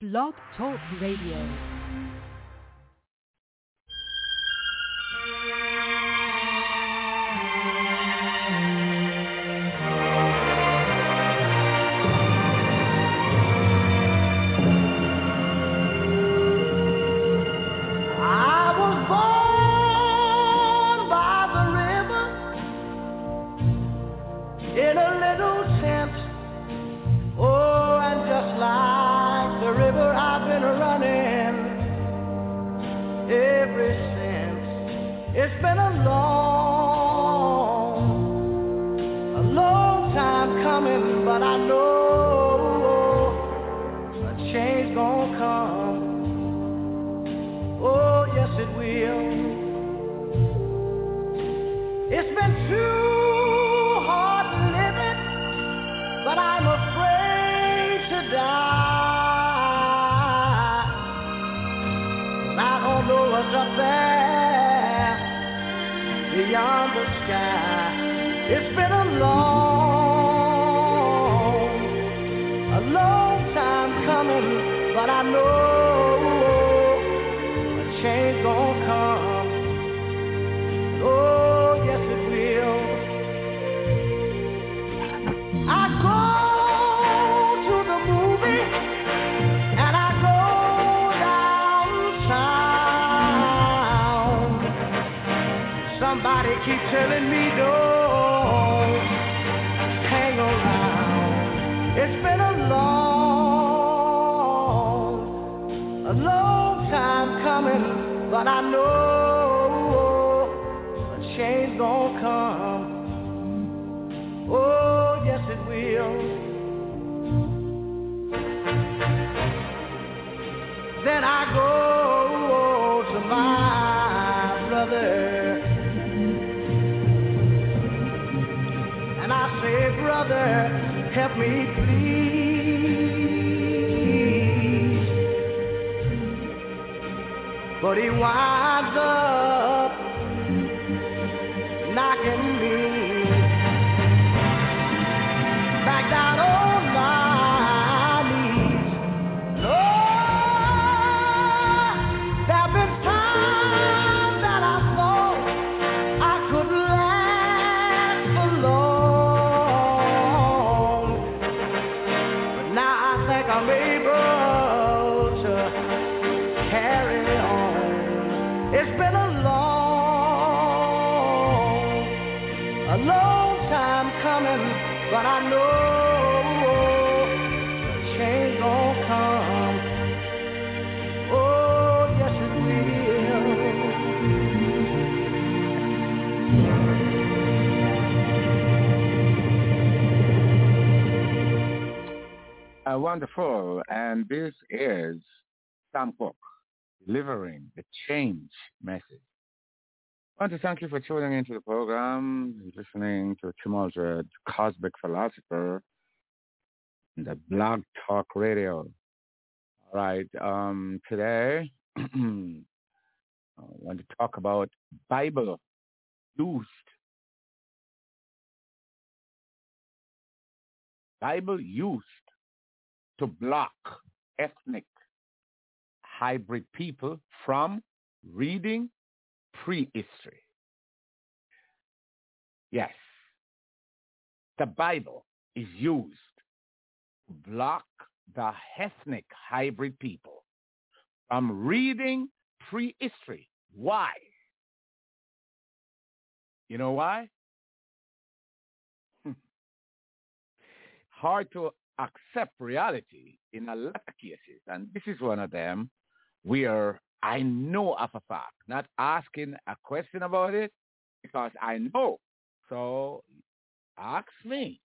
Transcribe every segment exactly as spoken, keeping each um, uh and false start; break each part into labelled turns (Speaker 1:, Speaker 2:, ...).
Speaker 1: Blog Talk Radio.
Speaker 2: It's been a long, a long time coming, but I know a change gonna come. Oh, yes it will. It's been too hard living, but I'm afraid to die. I don't know what's up there beyond the sky. It's been a long, a long time coming, but I know a change gonna come. Oh, yes it will. I go to the movie and I go downtown. Somebody keep telling me don't hang around. It's been a long, a long time coming, but I know a change gonna come. Oh, yes it will. Then I go to my brother. Brother, help me please. But he winds up knocking me back down on my knees. Lord, there've been times that I thought I could last alone. I'm able to carry on. It's been a long, a long time coming, but I know a change gonna come. Oh, yes it
Speaker 3: Uh, wonderful, and this is Sam Cooke delivering the change message. I want to thank you for tuning into the program, listening to Tim Aldred, Cosmic Philosopher, and the Blog Talk Radio. All right, um, today I want to talk about Bible used. Bible used to block ethnic hybrid people from reading prehistory. Yes, the Bible is used to block the ethnic hybrid people from reading prehistory. Why? You know why? Hard to accept reality in a lot of cases, and this is one of them where I know of a fact, not asking a question about it because I know. So ask me.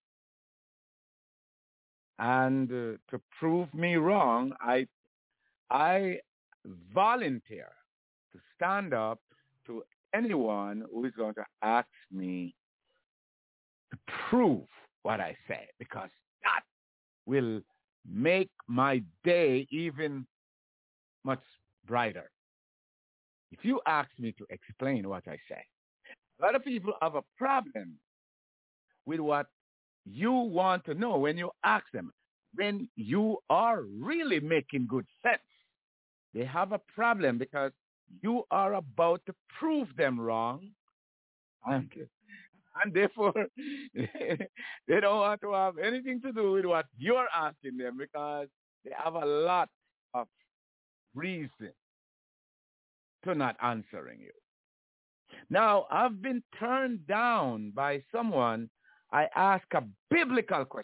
Speaker 3: And uh, to prove me wrong, I I volunteer to stand up to anyone who is going to ask me to prove what I say, because that will make my day even much brighter. If you ask me to explain what I say, a lot of people have a problem with what you want to know when you ask them. when you are really making good sense. They have a problem because you are about to prove them wrong. And, and therefore, they don't want to have anything to do with what you're asking them because they have a lot of reason to not answering you. Now, I've been turned down by someone. I ask a biblical question.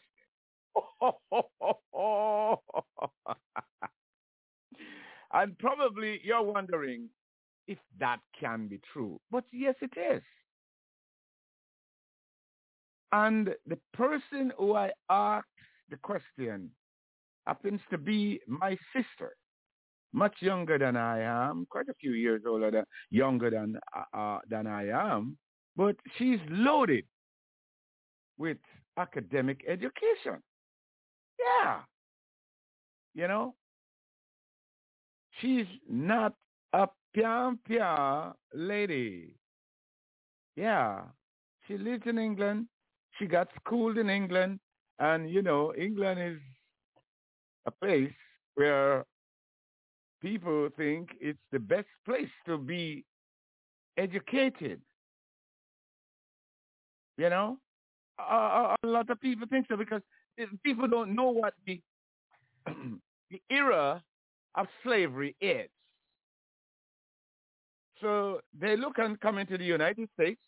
Speaker 3: And probably you're wondering if that can be true. But yes, it is. And the person who I asked the question happens to be my sister, much younger than I am, quite a few years older than, younger than, uh, uh, than I am. But she's loaded with academic education. Yeah. You know, she's not a pian pian lady. Yeah. She lives in England. She got schooled in England. And, you know, England is a place where people think it's the best place to be educated. You know, a, a, a lot of people think so because people don't know what the the era of slavery is. So they look and come into the United States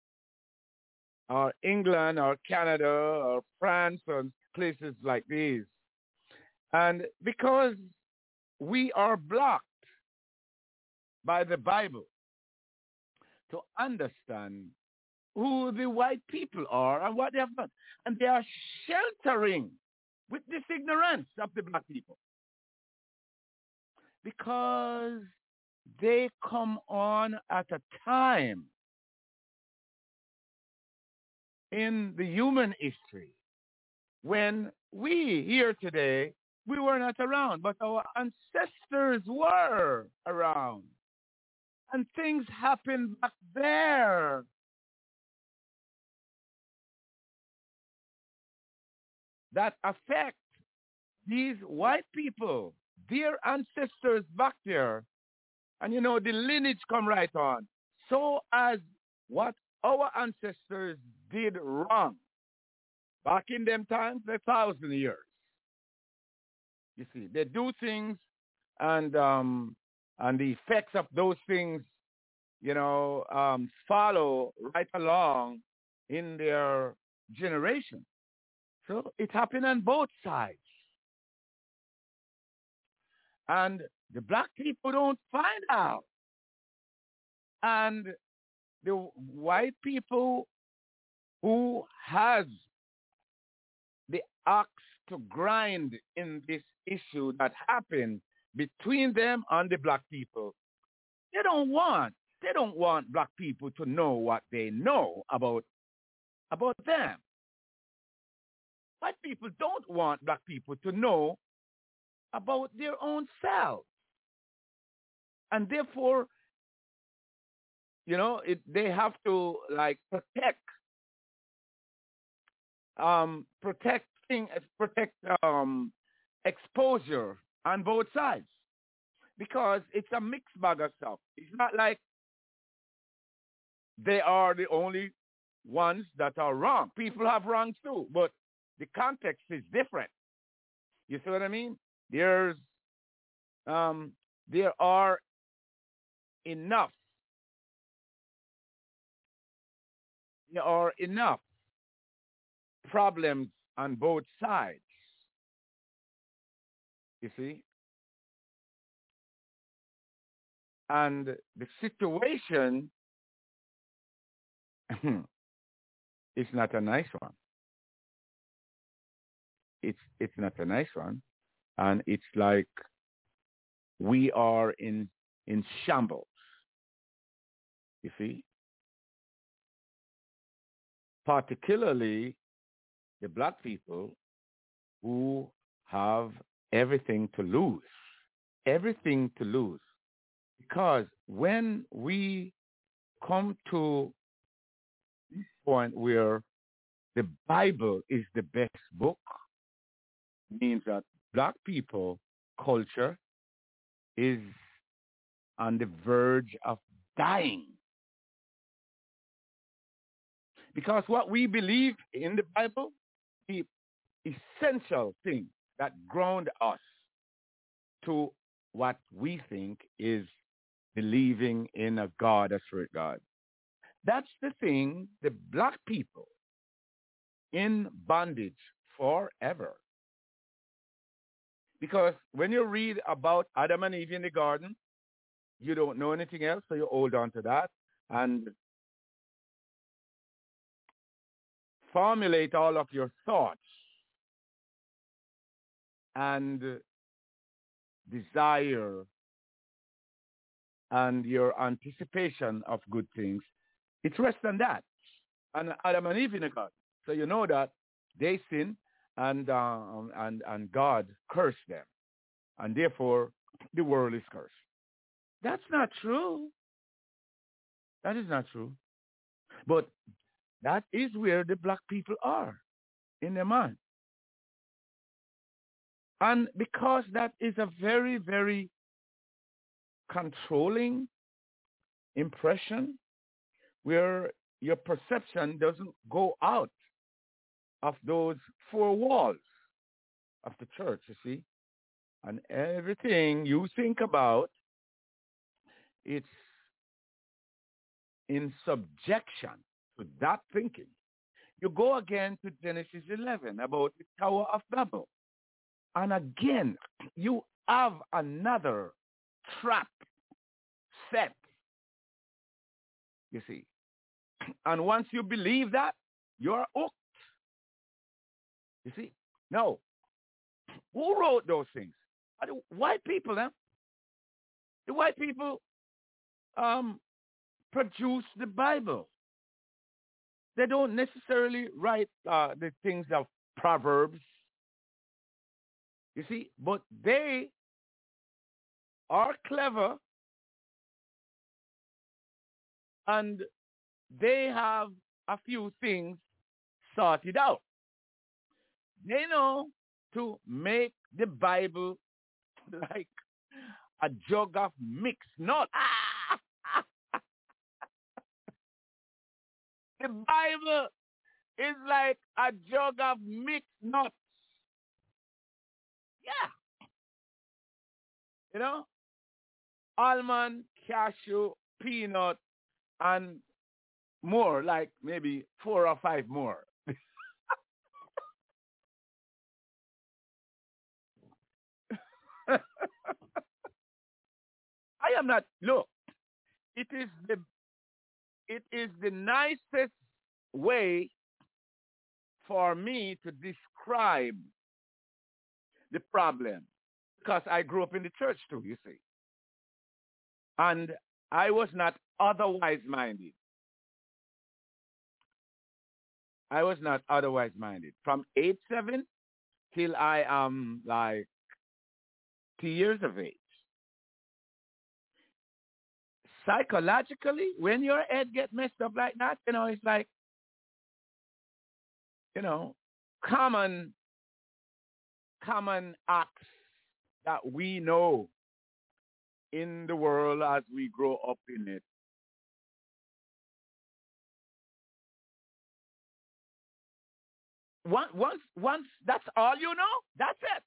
Speaker 3: or England or Canada or France or places like these. And because we are blocked by the Bible to understand who the white people are and what they have done. And they are sheltering with this ignorance of the black people. Because they come on at a time in the human history when we here today, we were not around, but our ancestors were around. And things happened back there. That affect these white people, their ancestors back there. And you know, the lineage come right on. So as what our ancestors did wrong back in them times, a thousand years. You see, they do things and um, and the effects of those things, you know, um, follow right along in their generation. So it happened on both sides. And the black people don't find out. And the white people who has the axe to grind in this issue that happened between them and the black people, they don't want, they don't want black people to know what they know about, about them. White people don't want black people to know about their own selves. And therefore, you know, it, they have to like protect, um, protecting, protect um, exposure on both sides because it's a mixed bag of stuff. It's not like they are the only ones that are wrong. People have wrongs too, but the context is different. You see what I mean? There's, um, there are enough. There are enough problems on both sides. You see? And the situation is not a nice one. It's it's not a nice one. And it's like we are in in shambles. You see? Particularly the black people who have everything to lose. Everything to lose. Because when we come to this point where the Bible is the best book, means that black people culture is on the verge of dying. Because what we believe in the Bible, the essential thing that ground us to what we think is believing in a God, a spirit God. That's the thing, the black people in bondage forever. Because when you read about Adam and Eve in the garden, you don't know anything else, so you hold on to that and formulate all of your thoughts and desire and your anticipation of good things. It rests on that. And Adam and Eve in the garden. So you know that they sinned and, um, and, and God cursed them. And therefore, the world is cursed. That's not true. That is not true. But that is where the black people are in their mind. And because that is a very, very controlling impression where your perception doesn't go out of those four walls of the church, you see. And everything you think about, it's in subjection to that thinking. You go again to Genesis eleven about the Tower of Babel. And again, you have another trap set, you see. And once you believe that, you're hooked. You see? No. Who wrote those things? Are the white people, then. The white people um, produce the Bible. They don't necessarily write uh, the things of Proverbs. You see? But they are clever and they have a few things sorted out. They know to make the Bible like a jug of mixed nuts. The Bible is like a jug of mixed nuts. Yeah. You know? Almond, cashew, peanut, and more, like maybe four or five more. I am not, look, it is the it is the nicest way for me to describe the problem because I grew up in the church too, you see. And I was not otherwise minded. I was not otherwise minded. From age seven till I am like two years of age. Psychologically, when your head gets messed up like that, you know, it's like, you know, common, common acts that we know in the world as we grow up in it. Once, once, once that's all you know, that's it.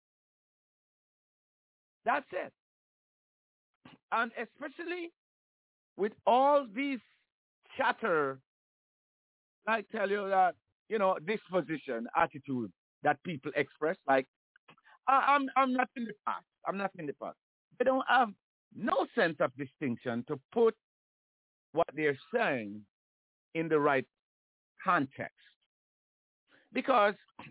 Speaker 3: That's it. And especially with all these chatter, I tell you that, you know, disposition, attitude that people express, like, I, I'm, I'm not in the past. I'm not in the past. They don't have no sense of distinction to put what they're saying in the right context. Because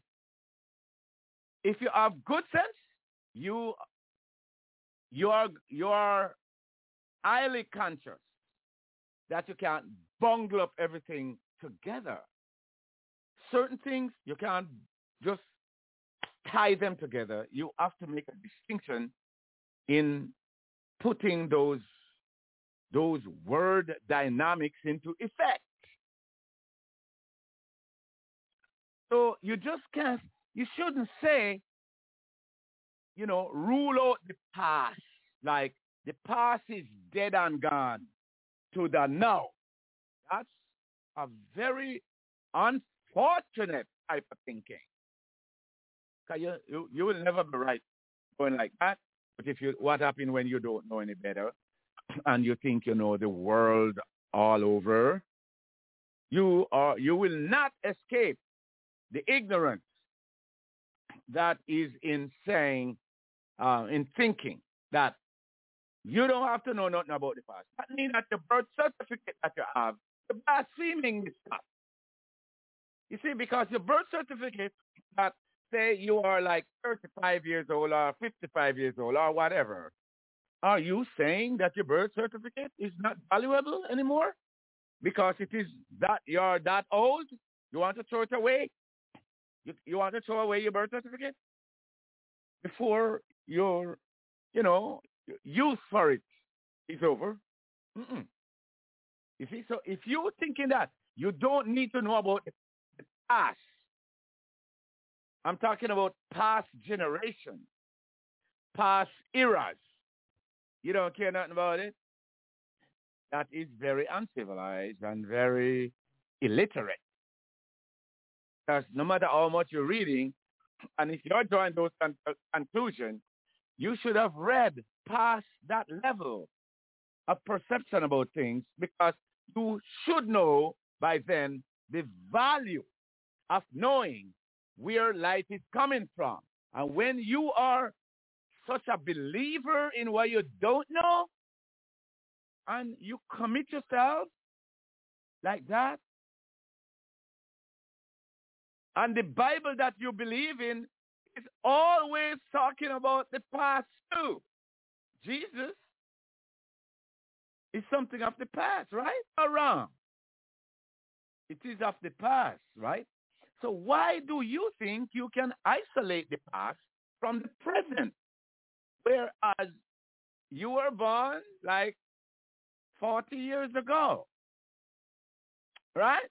Speaker 3: if you have good sense, you you are you are highly conscious that you can't bungle up everything together. Certain things you can't just tie them together. You have to make a distinction in putting those those word dynamics into effect. So you just can't, you shouldn't say you know, rule out the past. Like the past is dead and gone to the now. That's a very unfortunate type of thinking. 'Cause you, you, you will never be right going like that. But if you, what happens when you don't know any better and you think you know the world all over, you are, you will not escape the ignorance that is in saying, uh, in thinking that you don't have to know nothing about the past. That means that the birth certificate that you have, the blaspheming this stuff. You see, because your birth certificate that say you are like thirty-five years old or fifty-five years old or whatever, are you saying that your birth certificate is not valuable anymore? Because it is that you're that old? You want to throw it away? You, you want to throw away your birth certificate? Before your, you know, use for it is over? Mm-mm. You see, so if you're thinking that, you don't need to know about the past. I'm talking about past generations, past eras. You don't care nothing about it? That is very uncivilized and very illiterate. Because no matter how much you're reading, and if you're drawing those con- conclusions, you should have read past that level of perception about things, because you should know by then the value of knowing where light is coming from. And when you are such a believer in what you don't know, and you commit yourself like that, and the Bible that you believe in is always talking about the past too. Jesus is something of the past, right? Or wrong? It is of the past, right? So why do you think you can isolate the past from the present? Whereas you were born like forty years ago, right?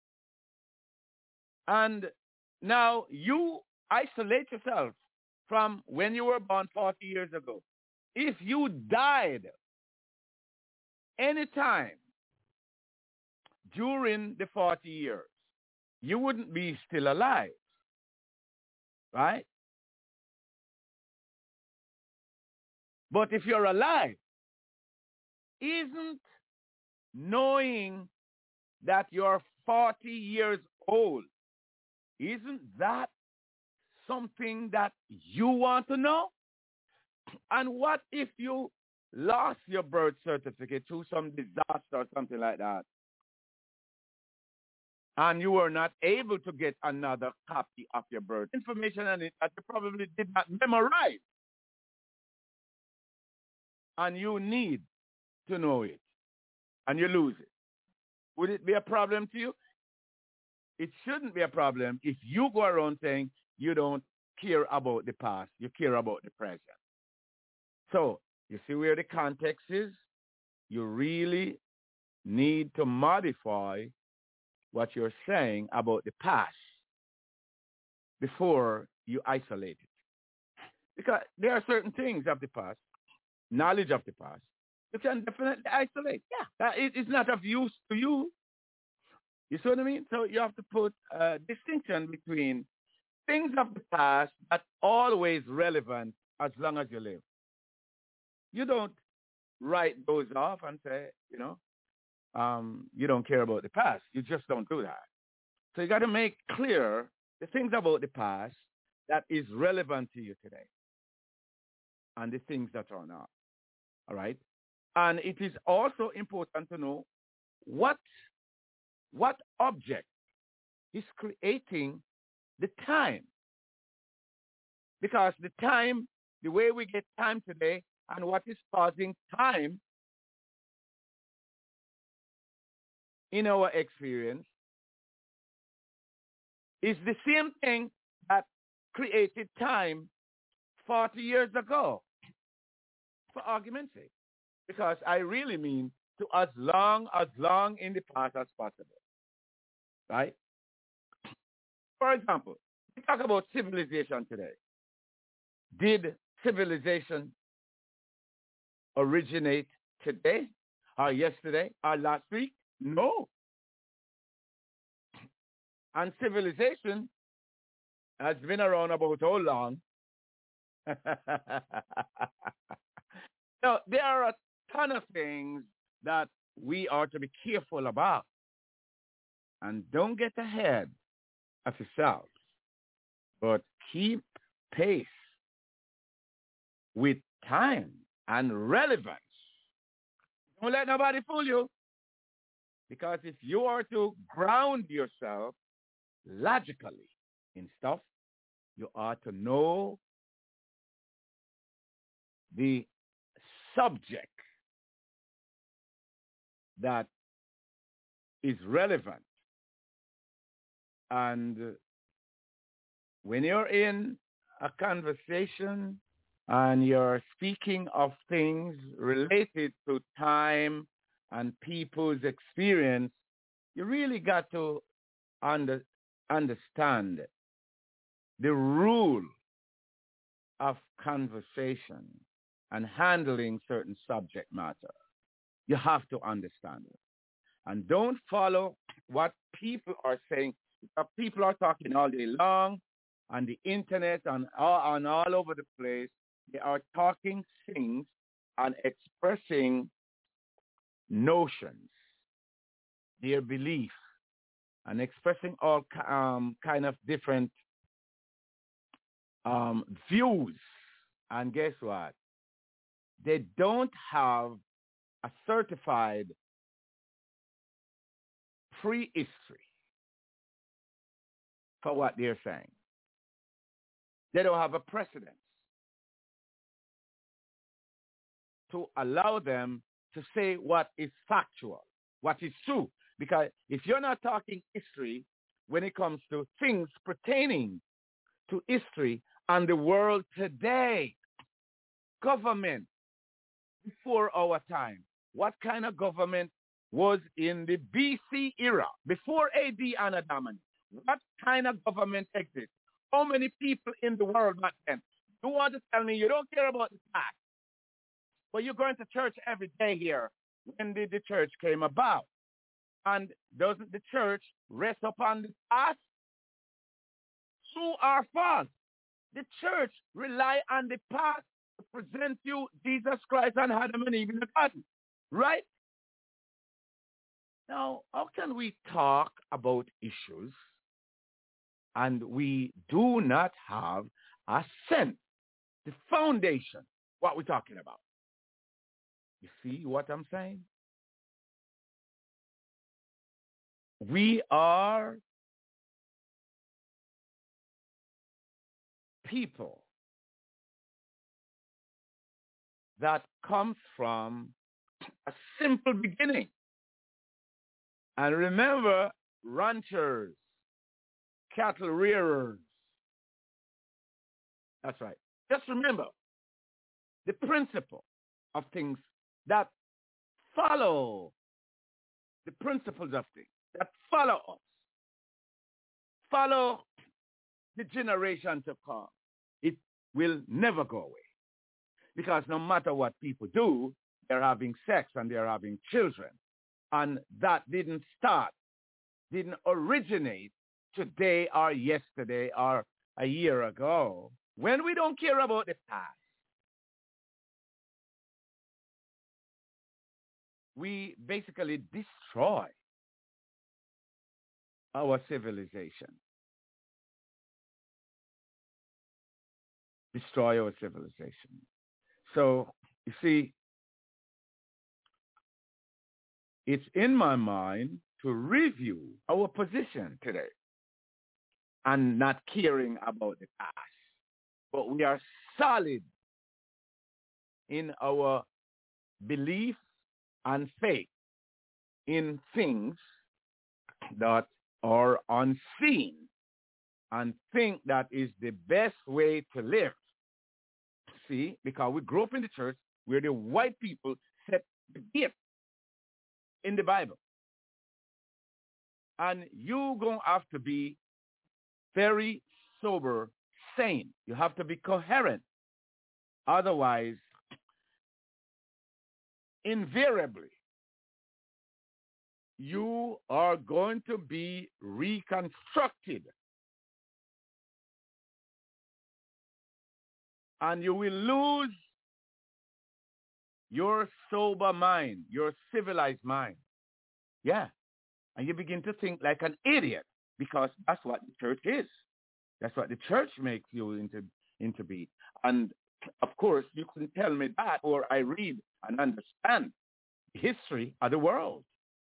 Speaker 3: And now you isolate yourself from when you were born forty years ago. If you died any time during the forty years, you wouldn't be still alive, right? But if you're alive, isn't knowing that you're forty years old, isn't that something that you want to know? And what if you lost your birth certificate through some disaster or something like that, and you were not able to get another copy of your birth information on it that you probably did not memorize, and you need to know it, and you lose it? Would it be a problem to you? It shouldn't be a problem if you go around saying you don't care about the past, you care about the present. So, you see where the context is? You really need to modify what you're saying about the past before you isolate it. Because there are certain things of the past, knowledge of the past, you can definitely isolate. Yeah, it, it's not of use to you. You see what I mean? So you have to put a distinction between things of the past that are always relevant as long as you live. You don't write those off and say, you know, um, you don't care about the past. You just don't do that. So you got to make clear the things about the past that is relevant to you today and the things that are not. All right? And it is also important to know what, what object is creating the time. Because the time, the way we get time today, and what is causing time in our experience is the same thing that created time forty years ago, for argument's sake. Because I really mean to as long, as long in the past as possible. Right? For example, we talk about civilization today. Did civilization originate today or yesterday or last week? No. And civilization has been around about how long? Now, there are a ton of things that we are to be careful about. And don't get ahead of yourself, but keep pace with time and relevance. Don't let nobody fool you. Because if you are to ground yourself logically in stuff, you ought to know the subject that is relevant. And when you're in a conversation and you're speaking of things related to time and people's experience, you really got to under, understand the rule of conversation and handling certain subject matter. You have to understand it. And don't follow what people are saying. People are talking all day long on the internet and all, and all over the place. They are talking things and expressing notions, their belief, and expressing all um, kind of different um, views. And guess what? They don't have a certified prehistory for what they're saying. They don't have a precedent to allow them to say what is factual, what is true. Because if you're not talking history when it comes to things pertaining to history and the world today, government before our time, what kind of government was in the B C era, before A D Anno Domini? What kind of government exists? How many people in the world back then? You want to tell me you don't care about the past, but you're going to church every day here. When did the church came about? And doesn't the church rest upon the past? True or false? The church rely on the past to present you Jesus Christ and Adam and Eve in the garden. Right? Now, how can we talk about issues and we do not have a sense, the foundation, what we're talking about? You see what I'm saying? We are people that comes from a simple beginning. And remember, ranchers, cattle rearers. That's right. Just remember the principle of things that follow, the principles of things that follow us, follow the generation to come. It will never go away. Because no matter what people do, they're having sex and they're having children. And that didn't start, didn't originate today or yesterday or a year ago. When we don't care about the past, we basically destroy our civilization. Destroy our civilization. So, you see, it's in my mind to review our position today and not caring about the past. But we are solid in our belief and faith in things that are unseen and think that is the best way to live. See, because we grew up in the church where the white people set the gift in the Bible. And you're going to have to be very sober, sane. You have to be coherent Otherwise, invariably, you are going to be reconstructed. And you will lose your sober mind, your civilized mind. Yeah. And you begin to think like an idiot because that's what the church is. That's what the church makes you into, into be. And of course, you can tell me that, or I read and understand the history of the world.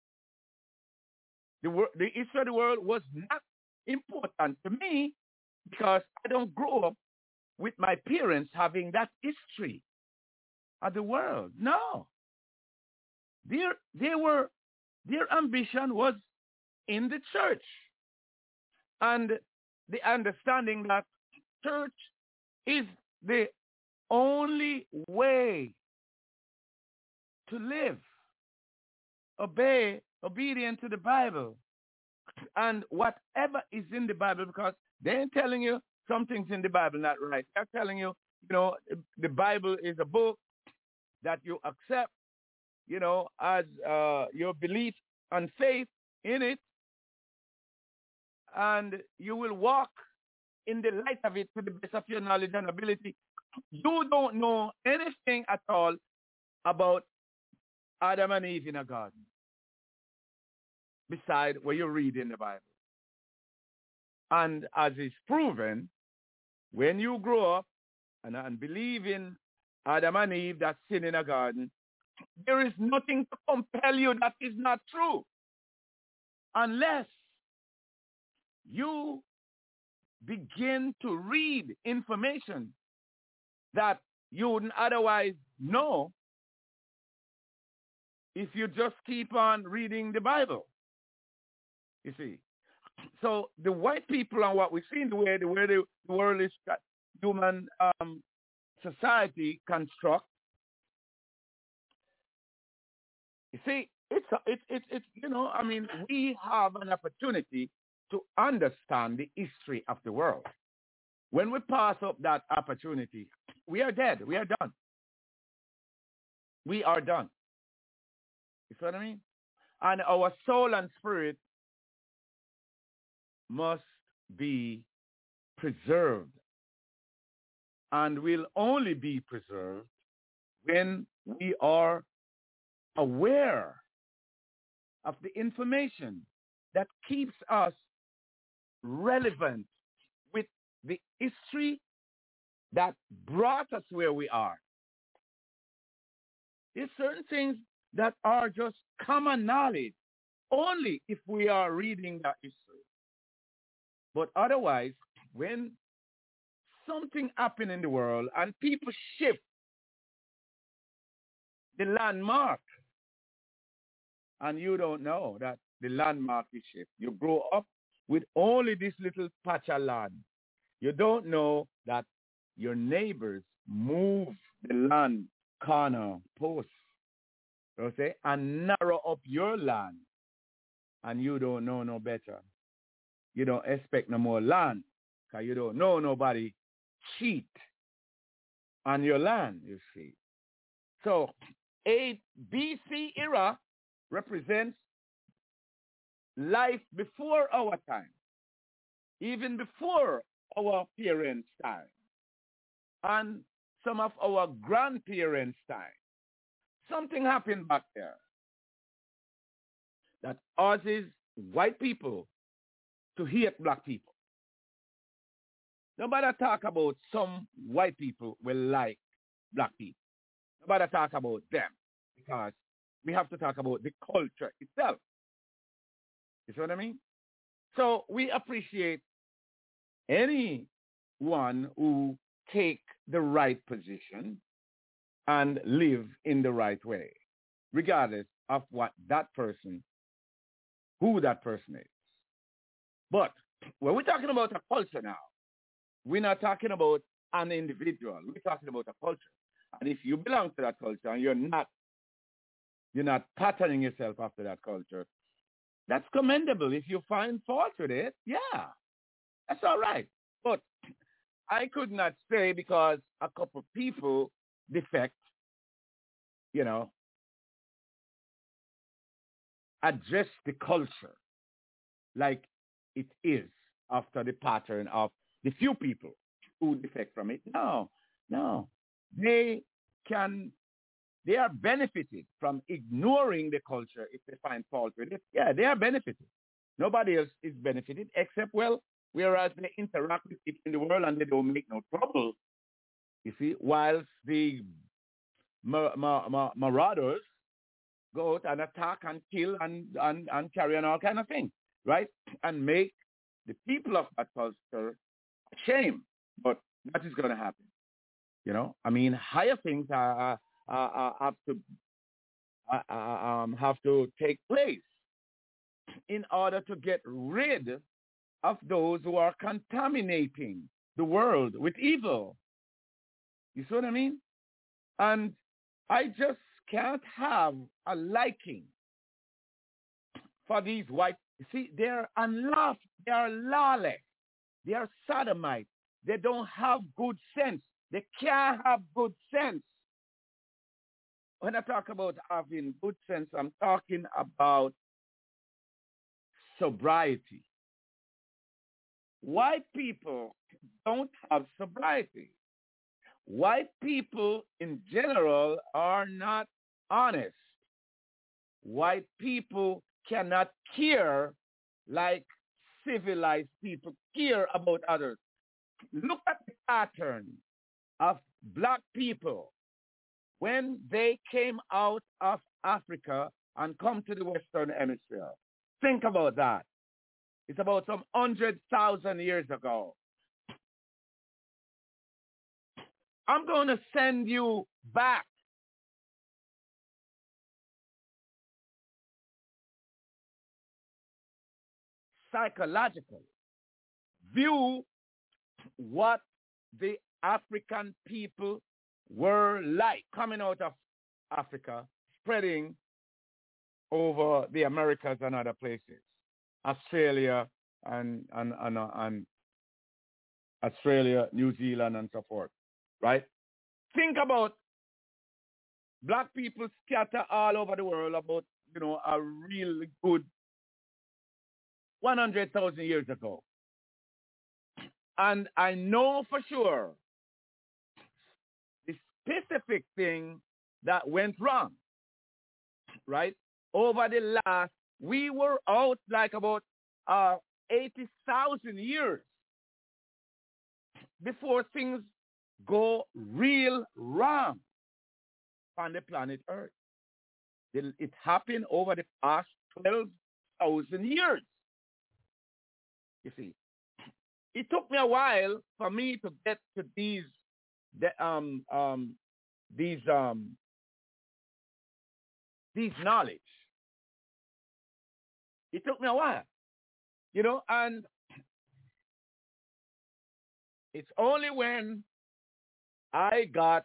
Speaker 3: The, wor- the history of the world was not important to me because I don't grow up with my parents having that history of the world. No. Their, they were, their ambition was in the church. And the understanding that church is the only way to live, obey, obedient to the Bible, and whatever is in the Bible, because they ain't telling you something's in the Bible not right. They're telling you, you know, the Bible is a book that you accept, you know, as uh, your belief and faith in it, and you will walk in the light of it to the best of your knowledge and ability. You don't know anything at all about Adam and Eve in a garden, beside what you read in the Bible. And as is proven, when you grow up and, and believe in Adam and Eve that sin in a garden, there is nothing to compel you that is not true. Unless you begin to read information that you wouldn't otherwise know if you just keep on reading the Bible. You see. So the white people and what we see in the way the way the world is human um, society construct. You see, it's it's it's it's you know, I mean, we have an opportunity to understand the history of the world. When we pass up that opportunity, we are dead. We are done. We are done. You see what I mean? And our soul and spirit must be preserved, and will only be preserved when we are aware of the information that keeps us relevant with the history that brought us where we are. There's certain things that are just common knowledge only if we are reading that history. But otherwise, when something happens in the world and people shift the landmark, and you don't know that the landmark is shift. You grow up with only this little patch of land. You don't know that your neighbors move the land corner post, okay, and narrow up your land, and you don't know no better. You don't expect no more land because you don't know nobody cheat on your land, you see. So a B C era represents life before our time, even before our parents' time, and some of our grandparents' time. Something happened back there that causes white people to hate black people. Nobody talk about some white people will like black people. Nobody talk about them because we have to talk about the culture itself. You see what I mean? So we appreciate anyone who take the right position and live in the right way, regardless of what that person, who that person is. But when we're talking about a culture now, we're not talking about an individual. We're talking about a culture. And if you belong to that culture and you're not, you're not patterning yourself after that culture, that's commendable. If you find fault with it, yeah, that's all right. But I could not say because a couple people defect, you know, address the culture like it is after the pattern of the few people who defect from it. No, no. They can, they are benefited from ignoring the culture if they find fault with it. Yeah, they are benefited. Nobody else is benefited except, well, whereas they interact with it in the world and they don't make no trouble, you see, whilst the ma- ma- ma- marauders go out and attack and kill and, and, and carry on all kind of things, right? And make the people of that culture ashamed. But that is going to happen, you know. I mean, higher things are, are, are, have to uh, um, have to take place in order to get rid of those who are contaminating the world with evil. You see what I mean? And I just can't have a liking for these white. You see, they're unlawful. They are lawless. They are sodomites. They don't have good sense. They can't have good sense. When I talk about having good sense, I'm talking about sobriety. White people don't have sobriety. White people in general are not honest. White people cannot care like civilized people care about others. Look at the pattern of black people when they came out of Africa and come to the Western Hemisphere. Think about that. It's about some hundred thousand years ago. I'm going to send you back psychologically. View what the African people were like coming out of Africa, spreading over the Americas and other places, Australia and and and, uh, and Australia, New Zealand, and so forth. Right? Think about black people scatter all over the world about, you know, a really good one hundred thousand years ago. And I know for sure the specific thing that went wrong, right? Over the last, we were out like about uh, eighty thousand years before things go real wrong on the planet Earth. It, it happened over the past twelve thousand years. You see, it took me a while for me to get to these, the, um, um, these, um, these knowledge. It took me a while, you know, and it's only when I got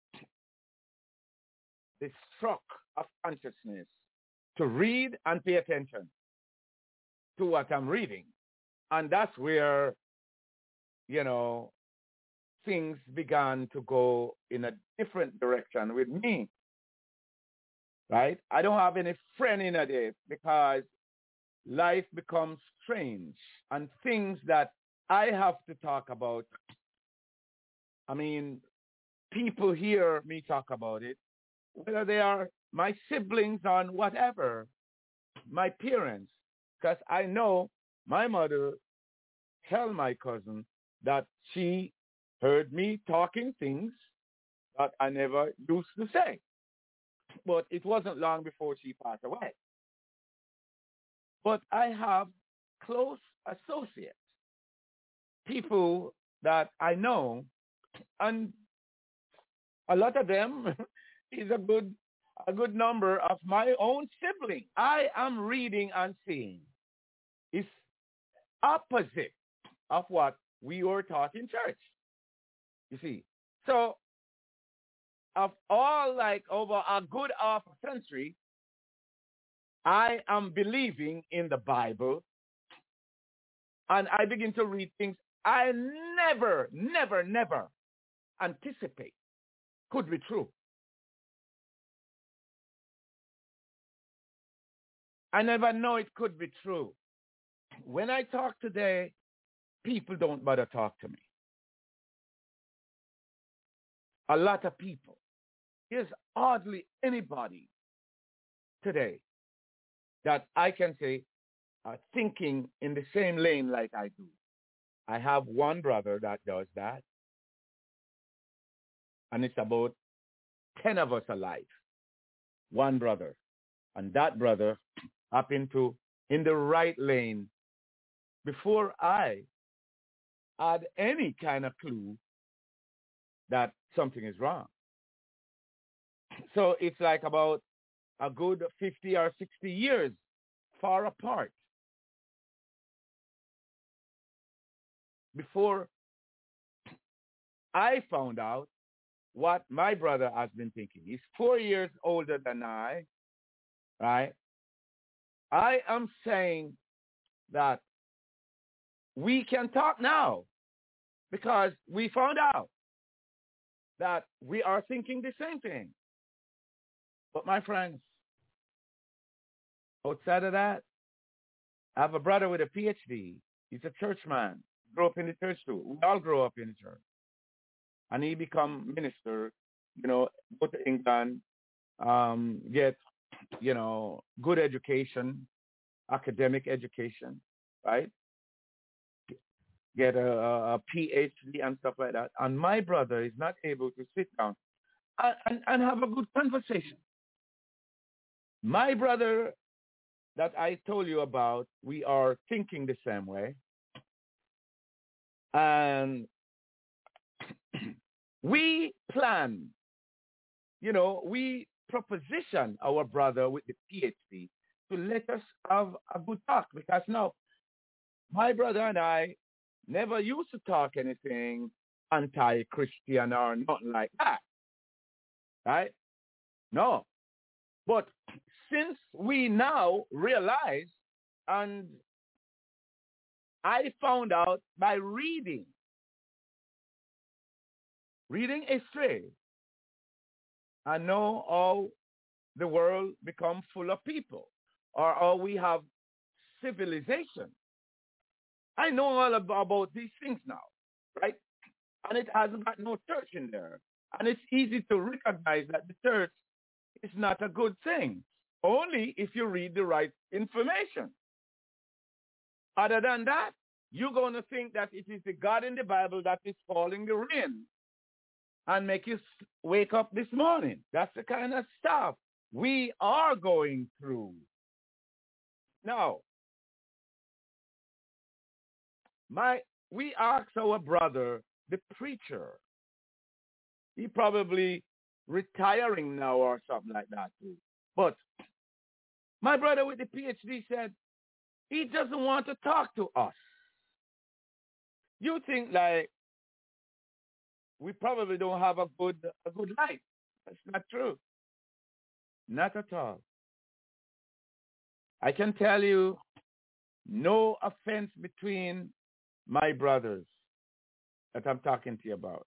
Speaker 3: the stroke of consciousness to read and pay attention to what I'm reading. And that's where, you know, things began to go in a different direction with me, right? I don't have any friend in a day because life becomes strange and things that I have to talk about. I mean, people hear me talk about it, whether they are my siblings or whatever, my parents, because I know my mother tell my cousin that she heard me talking things that I never used to say. But it wasn't long before she passed away. But I have close associates, people that I know, and a lot of them is a good a good number of my own siblings. I am reading and seeing is opposite of what we were taught in church. You see, so of all like over a good half a century, I am believing in the Bible, and I begin to read things. I never, never, never anticipate could be true. I never know it could be true. When I talk today, people don't bother talk to me. A lot of people. There's hardly anybody today that I can say are thinking in the same lane like I do. I have one brother that does that. And it's about ten of us alive. One brother. And that brother happened to in the right lane before I had any kind of clue that something is wrong. So it's like about a good fifty or sixty years far apart before I found out what my brother has been thinking. He's four years older than I, right? I am saying that we can talk now because we found out that we are thinking the same thing. But my friends, outside of that, I have a brother with a P H D. He's a church man. Grew up in the church too. We all grew up in the church. And he become minister, you know, go to England, um, get, you know, good education, academic education, right? Get a, a P H D and stuff like that. And my brother is not able to sit down and, and, and have a good conversation. My brother that I told you about, we are thinking the same way. And we plan, you know, we proposition our brother with the P H D to let us have a good talk because now my brother and I never used to talk anything anti-Christian or nothing like that, right? No. But since we now realize, and I found out by reading, reading history, I know how the world becomes full of people, or how we have civilization. I know all about, about these things now, right? And it hasn't got no church in there. And it's easy to recognize that the church is not a good thing, only if you read the right information. Other than that, you're going to think that it is the God in the Bible that is falling the rain and make you wake up this morning. That's the kind of stuff we are going through. Now, my we asked our brother, the preacher, he probably retiring now or something like that too. But my brother with the P H D said he doesn't want to talk to us. You think like we probably don't have a good a good life. That's not true. Not at all. I can tell you no offense between my brothers that I'm talking to you about.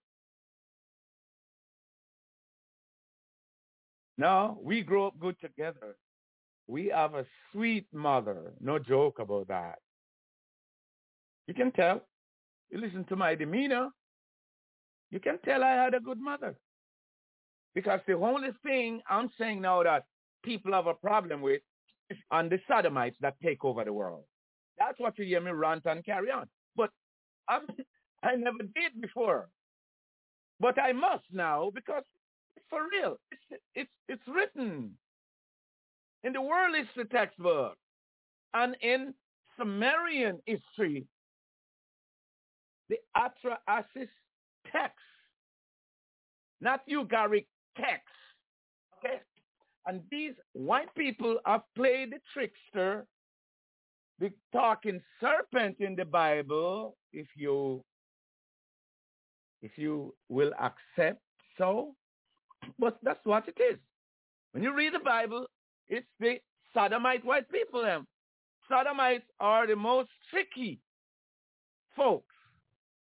Speaker 3: No, we grew up good together. We have a sweet mother. No joke about that. You can tell. You listen to my demeanor. You can tell I had a good mother. Because the only thing I'm saying now that people have a problem with is on the sodomites that take over the world. That's what you hear me rant and carry on. But I'm, I never did before. But I must now because it's for real. It's, it's, it's written in the world history textbook and in Sumerian history, the Atrahasis text, not Ugaritic text. Okay? And these white people have played the trickster, the talking serpent in the Bible, if you if you will accept so. But that's what it is. When you read the Bible, it's the sodomite white people. Them. Sodomites are the most tricky folks.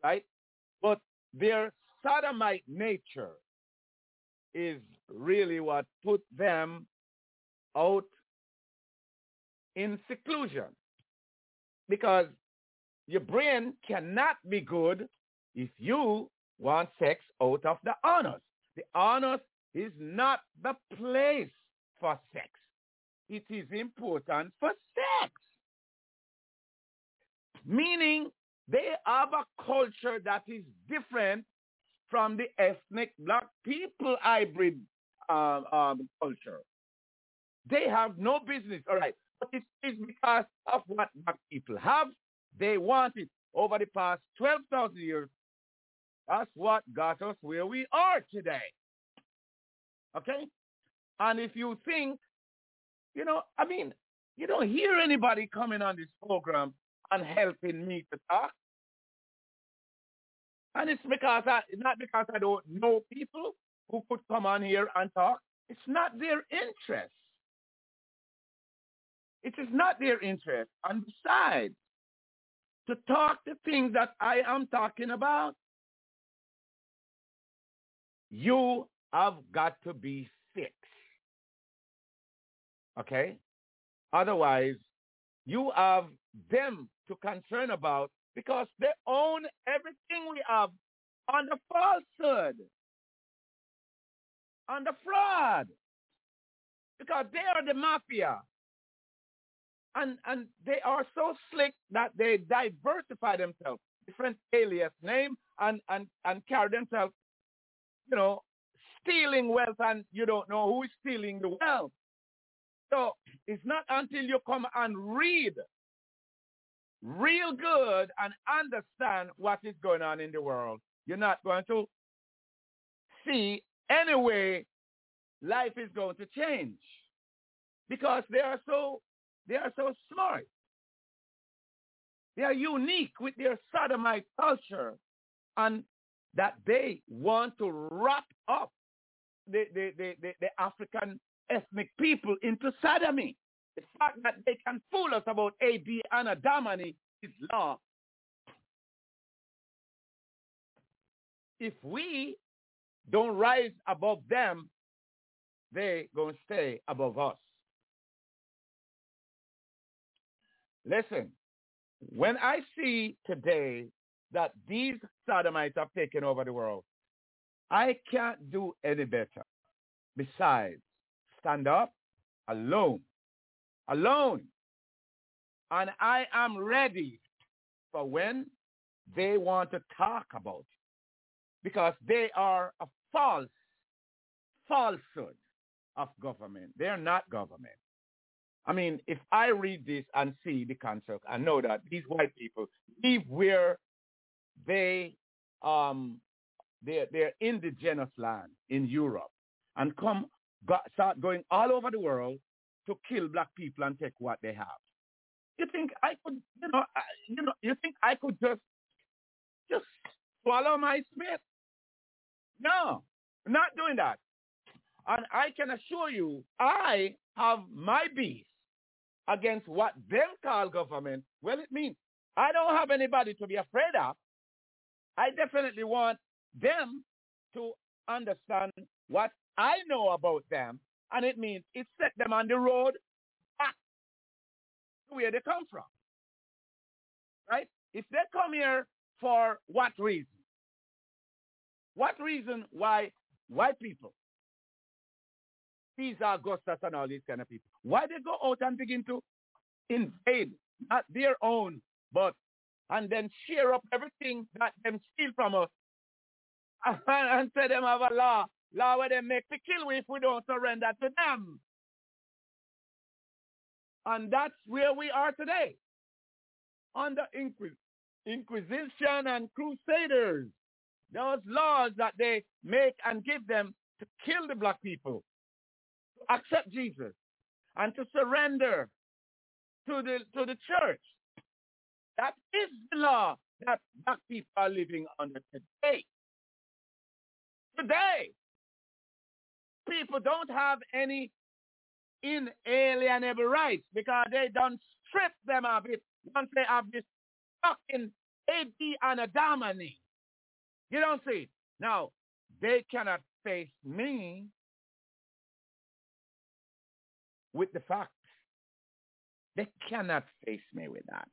Speaker 3: right? But their sodomite nature is really what put them out in seclusion. Because your brain cannot be good if you want sex out of the anus. The anus is not the place for sex. It is important for sex. Meaning they have a culture that is different from the ethnic black people hybrid um, um, culture. They have no business, all right. But it is because of what black people have. They want it. Over the past twelve thousand years, that's what got us where we are today. Okay? And if you think, you know, I mean, you don't hear anybody coming on this program and helping me to talk. And it's because I, it's not because I don't know people who could come on here and talk. It's not their interest. It is not their interest. And besides, to talk the things that I am talking about, you have got to be fixed. Okay? Otherwise, you have them to concern about because they own everything we have on the falsehood, on the fraud, because they are the mafia. And, and they are so slick that they diversify themselves, different alias name, and, and, and carry themselves, you know, stealing wealth, and you don't know who is stealing the wealth. So it's not until you come and read real good and understand what is going on in the world, you're not going to see any way life is going to change, because they are so they are so smart. They are unique with their sodomite culture, and that they want to wrap up the, the, the, the, the African ethnic people into sodomy. The fact that they can fool us about A B and Adamany is law. If we don't rise above them, they're going to stay above us. Listen, when I see today that these sodomites have taken over the world, I can't do any better besides stand up alone. Alone. And I am ready for when they want to talk about it. Because they are a false, falsehood of government. They're not government. I mean, if I read this and see the concept, I know that these white people live where they, um, they're, they're indigenous land in Europe and come, got, start going all over the world to kill black people and take what they have. You think I could, you know, I, you know, you think I could just, just swallow my spit? No, I'm not doing that. And I can assure you, I have my beef against what them call government. Well, it means I don't have anybody to be afraid of. I definitely want them to understand what I know about them, and it means it set them on the road back to where they come from. Right? If they come here for what reason? What reason why white people, these are Augustus and all these kind of people, why they go out and begin to invade, not their own, but, and then share up everything that them steal from us, and, and say them have a law, law where they make to kill we if we don't surrender to them. And that's where we are today, under Inquis- Inquisition and Crusaders. Those laws that they make and give them to kill the black people, to accept Jesus, and to surrender to the to the church. That is the law that black people are living under today. Today, people don't have any inalienable rights because they don't strip them of it once they have this fucking Edi Anadamani. You don't see it. Now, they cannot face me with the facts. They cannot face me with that.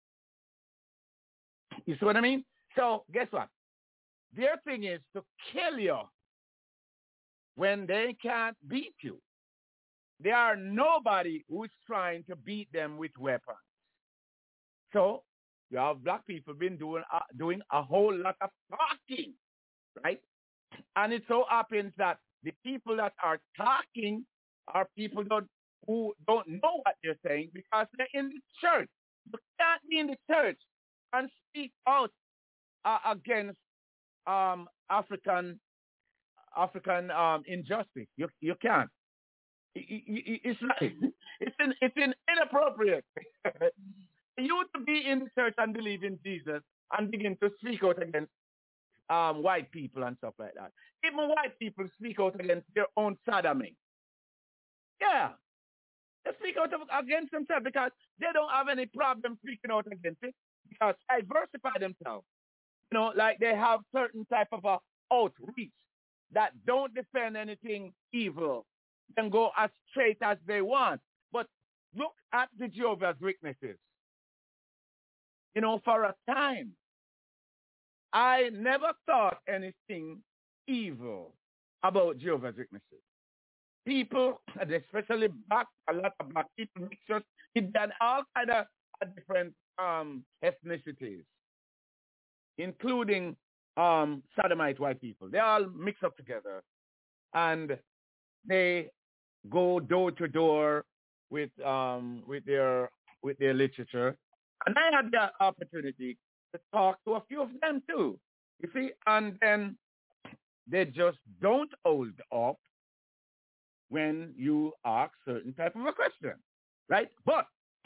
Speaker 3: You see what I mean? So, guess what? Their thing is to kill you when they can't beat you. There are nobody who's trying to beat them with weapons. So, you have black people been doing, uh, doing a whole lot of talking, right? And it so happens that the people that are talking are people don't, who don't know what they're saying because they're in the church. You can't be in the church and speak out uh, against um, African African um, injustice. You you can't. It, it, it's not. It's in, it's in inappropriate. You to be in the church and believe in Jesus and begin to speak out against um, white people and stuff like that. Even white people speak out against their own sodomy. Yeah. They speak out against themselves because they don't have any problem speaking out against it because they diversify themselves. You know, like they have certain type of a outreach that don't defend anything evil and go as straight as they want. But look at the Jehovah's Witnesses. You know, for a time, I never thought anything evil about Jehovah's Witnesses. People, and especially black, a lot of black people, mixtures, it done all kind of different um, ethnicities, including um, sodomite white people. They all mix up together, and they go door to door with um, with their with their literature. And I had the opportunity to talk to a few of them too. You see, and then they just don't hold up when you ask certain type of a question, right? But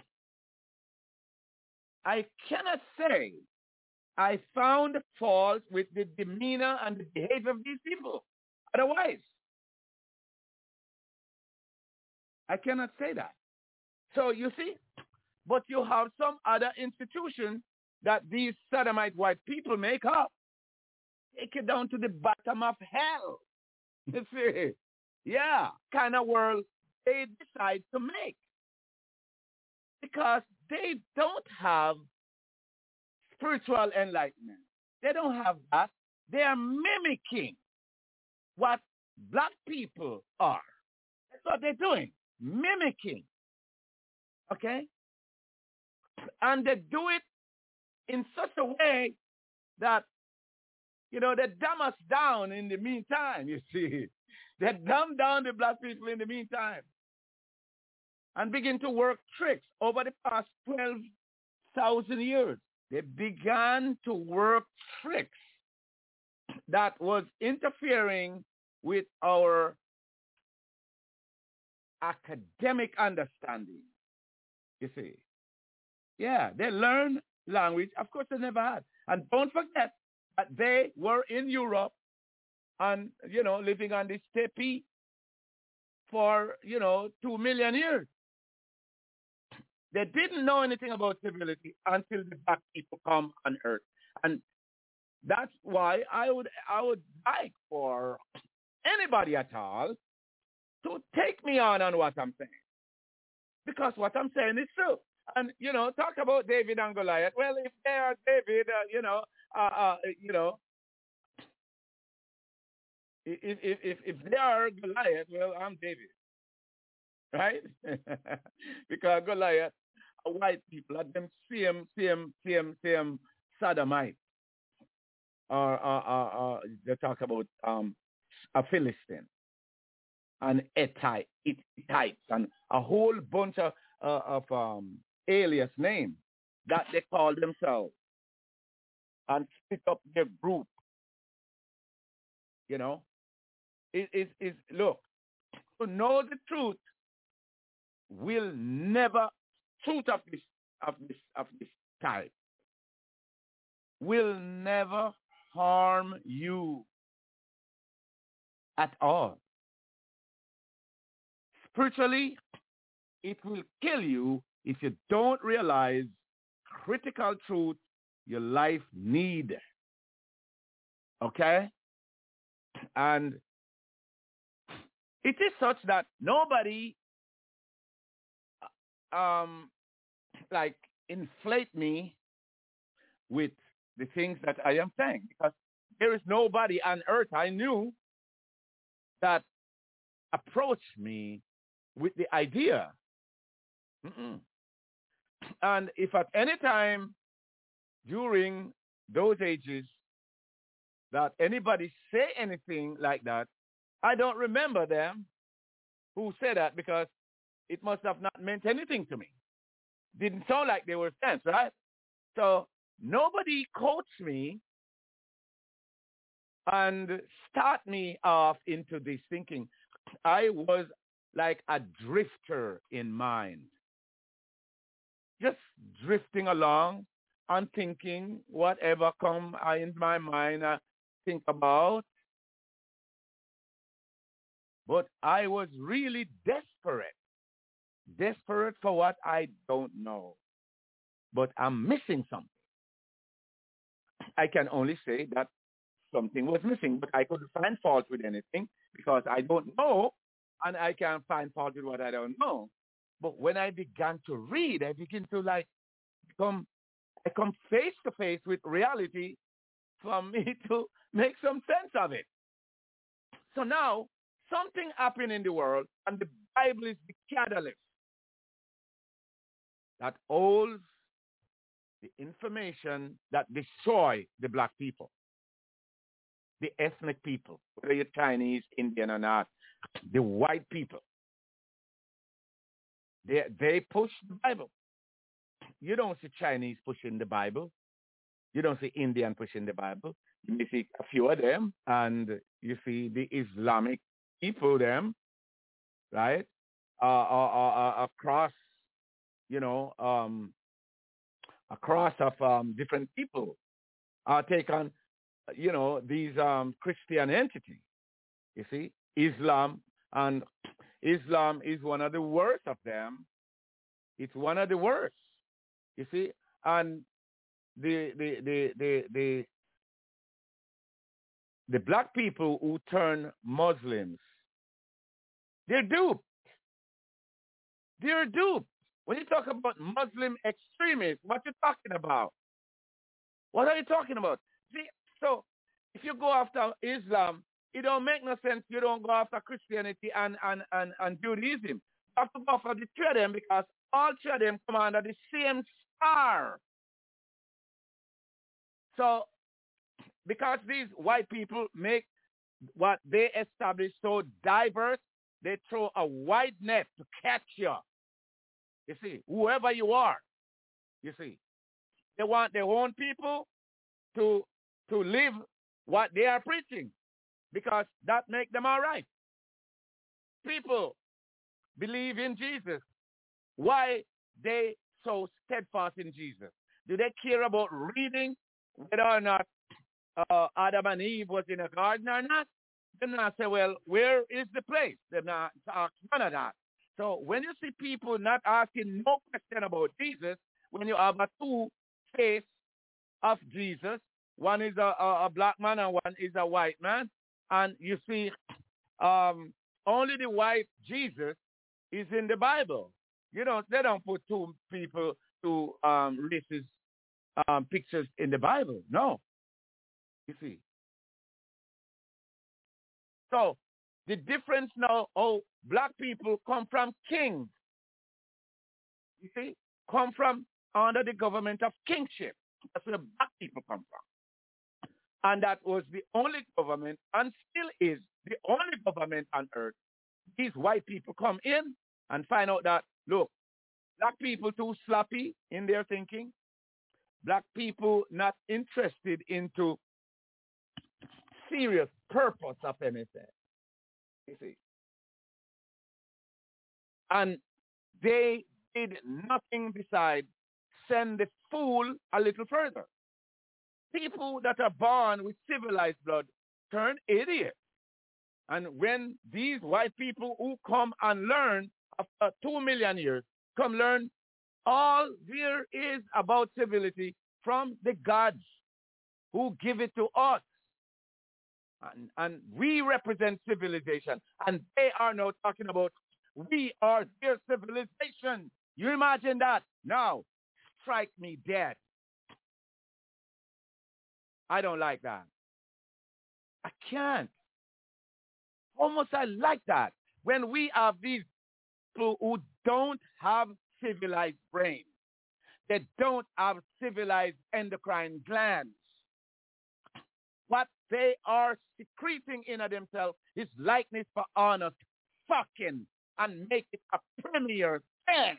Speaker 3: I cannot say I found fault with the demeanor and the behavior of these people. Otherwise, I cannot say that. So you see, but you have some other institution that these sodomite white people make up. Take it down to the bottom of hell. You see? Yeah, kind of world they decide to make. Because they don't have spiritual enlightenment. They don't have that. They are mimicking what black people are. That's what they're doing. Mimicking. Okay? And they do it in such a way that, you know, they dumb us down in the meantime, you see. They dumb down the black people in the meantime and begin to work tricks over the past twelve thousand years. They began to work tricks that was interfering with our academic understanding, you see. Yeah, they learn language. Of course, they never had. And don't forget that they were in Europe and, you know, living on the steppe for, you know, two million years. They didn't know anything about civility until the black people come on earth. And that's why I would I would like for anybody at all to take me on on what I'm saying. Because what I'm saying is true. And, you know, talk about David and Goliath. Well, if they are David, uh, you know, uh, uh, you know, if, if, if, if they are Goliath, well, I'm David. Right? Because Goliath, white people, are them same, same, same, same sodomite. Or, or, or, or they talk about um, a Philistine and Hittite, Hittites, and a whole bunch of, uh, of um, alias names that they call themselves and split up their group. You know, it is it, it, look, to know the truth will never, truth of this of this of this type will never harm you at all. Spiritually, it will kill you if you don't realize critical truth your life need. Okay? And it is such that nobody um like inflate me with the things that I am saying, because there is nobody on earth I knew that approached me with the idea. Mm-mm. And if at any time during those ages that anybody say anything like that, I don't remember them who said that, because it must have not meant anything to me. Didn't sound like they were sense, right? So nobody coached me and start me off into this thinking. I was like a drifter in mind, just drifting along and thinking whatever come in my mind I think about. But I was really desperate, desperate for what I don't know. But I'm missing something. I can only say that something was missing, but I couldn't find fault with anything because I don't know, and I can't find fault with what I don't know. But when I began to read, I begin to like come, I come face to face with reality for me to make some sense of it. So now something happened in the world, and the Bible is the catalyst that holds the information that destroy the black people, the ethnic people, whether you're Chinese, Indian or not, the white people. They they push the Bible. You don't see Chinese pushing the Bible. You don't see Indian pushing the Bible. You may see a few of them, and you see the Islamic people, them, right, uh, uh, uh, uh, across, you know, um, across of um, different people uh, take on, you know, these um, Christian entities. You see, Islam, and Islam is one of the worst of them. It's one of the worst. You see, and the the the the the, the black people who turn Muslims, they're duped. They're duped. When you talk about Muslim extremists, what you talking about? What are you talking about? See, so if you go after Islam, it don't make no sense. You don't go after Christianity and, and, and, and Judaism. You have to go after the three of them, because all three of them come under the same star. So because these white people make what they establish so diverse, they throw a wide net to catch you. You see, whoever you are, you see, they want their own people to to live what they are preaching, because that makes them all right. People believe in Jesus. Why they so steadfast in Jesus? Do they care about reading whether or not uh, Adam and Eve was in a garden or not? They're not say, well, where is the place? They're not ask none of that. So when you see people not asking no question about Jesus, when you have a two face of Jesus, one is a, a, a black man and one is a white man, and you see um, only the white Jesus is in the Bible. You know, they don't put two people, two um, races um, pictures in the Bible. No. You see. So the difference now, oh, black people come from kings. You see, come from under the government of kingship. That's where black people come from. And that was the only government, and still is the only government on earth. These white people come in and find out that, look, black people too sloppy in their thinking. Black people not interested into serious purpose of anything. You see. And they did nothing besides send the fool a little further. People that are born with civilized blood turn idiots. And when these white people who come and learn after two million years, come learn all there is about civility, from the gods who give it to us. And, and we represent civilization. And they are now talking about we are their civilization. You imagine that? Now, strike me dead. I don't like that. I can't. Almost I like that. When we have these people who don't have civilized brains, they don't have civilized endocrine glands. What they are secreting in themselves is likeness for honor, fucking, and make it a premier thing.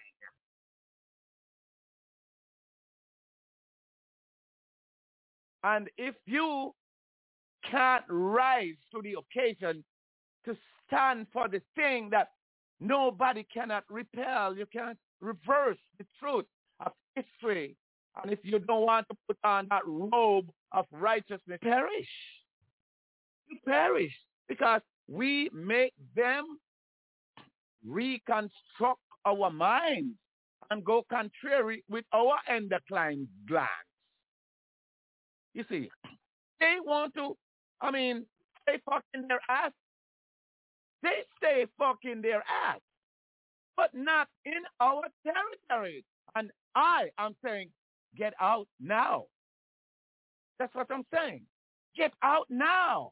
Speaker 3: And if you can't rise to the occasion to stand for the thing that nobody cannot repel, you can't reverse the truth of history. And if you don't want to put on that robe of righteousness, perish. You perish. Because we make them reconstruct our minds and go contrary with our endocrine glands. You see, they want to, I mean, stay fucking their ass. They stay fucking their ass, but not in our territory. And I am saying, get out now. That's what I'm saying. Get out now.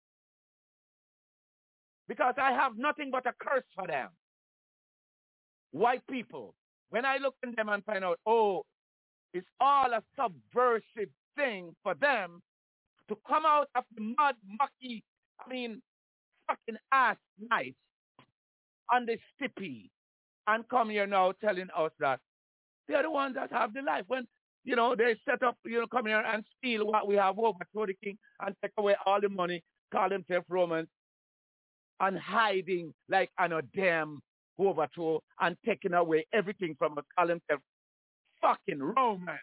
Speaker 3: Because I have nothing but a curse for them. White people, when I look at them and find out, oh, it's all a subversive thing for them to come out of the mud, mucky, I mean, fucking ass night on the stippy and come here now telling us that they're the ones that have the life. When, you know, they set up, you know, come here and steal what we have over to the king and take away all the money, call themselves Romans, and hiding like an a damn overthrow and taking away everything from us, call themselves fucking Romans.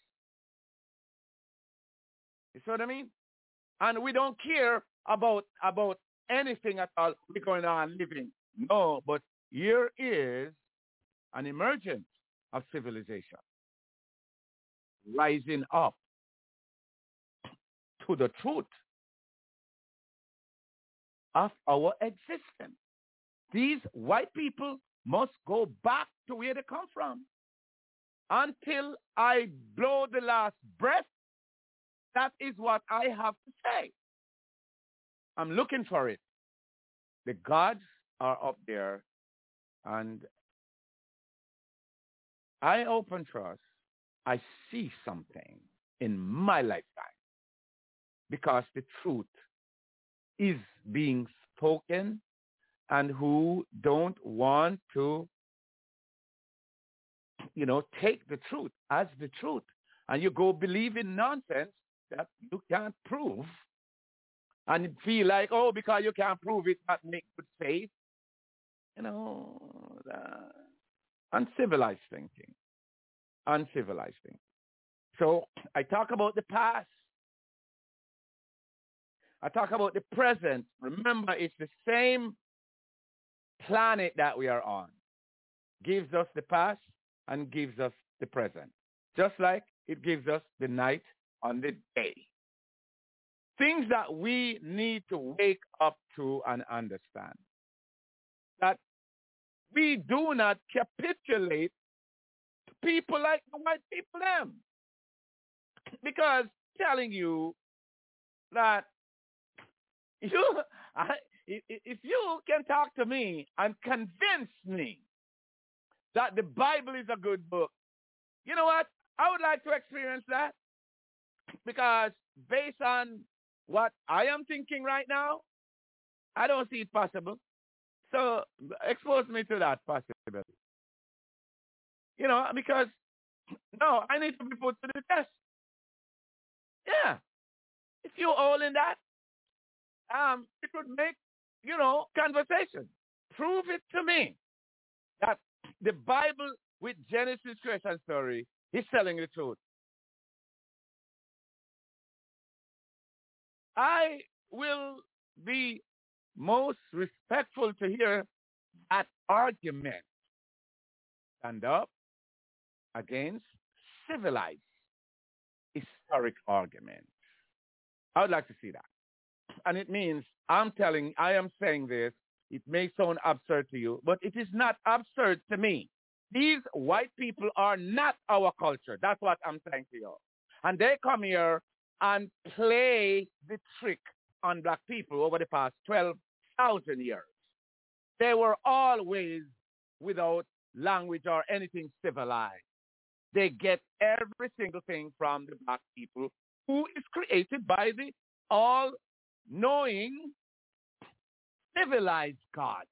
Speaker 3: You see what I mean? And we don't care about about anything at all. We're going on living. No, but here is an emergence of civilization rising up to the truth of our existence. These white people must go back to where they come from. Until I blow the last breath, that is what I have to say. I'm looking for it. The gods are up there, and I open trust. I see something in my lifetime because the truth is being spoken, and who don't want to, you know, take the truth as the truth, and you go believe in nonsense that you can't prove, and you feel like, oh, because you can't prove it, that makes good faith. You know, uh, uncivilized thinking. Uncivilized thinking. So I talk about the past. I talk about the present. Remember, it's the same planet that we are on. Gives us the past and gives us the present. Just like it gives us the night on the day. Things that we need to wake up to and understand. That we do not capitulate to people like the white people them. Because telling you that you, I, if you can talk to me and convince me that the Bible is a good book, you know what? I would like to experience that. Because based on what I am thinking right now, I don't see it possible. So expose me to that possibility. You know, because, no, I need to be put to the test. Yeah. If you're all in that, um, it would make, you know, conversation. Prove it to me that the Bible with Genesis creation story is telling the truth. I will be most respectful to hear that argument stand up against civilized historic argument. I would like to see that. And it means I'm telling, I am saying this, it may sound absurd to you, but it is not absurd to me. These white people are not our culture. That's what I'm saying to you. And they come here and play the trick on black people over the past twelve thousand years. They were always without language or anything civilized. They get every single thing from the black people who is created by the all-knowing, civilized gods.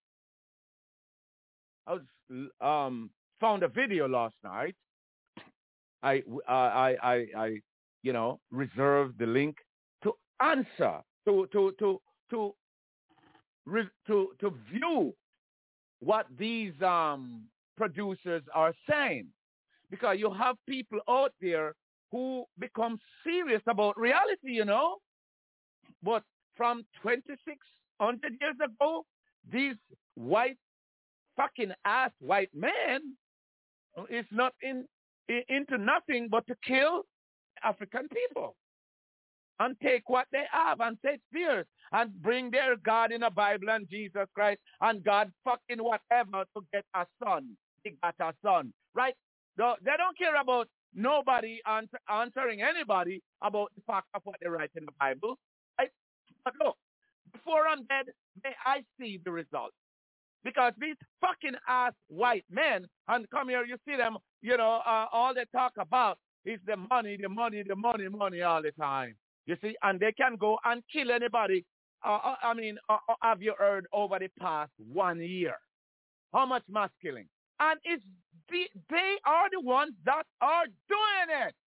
Speaker 3: I was, um, found a video last night. I, uh, I, I, I, you know, reserved the link to answer, to, to, to, to, to, to view what these um, producers are saying. Because you have people out there who become serious about reality, you know. But from twenty-six hundred years ago, these white, fucking ass white men is not in, in into nothing but to kill African people and take what they have and say it's theirs and bring their God in the Bible and Jesus Christ and God fucking whatever to get a son. They got a son, right? They don't care about nobody answer, answering anybody about the fact of what they write in the Bible. Right? But look, before I'm dead, may I see the result. Because these fucking ass white men, and come here, you see them, you know, uh, all they talk about is the money, the money, the money, money all the time. You see, and they can go and kill anybody. Uh, I mean, uh, have you heard over the past one year? How much mass killing? And it's the, they are the ones that are doing it.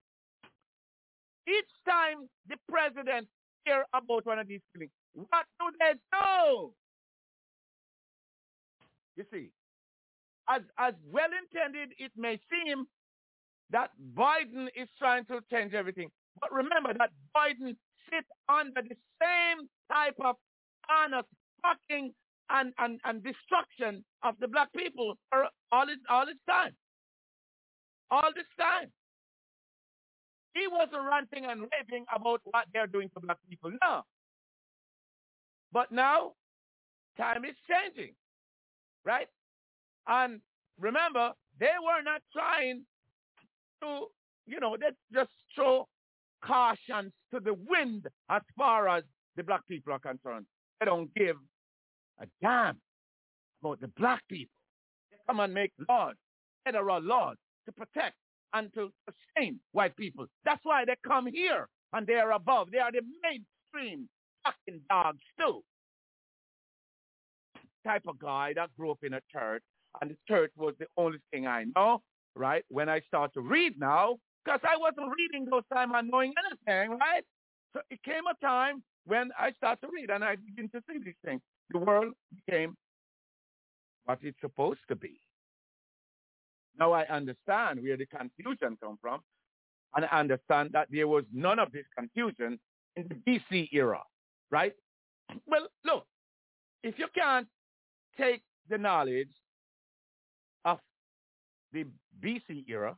Speaker 3: Each time the president hears about one of these killings, what do they do? You see, as, as well-intended it may seem that Biden is trying to change everything. But remember that Biden sits under the same type of honest fucking and, and, and destruction of the black people for all this, all this time. All this time. He wasn't ranting and raving about what they're doing to black people. No. But now, time is changing. Right? And remember, they were not trying to, you know, they just throw cautions to the wind as far as the black people are concerned. They don't give a damn about the black people. They come and make laws, federal laws, to protect and to sustain white people. That's why they come here and they are above. They are the mainstream fucking dogs too. Type of guy that grew up in a church, and the church was the only thing I know, right? When I start to read now, because I wasn't reading those time and knowing anything, right? So it came a time when I started to read and I began to see these things. The world became what it's supposed to be. Now I understand where the confusion comes from, and I understand that there was none of this confusion in the B C era, right? Well, look, if you can't take the knowledge of the B C era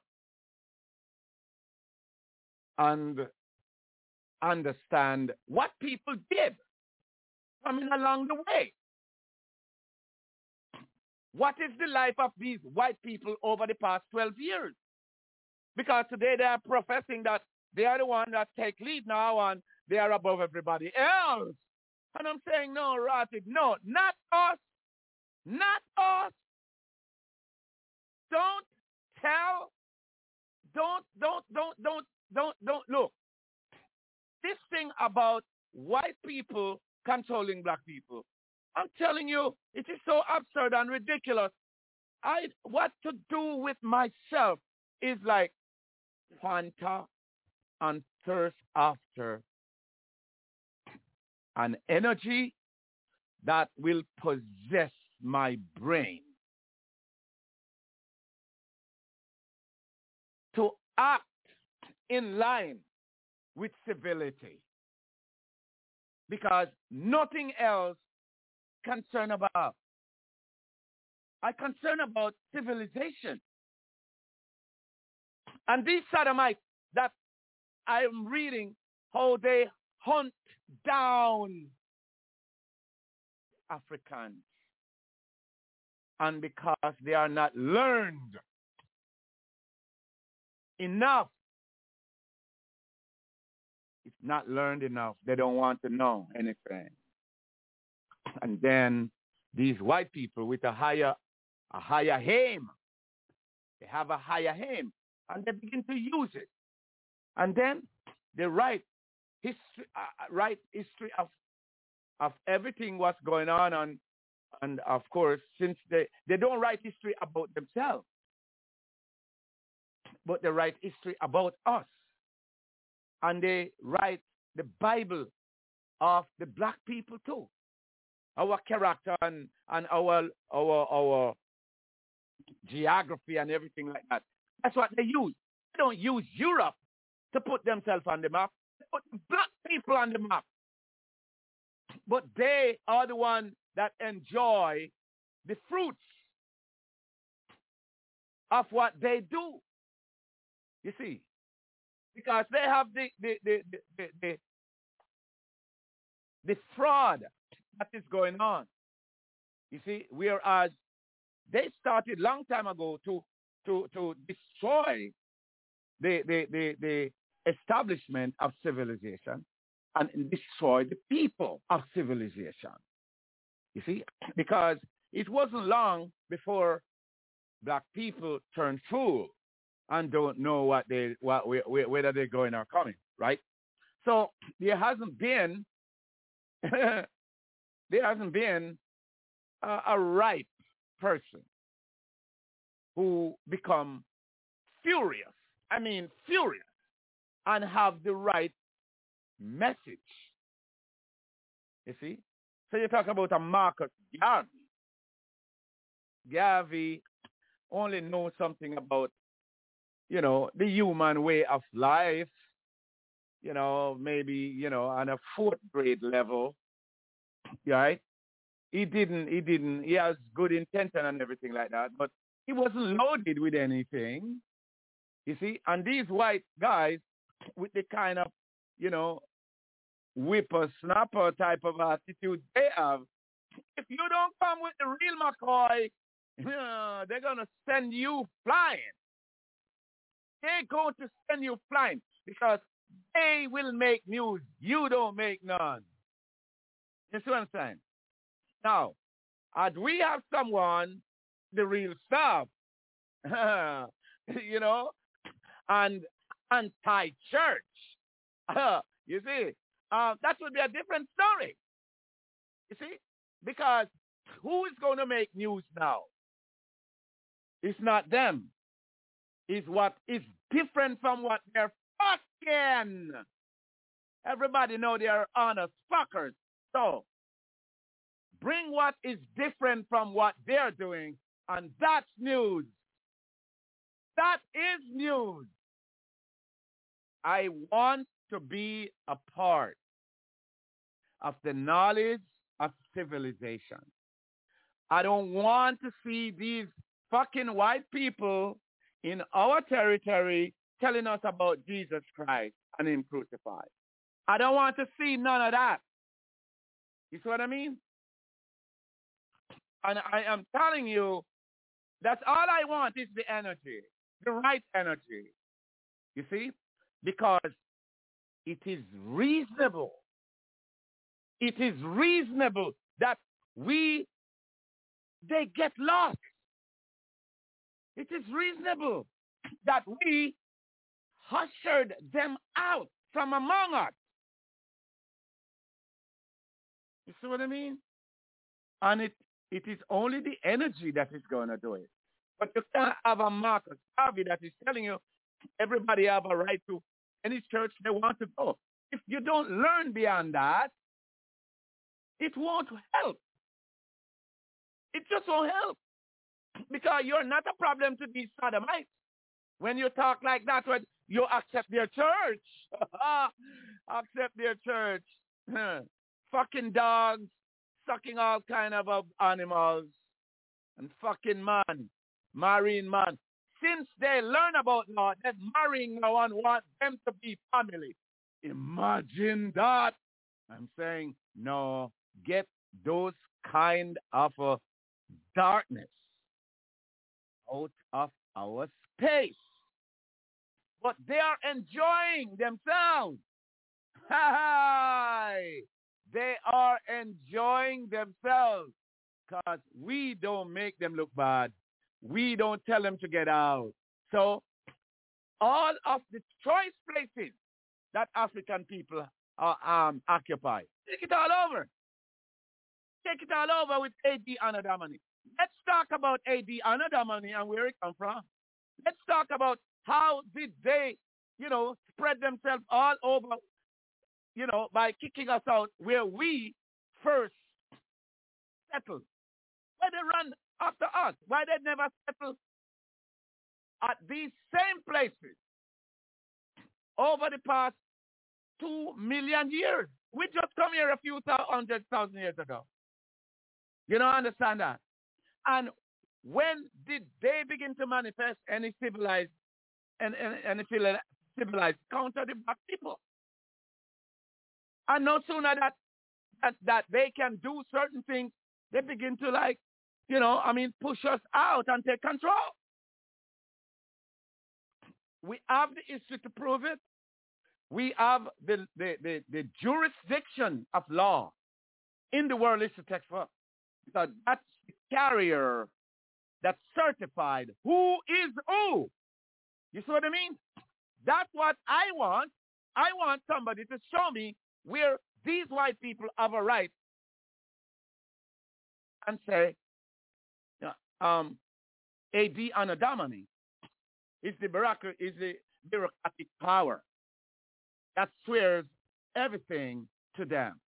Speaker 3: and understand what people did coming along the way. What is the life of these white people over the past twelve years? Because today they are professing that they are the ones that take lead now and they are above everybody else. And I'm saying, no, Rafik, no, not us. Not us. Don't tell. Don't, don't, don't, don't, don't, don't. Look, this thing about white people controlling black people, I'm telling you, it is so absurd and ridiculous. I, what to do with myself is like Fanta and thirst after an energy that will possess my brain to act in line with civility, because nothing else concern about. I concern about civilization. And these sodomites that I'm reading how they hunt down Africans. And because they are not learned enough, it's not learned enough. They don't want to know anything. And then these white people with a higher, a higher aim, they have a higher aim, and they begin to use it. And then they write history, uh, write history of of everything what's going on, and and of course, since they they don't write history about themselves, but they write history about us, and they write the Bible of the black people too, our character and and our our our geography and everything like that. That's what they use. They don't use Europe to put themselves on the map. They put the black people on the map. But they are the ones that enjoy the fruits of what they do. You see, because they have the the the the, the, the, the fraud that is going on. You see, whereas they started long time ago to to to destroy the the the, the establishment of civilization and destroy the people of civilization. You see, because it wasn't long before black people turned fool and don't know what they what whether they're going or coming, right? So there hasn't been there hasn't been a, a ripe person who become furious. I mean furious, and have the right message. You see? So you talk about a Marcus Garvey. Garvey only knows something about, you know, the human way of life, you know, maybe, you know, on a fourth grade level, right? He didn't, he didn't, he has good intention and everything like that, but he wasn't loaded with anything, you see? And these white guys with the kind of, you know, whippersnapper type of attitude they have, if you don't come with the real McCoy, they're going to send you flying. They're going to send you flying because they will make news. You don't make none. You see what I'm saying? Now, as we have someone, the real stuff, you know, and anti-church, you see, uh, that would be a different story. You see, because who is going to make news now? It's not them. It's what is different from what they're fucking. Everybody know they are honest fuckers. So, bring what is different from what they're doing, and that's news. That is news. I want to be a part of the knowledge of civilization. I don't want to see these fucking white people in our territory telling us about Jesus Christ and him crucified. I don't want to see none of that. You see what I mean? And I am telling you, that's all I want is the energy, the right energy. You see? Because it is reasonable. It is reasonable that we, they get lost. It is reasonable that we ushered them out from among us. You see what I mean? And it, it is only the energy that is going to do it. But you can't have a Marcus Garvey that is telling you everybody have a right to any church they want to go. If you don't learn beyond that, it won't help. It just won't help. Because you're not a problem to these sodomites. When you talk like that, when you accept their church. Accept their church. Fucking dogs, sucking all kind of animals. And fucking man, marrying man, since they learn about law, they're marrying now and want them to be family. Imagine that. I'm saying, no, get those kind of uh, darkness out of our space. But they are enjoying themselves. Hi! They are enjoying themselves because we don't make them look bad. We don't tell them to get out. So all of the choice places that African people are, um, occupy, take it all over. Take it all over with A D Anadamani. Let's talk about A D Anadamani and where it come from. Let's talk about how did they, you know, spread themselves all over, you know, by kicking us out where we first settled. Why they run after us? Why they never settle at these same places over the past two million years? We just come here a few hundred thousand years ago. You don't understand that? And when did they begin to manifest any civilized and any civilized counter the black people? And no sooner that, that that they can do certain things, they begin to, like, you know, I mean, push us out and take control. We have the history to prove it. We have the, the, the, the jurisdiction of law in the world history textbook. Because that's the carrier that certified who is who. You see what I mean? That's what I want. I want somebody to show me where these white people have a right and say, um, A D Anadamani is the bureaucratic, is the bureaucratic power that swears everything to them.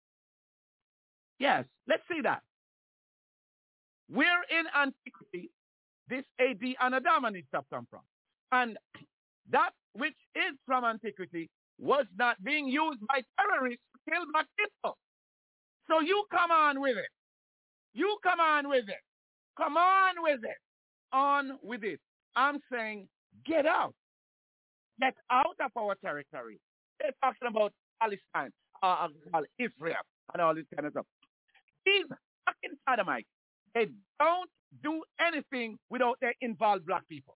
Speaker 3: Yes, let's see that. Where in antiquity this A D Anadamani stuff come from? And that which is from antiquity was not being used by terrorists to kill black people. So you come on with it. You come on with it. Come on with it. On with it. I'm saying get out. Get out of our territory. They're talking about Palestine, uh, Israel, and all this kind of stuff. These fucking sodomites, they don't do anything without they involve black people.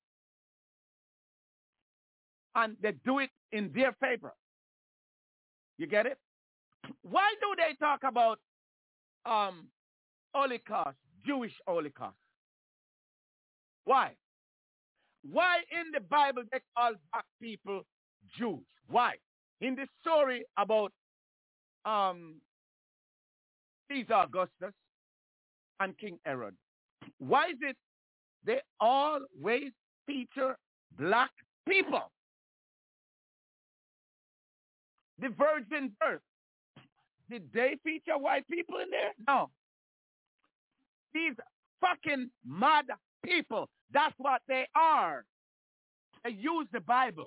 Speaker 3: And they do it in their favor. You get it? Why do they talk about um, Holocaust, Jewish Holocaust? Why? Why in the Bible they call black people Jews? Why? In the story about um, Caesar Augustus and King Herod, why is it they always feature black people? The virgin birth, did they feature white people in there? No. These fucking mad people, that's what they are. They use the Bible.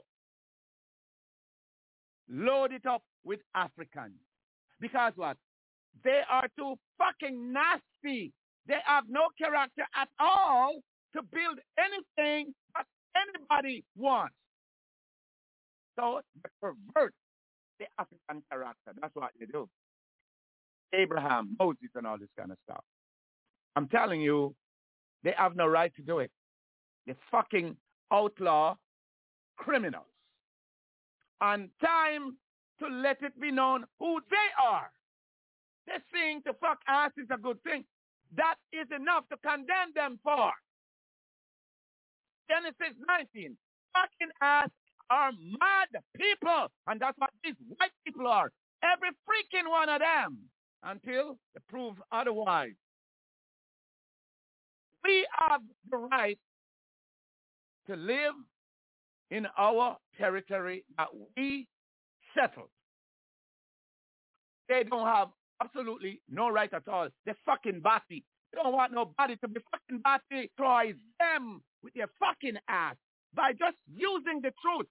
Speaker 3: Load it up with Africans. Because what? They are too fucking nasty. They have no character at all to build anything that anybody wants. So they pervert the African character. That's what they do. Abraham, Moses, and all this kind of stuff. I'm telling you, they have no right to do it. They fucking outlaw criminals. And time to let it be known who they are. They're saying to fuck ass is a good thing. That is enough to condemn them for. Genesis nineteen. Fucking ass are mad people. And that's what these white people are. Every freaking one of them. Until they prove otherwise. We have the right to live in our territory that we settled. They don't have absolutely no right at all. They're fucking batty. They don't want nobody to be fucking batty. Tries them with their fucking ass by just using the truth.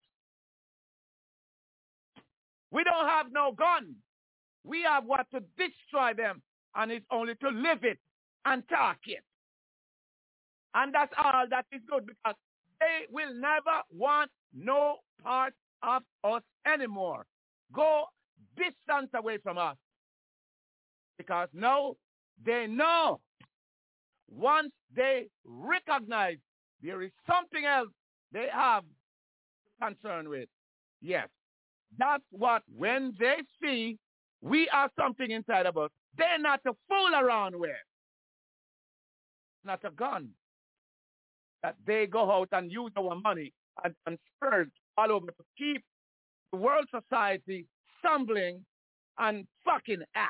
Speaker 3: We don't have no gun. We have what to destroy them, and it's only to live it and talk it. And that's all that is good, because they will never want no part of us anymore. Go distance away from us. Because now they know, once they recognize there is something else they have concern with. Yes, that's what, when they see we have something inside of us, they're not to fool around with. Not a gun that they go out and use our money and, and splurge all over to keep the world society stumbling and fucking ass.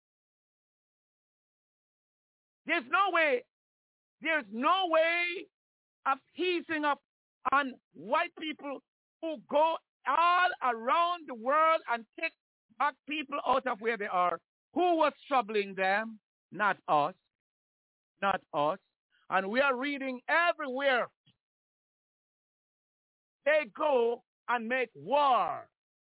Speaker 3: There's no way, there's no way of easing up on white people who go all around the world and take back people out of where they are. Who was troubling them? Not us. Not us. And we are reading everywhere. They go and make war.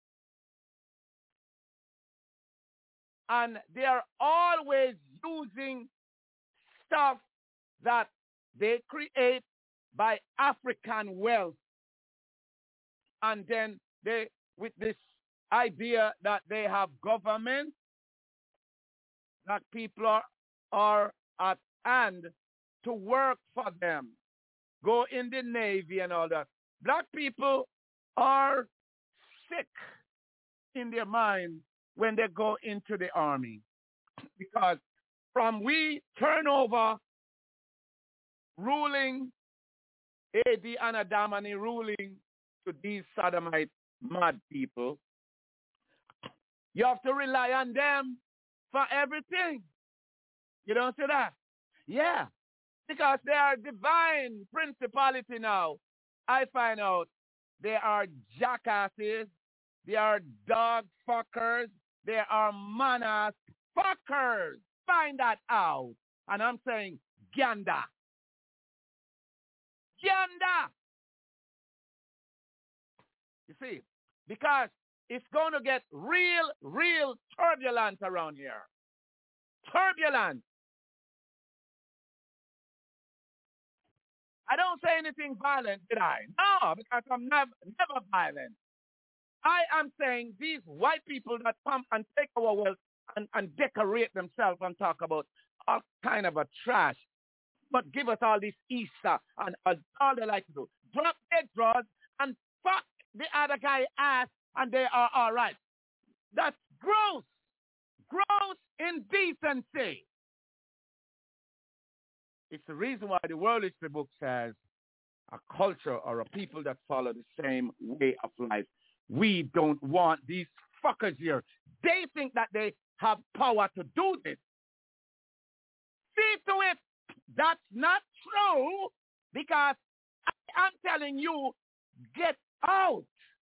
Speaker 3: And they are always using stuff that they create by African wealth. And then they, with this idea that they have government, that people are, are at hand to work for them, go in the Navy and all that. Black people are sick in their mind when they go into the army. Because from we turn over ruling, A D and Adamani ruling to these sodomite mad people, you have to rely on them for everything. You don't see that? Yeah. Because they are divine principality now. I find out they are jackasses, they are dog fuckers, they are man-ass fuckers. Find that out. And I'm saying, Ganda. Ganda. You see, because it's going to get real, real turbulent around here. Turbulent. I don't say anything violent, did I? No, because I'm never, never violent. I am saying these white people that come and take our wealth and, and decorate themselves and talk about all kind of a trash, but give us all this Easter and uh, all they like to do. Drop their drawers and fuck the other guy ass and they are all right. That's gross. Gross indecency. It's the reason why the World History book says a culture or a people that follow the same way of life. We don't want these fuckers here. They think that they have power to do this. See to it. That's not true, because I am telling you, get out.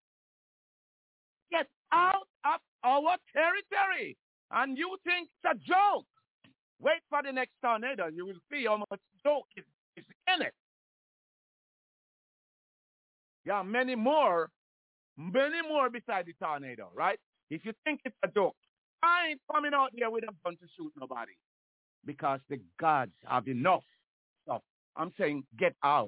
Speaker 3: Get out of our territory. And you think it's a joke. Wait for the next tornado. You will see how much joke is, is in it. There are many more, many more beside the tornado, right? If you think it's a joke, I ain't coming out there with a gun to shoot nobody, because the gods have enough stuff. I'm saying get out.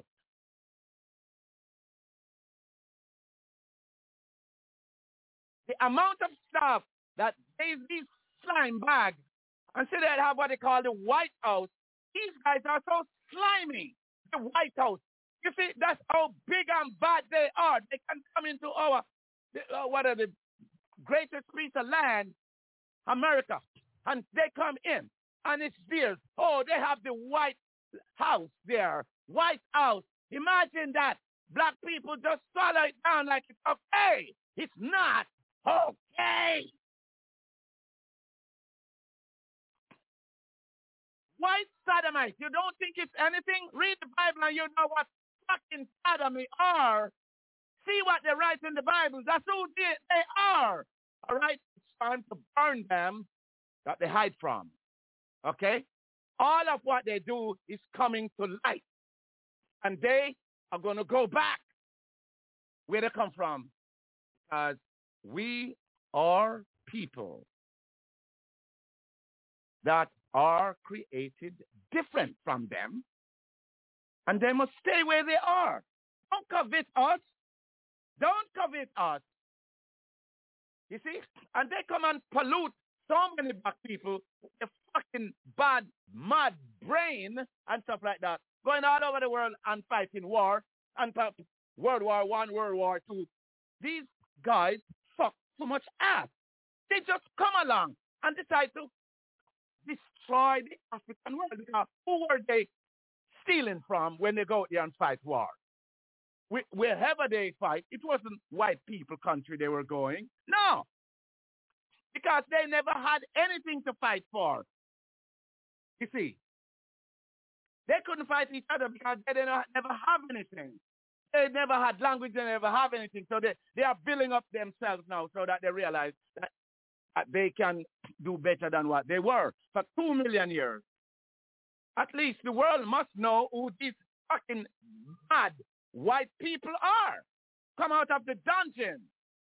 Speaker 3: The amount of stuff that these, these slime bags, and so they have what they call the White House. These guys are so slimy, the White House. You see, that's how big and bad they are. They can come into our, uh, what are the greatest piece of land, America, and they come in, and it's theirs. Oh, they have the White House there, White House. Imagine that. Black people just swallow it down like it's okay. It's not okay. White sodomites. You don't think it's anything? Read the Bible and you know what fucking sodomy are. See what they write in the Bible. That's who they, they are. All right? It's time to burn them that they hide from. Okay? All of what they do is coming to light. And they are going to go back where they come from. Because we are people that are created different from them, and they must stay where they are. Don't covet us. Don't covet us. You see? And they come and pollute so many black people with a fucking bad, mad brain and stuff like that. Going all over the world and fighting war. And World War One, World War Two. These guys fuck so much ass. They just come along and decide to destroy the African world. Because who were they stealing from when they go out there and fight war? Wherever they fight, it wasn't white people country they were going. No. Because they never had anything to fight for. You see. They couldn't fight each other because they didn't never have anything. They never had language, they never have anything. So they, they are building up themselves now so that they realize that, that they can do better than what they were for two million years. At least the world must know who these fucking mad white people are. Come out of the dungeon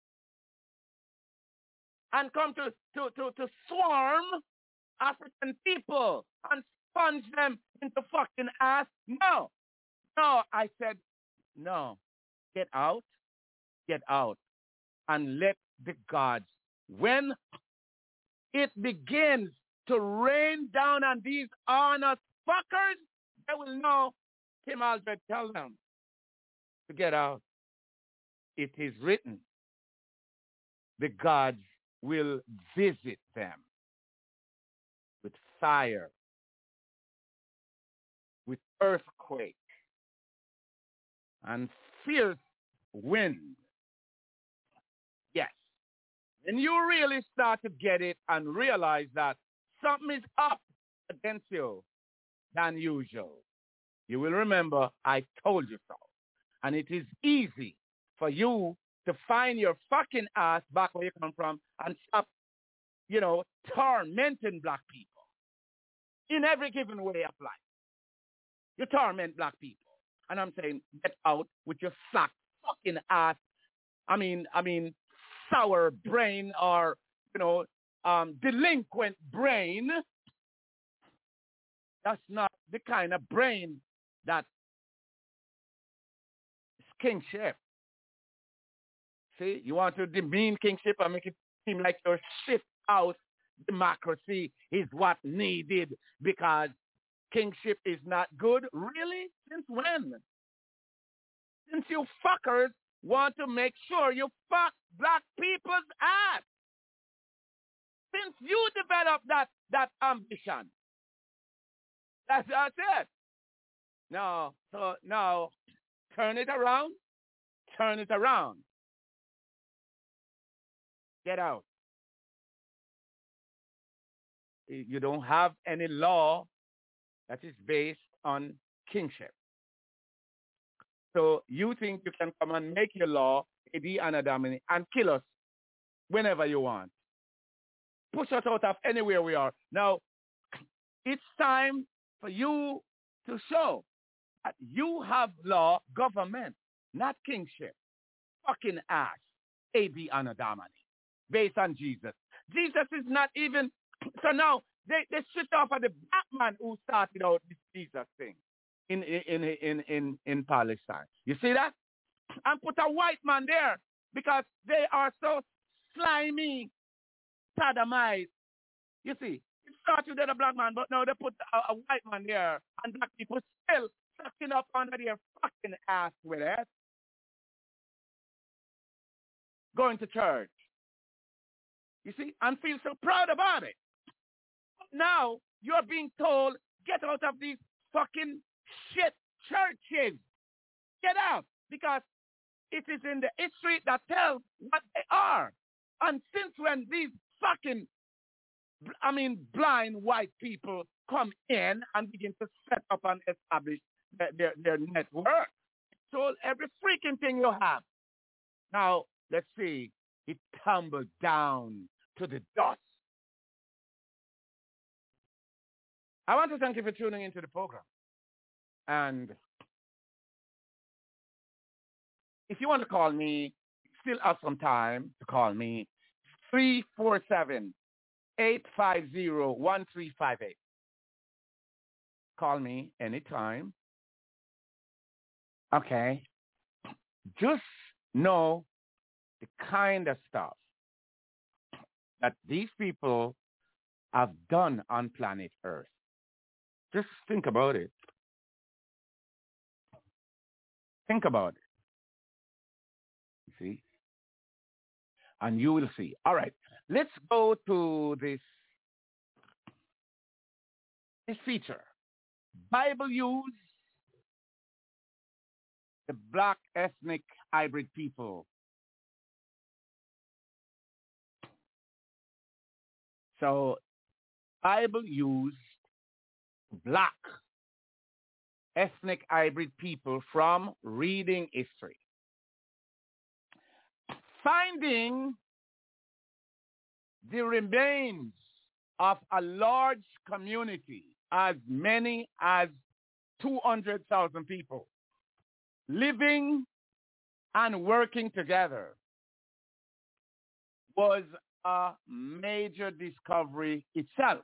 Speaker 3: and come to, to, to, to swarm African people and sponge them into fucking ass. No. No, I said, no. Get out. Get out. And let the gods, when it begins to rain down on these honest fuckers, they will know. Tim Albert, tell them to get out. It is written. The gods will visit them with fire, with earthquake, and fierce wind. Yes. When you really start to get it and realize that something is up against you than usual, you will remember I told you so. And it is easy for you to find your fucking ass back where you come from and stop, you know, tormenting black people in every given way of life. You torment black people. And I'm saying, get out with your flat fucking ass. I mean, I mean, sour brain or, you know, um, delinquent brain. That's not the kind of brain that is kingship. See, you want to demean kingship and make it seem like your shift out democracy is what needed because kingship is not good? Really? Since when? Since you fuckers want to make sure you fuck black people's ass. Since you developed that, that ambition. That's, that's it. Now, so now, turn it around. Turn it around. Get out. You don't have any law that is based on kingship. So you think you can come and make your law, Edi Anadamini, and kill us whenever you want. Push us out of anywhere we are. Now, it's time for you to show that you have law, government, not kingship. Fucking ass, Edi Anadamani, based on Jesus. Jesus is not even, so now they, they switch off of the black man who started out this Jesus thing. In, in, in, in, in Palestine. You see that? And put a white man there because they are so slimy, sodomized. You see, it started with a black man, but now they put a, a white man there and black people still sucking up under their fucking ass with it. Going to church. You see, and feel so proud about it. Now you're being told, get out of these fucking shit churches. Get out. Because it is in the history that tells what they are. And since when these fucking, I mean, blind white people come in and begin to set up and establish their, their, their network. So every freaking thing you have. Now, let's see. It tumbled down to the dust. I want to thank you for tuning into the program. And if you want to call me, still have some time to call me, three four seven, eight five zero, one three five eight. Call me anytime. Okay. Just know the kind of stuff that these people have done on planet Earth. Just think about it. Think about it. You see? And you will see. All right. Let's go to this, this feature. Bible use the black ethnic hybrid people. So Bible used black ethnic hybrid people from reading history. Finding the remains of a large community, as many as two hundred thousand people, living and working together, was a major discovery itself.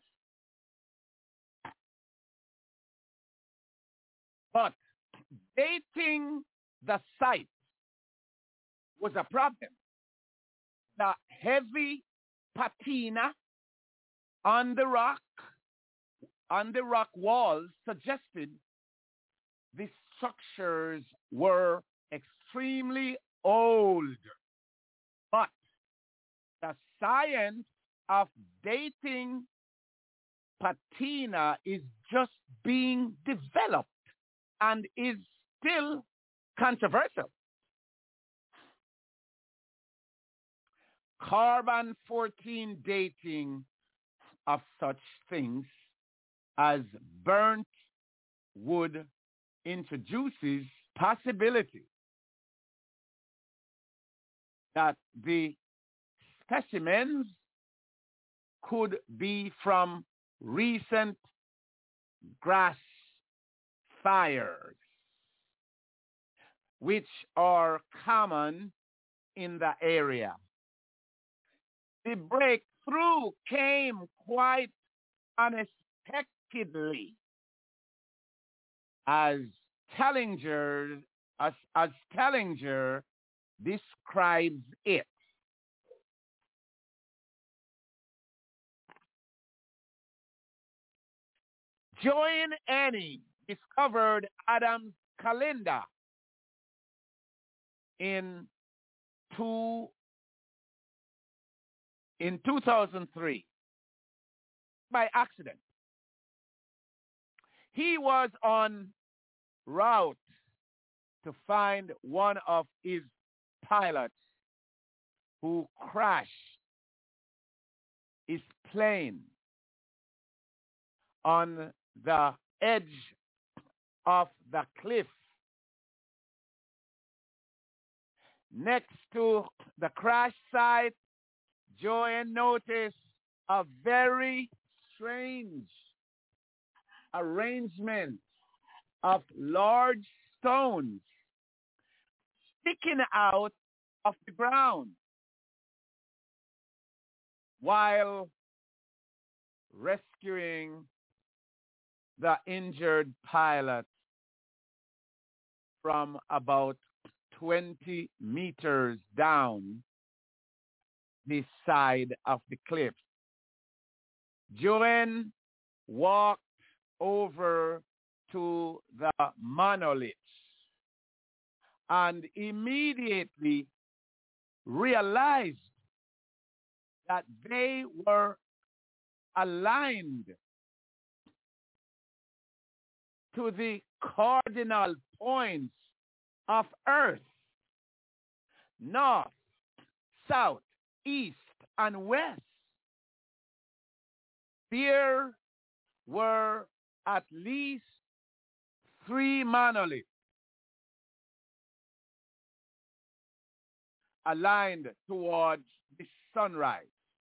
Speaker 3: But dating the site was a problem. The heavy patina on the rock, on the rock walls suggested the structures were extremely old. But the science of dating patina is just being developed and is still controversial. Carbon fourteen dating of such things as burnt wood introduces possibility that the specimens could be from recent grass fires, which are common in the area. The breakthrough came quite unexpectedly, as Tellinger, as, as Tellinger describes it. Joanne Annie discovered Adam's calendar in two in two thousand three by accident. He was on route to find one of his pilots who crashed his plane on the edge of the cliff next to the crash site. Joanne noticed a very strange arrangement of large stones sticking out of the ground. While rescuing the injured pilot from about twenty meters down the side of the cliff, Joanne walked over to the monoliths and immediately realized that they were aligned to the cardinal points of Earth: north, south, east, and west. There were at least three monoliths aligned towards the sunrise.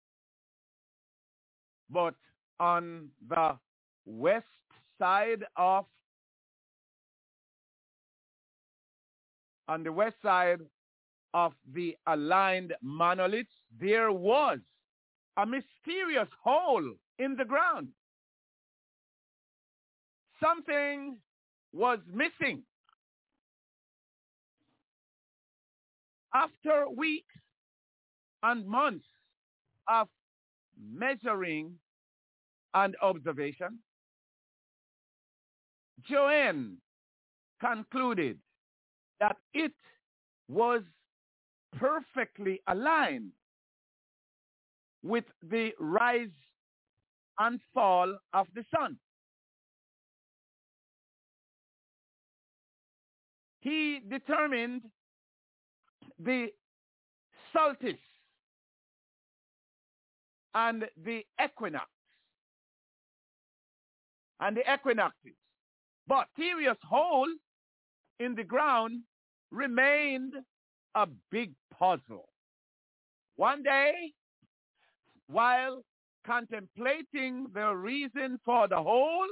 Speaker 3: But on the west side of on the west side of the aligned monoliths, there was a mysterious hole in the ground. Something was missing. after weeks and months of measuring and observation, Joanne concluded that it was perfectly aligned with the rise and fall of the sun. He determined the solstice and the equinox and the equinoxes. But serious hole in the ground remained a big puzzle. One day, while contemplating the reason for the hole,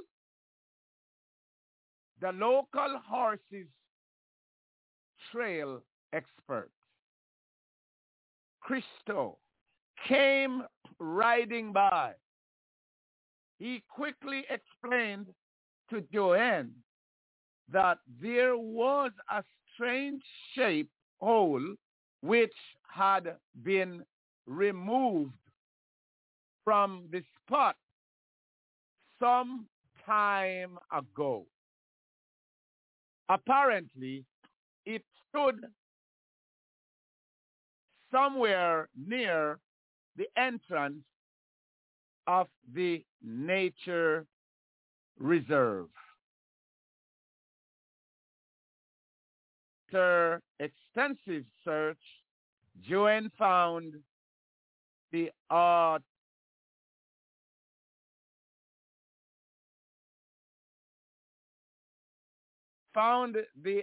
Speaker 3: the local horses trail expert, Christo, came riding by. He quickly explained to Joanne that there was a strange shaped hole which had been removed from the spot some time ago. Apparently, it stood somewhere near the entrance of the nature reserve. After extensive search, Joanne found the art found the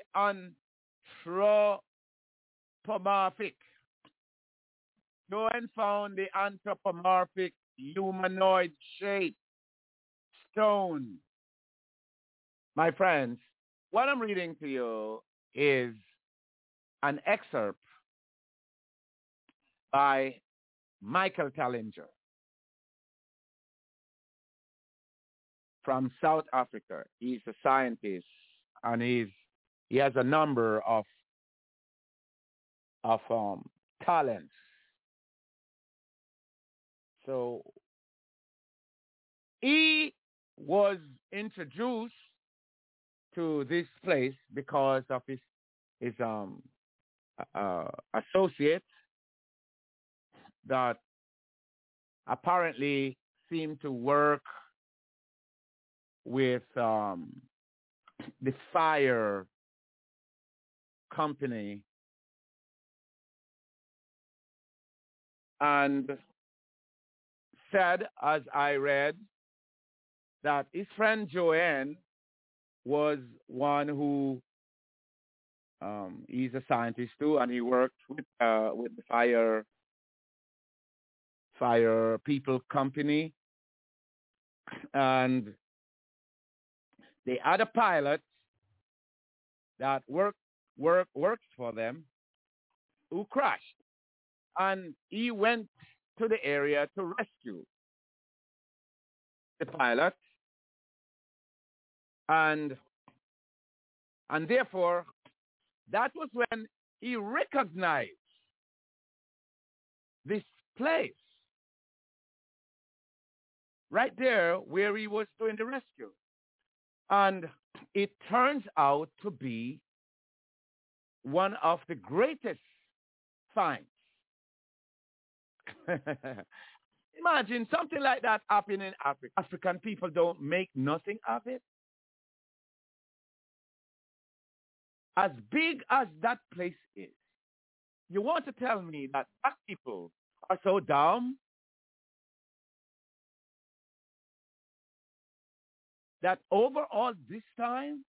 Speaker 3: anthropomorphic. Joanne found the anthropomorphic humanoid shape stone. My friends, what I'm reading to you is an excerpt by Michael Tallinger from South Africa. He's a scientist, and he's he has a number of of um, talents. So he was introduced to this place because of his his um uh, associate that apparently seemed to work with um, the fire company, and said, as I read, that his friend Joanne was one who um, he's a scientist too, and he worked with uh, with the fire fire people company, and they had a pilot that work work works for them who crashed, and he went to the area to rescue the pilot, and and therefore that was when he recognized this place right there where he was doing the rescue. And it turns out to be one of the greatest finds. Imagine something like that happening in Africa. African people don't make nothing of it. As big as that place is, you want to tell me that black people are so dumb that over all this time,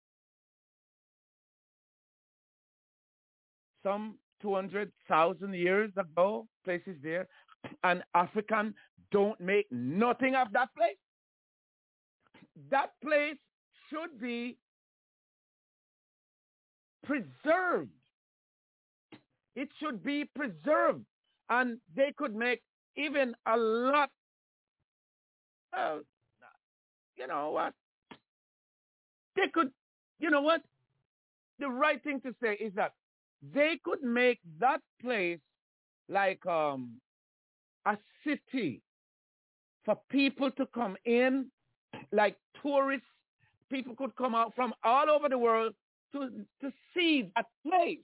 Speaker 3: some two hundred thousand years ago, places there, and African don't make nothing of that place? That place should be preserved. It should be preserved. And they could make even a lot, uh, you know what? They could, you know what? The right thing to say is that they could make that place like um, a city for people to come in, like tourists. People could come out from all over the world to, to see that place.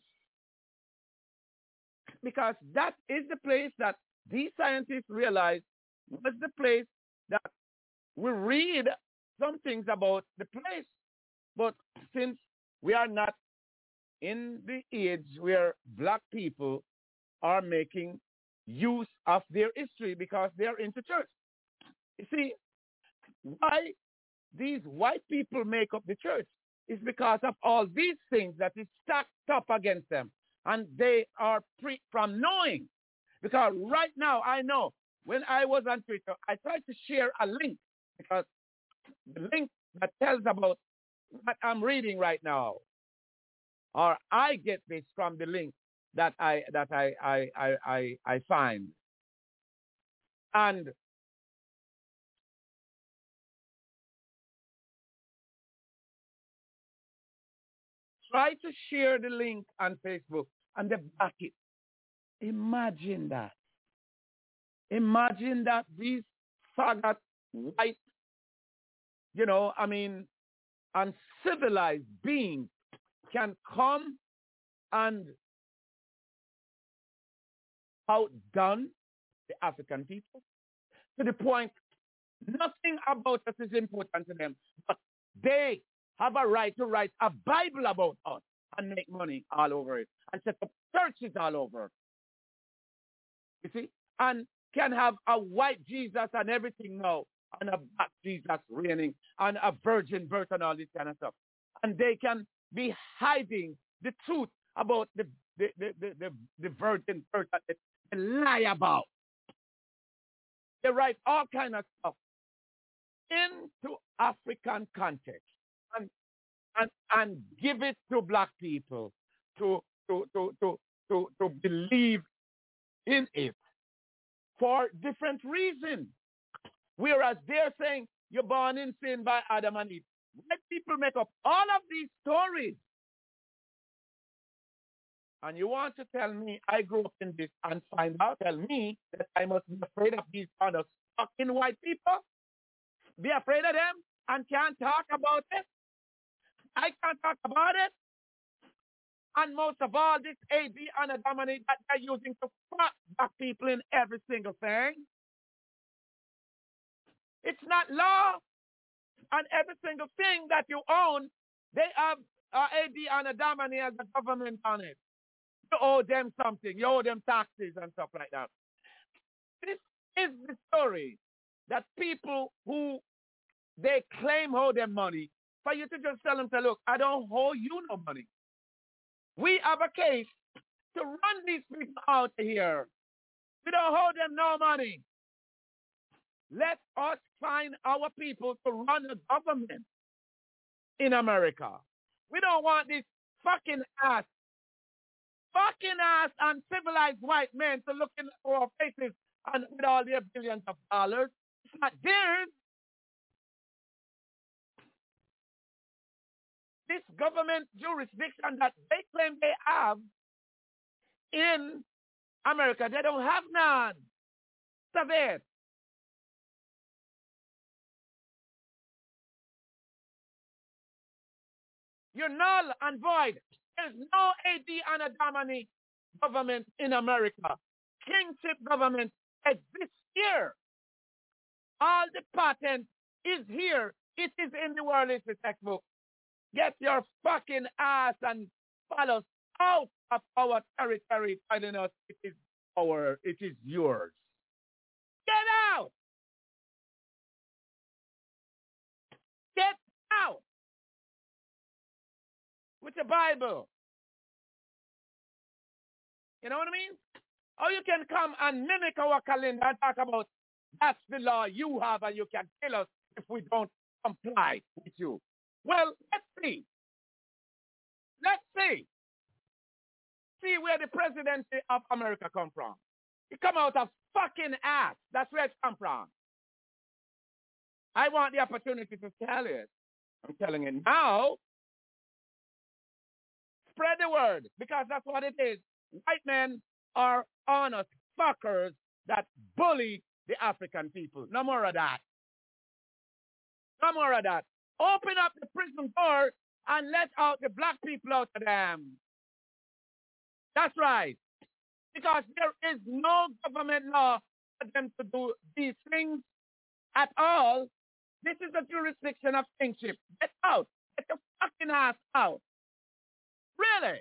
Speaker 3: Because that is the place that these scientists realized was the place that we read some things about the place. But since we are not in the age where black people are making use of their history because they're into church. You see, why these white people make up the church is because of all these things that is stacked up against them. And they are free from knowing. Because right now, I know, when I was on Twitter, I tried to share a link because the link that tells about what I'm reading right now, or I get this from the link that I that I I I I, I find. And try to share the link on Facebook and they back it. Imagine that. Imagine that these faggot white, you know, I mean, uncivilized beings can come and outdone the African people to the point nothing about us is important to them, but they have a right to write a Bible about us and make money all over it and set up churches all over it. You see? And can have a white Jesus and everything now, and a black Jesus reigning, and a virgin birth and all this kind of stuff. And they can be hiding the truth about the the, the, the, the, the virgin birth that they, they lie about. They write all kind of stuff into African context and and and give it to black people to to to to to, to believe in it for different reasons. Whereas they're saying you're born in sin by Adam and Eve. Let people make up all of these stories. And you want to tell me I grew up in this and find out, tell me that I must be afraid of these kind of fucking white people? Be afraid of them and can't talk about it? I can't talk about it. And most of all, this A D and a dominate that they're using to fuck black people in every single thing. It's not law. And every single thing that you own, they have uh, A D and a dominate as a government on it. You owe them something. You owe them taxes and stuff like that. This is the story that people who they claim owe them money, for you to just tell them, to look, I don't owe you no money. We have a case to run these people out of here. We don't owe them no money. Let us find our people to run a government in America. We don't want this fucking ass, fucking ass uncivilized white men to look in our faces and with all their billions of dollars. It's not theirs. This government jurisdiction that they claim they have in America, they don't have none. Stop it. You're null and void. There's no A D and a Damani government in America. Kingship government exists here. All the patent is here. It is in the World History textbook. Get your fucking ass and follow out of our territory, telling us it is our, it is yours. Get out! Get out! With the Bible. You know what I mean? Or you can come and mimic our calendar and talk about that's the law you have and you can kill us if we don't comply with you. Well, let's see. Let's see. See where the presidency of America come from. It come out of fucking ass. That's where it come from. I want the opportunity to tell it. I'm telling it now. Spread the word, because that's what it is. White men are honest fuckers that bully the African people. No more of that. No more of that. Open up the prison door and let out the black people out of them. That's right. Because there is no government law for them to do these things at all. This is a jurisdiction of kingship. Get out. Get your fucking ass out. Really?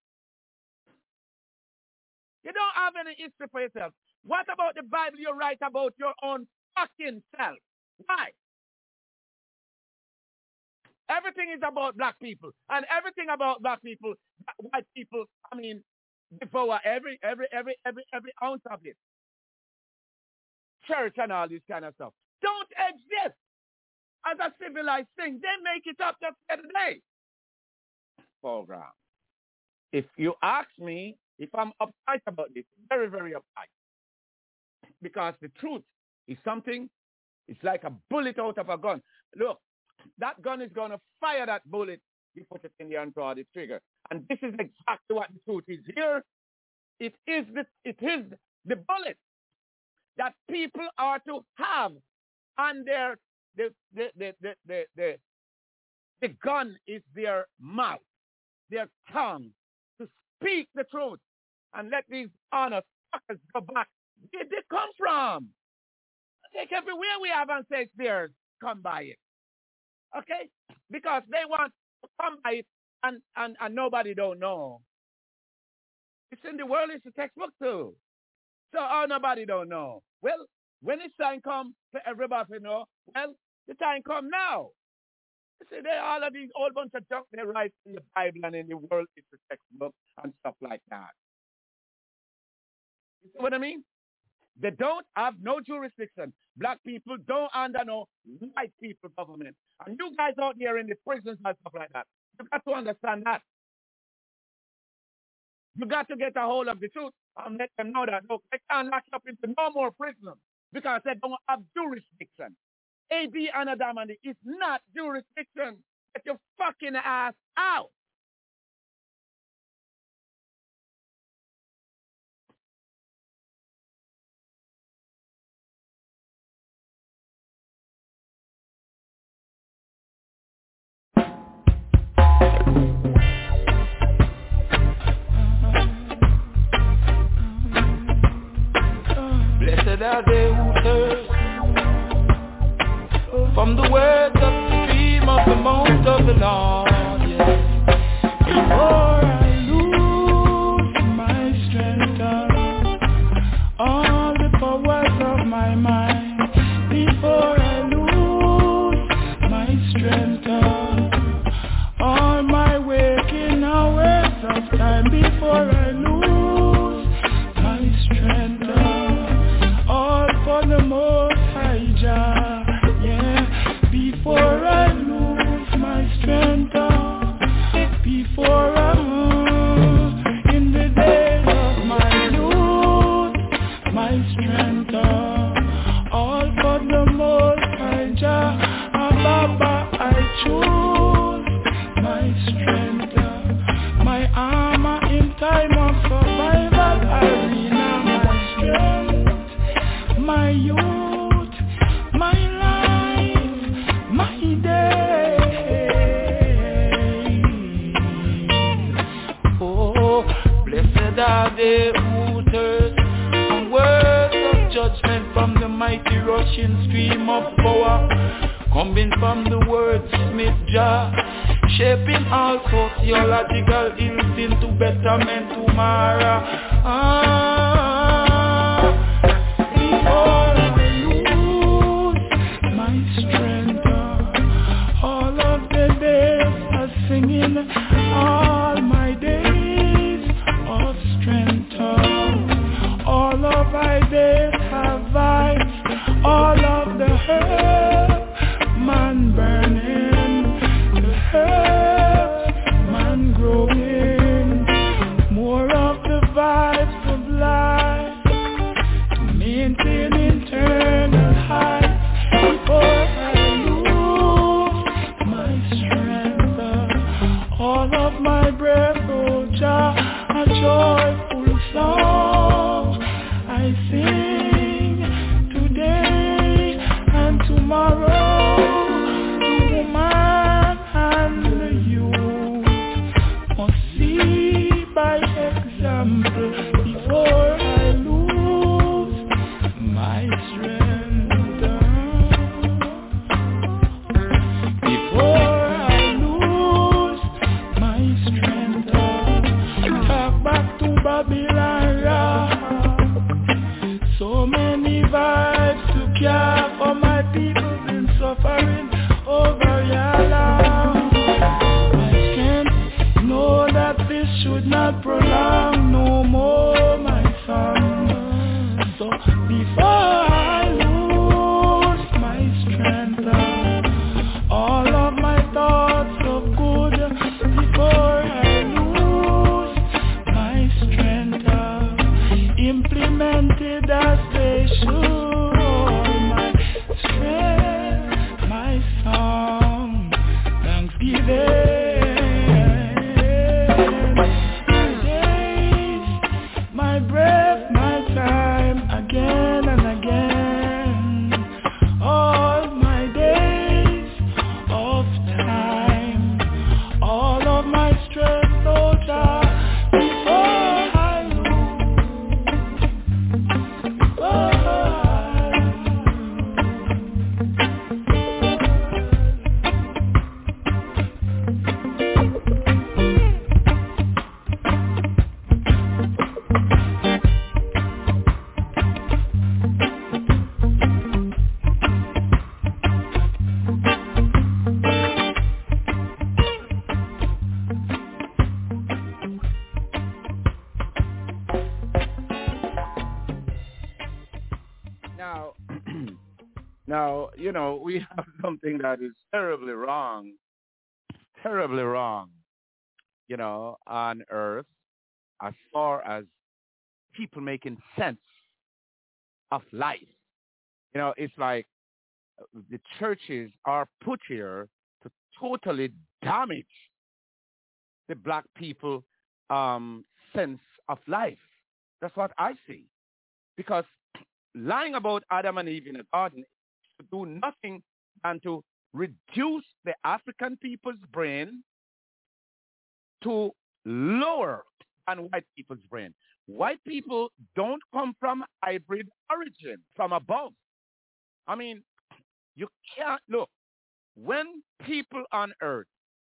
Speaker 3: You don't have any history for yourself. What about the Bible you write about your own fucking self? Why? Everything is about black people. And everything about black people, white people, I mean, devour every, every, every, every, every ounce of it. Church and all this kind of stuff. Don't exist as a civilized thing. They make it up just the other day. Program. If you ask me if I'm uptight about this, very, very uptight. Because the truth is something, it's like a bullet out of a gun. Look, that gun is going to fire that bullet. You put it in there and draw the trigger. And this is exactly what the truth is here. It is the, it is the bullet that people are to have on their, the, the, the, the, the, the, the gun is their mouth, their tongue, to speak the truth and let these honest fuckers go back. Where they come from? Take everywhere we have ancestors come by it. Okay? Because they want to come by it and, and, and nobody don't know. It's in the world, it's a textbook too. So oh, nobody don't know. Well, when it's time come for everybody to know, well, the time come now. You see, they all of these whole bunch of junk they write in the Bible and in the world, it's a textbook and stuff like that. You see what I mean? They don't have no jurisdiction. Black people don't under no white people government. And you guys out there in the prisons and stuff like that, you got to understand that. You got to get a hold of the truth and let them know that, look, they can't lock up into no more prisoners because they don't have jurisdiction. A D and Adamandi is not jurisdiction. Get your fucking ass out.
Speaker 4: Blessed are they who thirst from the words of the stream of the mouth of the Lord, yes. Before I lose my strength, uh, all the powers of my mind, before I lose my strength, uh, all my waking hours of time, before I lose my strength, uh, all for the Most High Jah. Before I lose my strength, uh, before I, uh, in the days of my youth, my strength, uh, all for the Most High Jah, Baba, I choose my strength, uh, my armor in time of survival, arena, my strength, my youth, my life, my day. Oh, blessed are they who thirst for words of judgment from the mighty rushing stream of power, coming from the wordsmith Jah, shaping all sociological ills into betterment tomorrow. Ah, before I lose my strength, all of the days of singing, all my days of strength, all of my days have I, all of the herb man burning, the herb man growing, more of the vibes of life to maintain internal heights. Before I lose my strength, all all of my breath, oh Jah, a joyful song I sing today and tomorrow. The woman and the youth must see by example before I lose my strength. Before I lose my strength, talk back to Babylon. So many vibes to care for my people been suffering over your long. My strength, know that this should not prolong no more, my son. So before I lose my strength, all of my thoughts of good, before I lose my strength, implemented as they should. My strength, my song, thanksgiving. My days, my breath, my time, again and again. All my days of time, all of my strength, oh Jah, before I lose, before I
Speaker 3: Now, now, you know, we have something that is terribly wrong, terribly wrong, you know, on earth as far as people making sense of life. You know, it's like the churches are put here to totally damage the black people um, sense of life. That's what I see. Because lying about Adam and Eve in the garden is to do nothing than to reduce the African people's brain to lower than white people's brain. White people don't come from hybrid origin, from above. I mean, you can't, look, when people on earth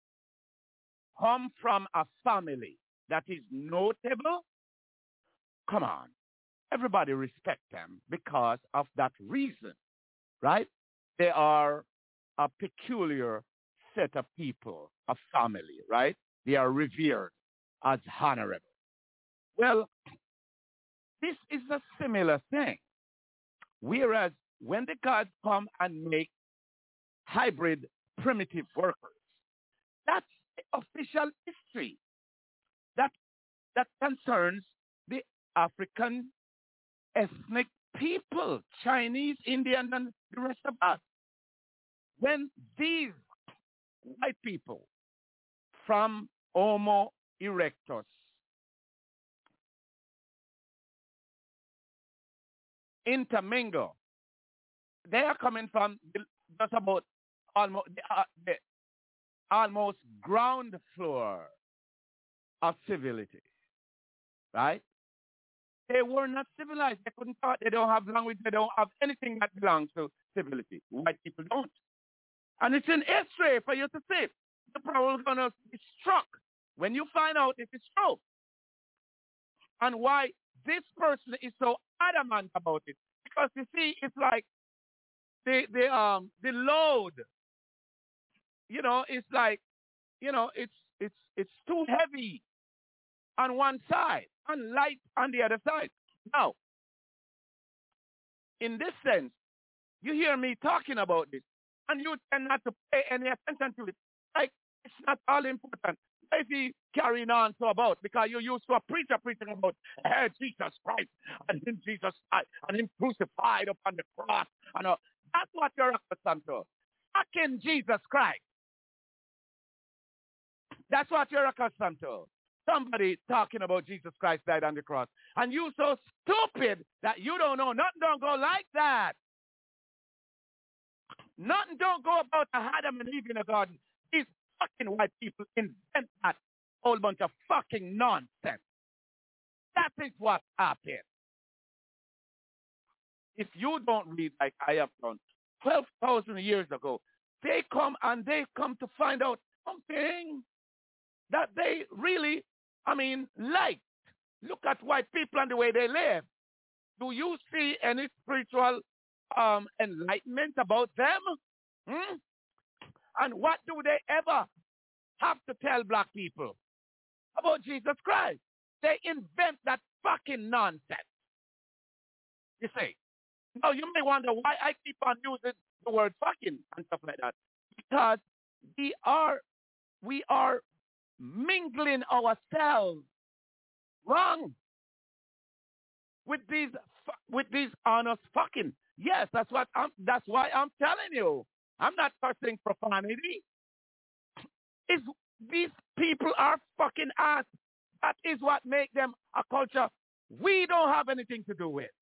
Speaker 3: come from a family that is notable, come on, everybody respect them because of that reason, right? They are a peculiar set of people, a family, right? They are revered as honorable. Well, this is a similar thing. Whereas when the gods come and make hybrid primitive workers, that's the official history that that concerns the African ethnic people, Chinese, Indian, and the rest of us. When these white people from Homo erectus intermingle, they are coming from just about almost the, uh, the almost ground floor of civility, right? They were not civilized. They couldn't talk. They don't have language. They don't have anything that belongs to civility. White people don't. And it's in history for you to see. The problem is going to be struck when you find out if it's true. And why this person is so adamant about it. Because you see, it's like the the um the load, you know, it's like, you know, it's it's it's too heavy on one side and light on the other side. Now, in this sense, you hear me talking about this, and you tend not to pay any attention to it. Like, it's not all important. If he carrying on so about, because you used to a preacher preaching about hey, Jesus Christ, and him Jesus Christ, and him crucified upon the cross. And uh, that's what you're accustomed to. Fucking Jesus Christ. That's what you're accustomed to. Somebody talking about Jesus Christ died on the cross. And you so stupid that you don't know. Nothing don't go like that. Nothing don't go about Adam and Eve in the garden. These fucking white people invent that whole bunch of fucking nonsense. That is what happened. If you don't read like I have done twelve thousand years ago, they come and they come to find out something that they really, I mean, like. Look at white people and the way they live. Do you see any spiritual um, enlightenment about them? Hmm? And what do they ever have to tell black people about Jesus Christ? They invent that fucking nonsense. You see? Now you may wonder why I keep on using the word fucking and stuff like that. Because we are we are mingling ourselves wrong with these with these honest fucking. Yes, that's what I'm that's why I'm telling you. I'm not cursing profanity. It's, these people are fucking ass. That is what makes them a culture we don't have anything to do with.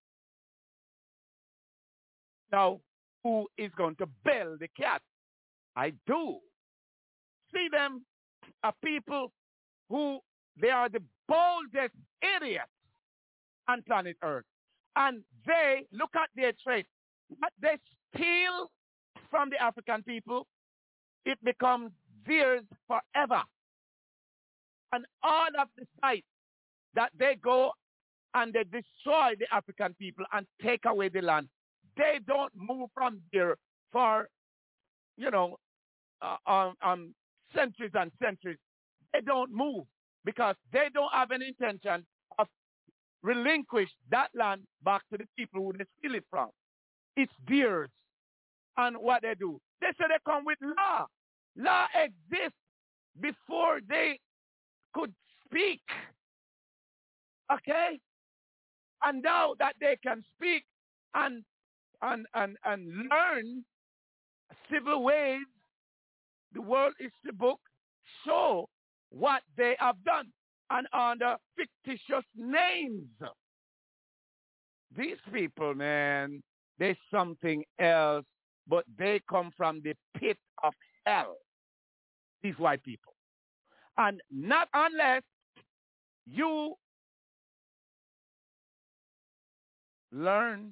Speaker 3: Now, who is going to bell the cat? I do. See them are people who, they are the boldest idiots on planet Earth. And they, look at their traits. What they steal from the African people, it becomes theirs forever. And all of the sites that they go and they destroy the African people and take away the land, they don't move from there for, you know, uh, um, um, centuries and centuries. They don't move because they don't have any intention of relinquish that land back to the people who they steal it from. It's theirs. And what they do, they say they come with law. Law exists before they could speak. Okay? And now that they can speak and and and, and learn civil ways, the world history book show what they have done and under fictitious names. These people, man, they're something else, but they come from the pit of hell, these white people. And not unless you learn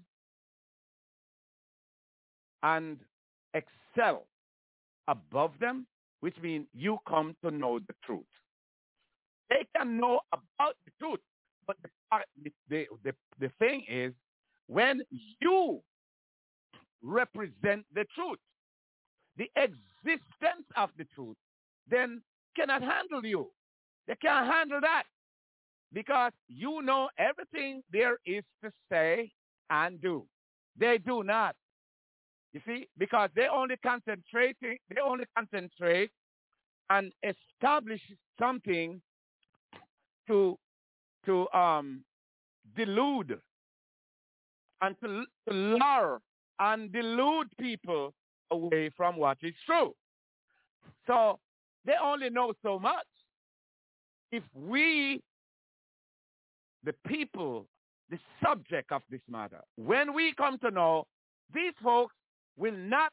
Speaker 3: and excel above them, which means you come to know the truth. They can know about the truth, but the, the, the, the thing is, when you represent the truth, the existence of the truth, then cannot handle you. They can't handle that because you know everything there is to say and do. They do not. You see, because they only concentrate, they only concentrate and establish something to to um delude and to, to lure and delude people away from what is true. So they only know so much. If we, the people, the subject of this matter, when we come to know, these folks will not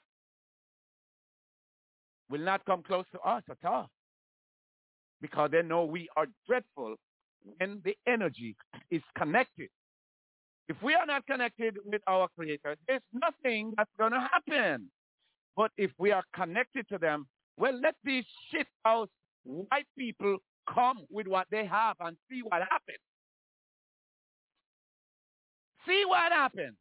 Speaker 3: will not come close to us at all, because they know we are dreadful when the energy is connected. If we are not connected with our Creator, there's nothing that's going to happen. But if we are connected to them, well, let these shithouse white people come with what they have and see what happens. See what happens.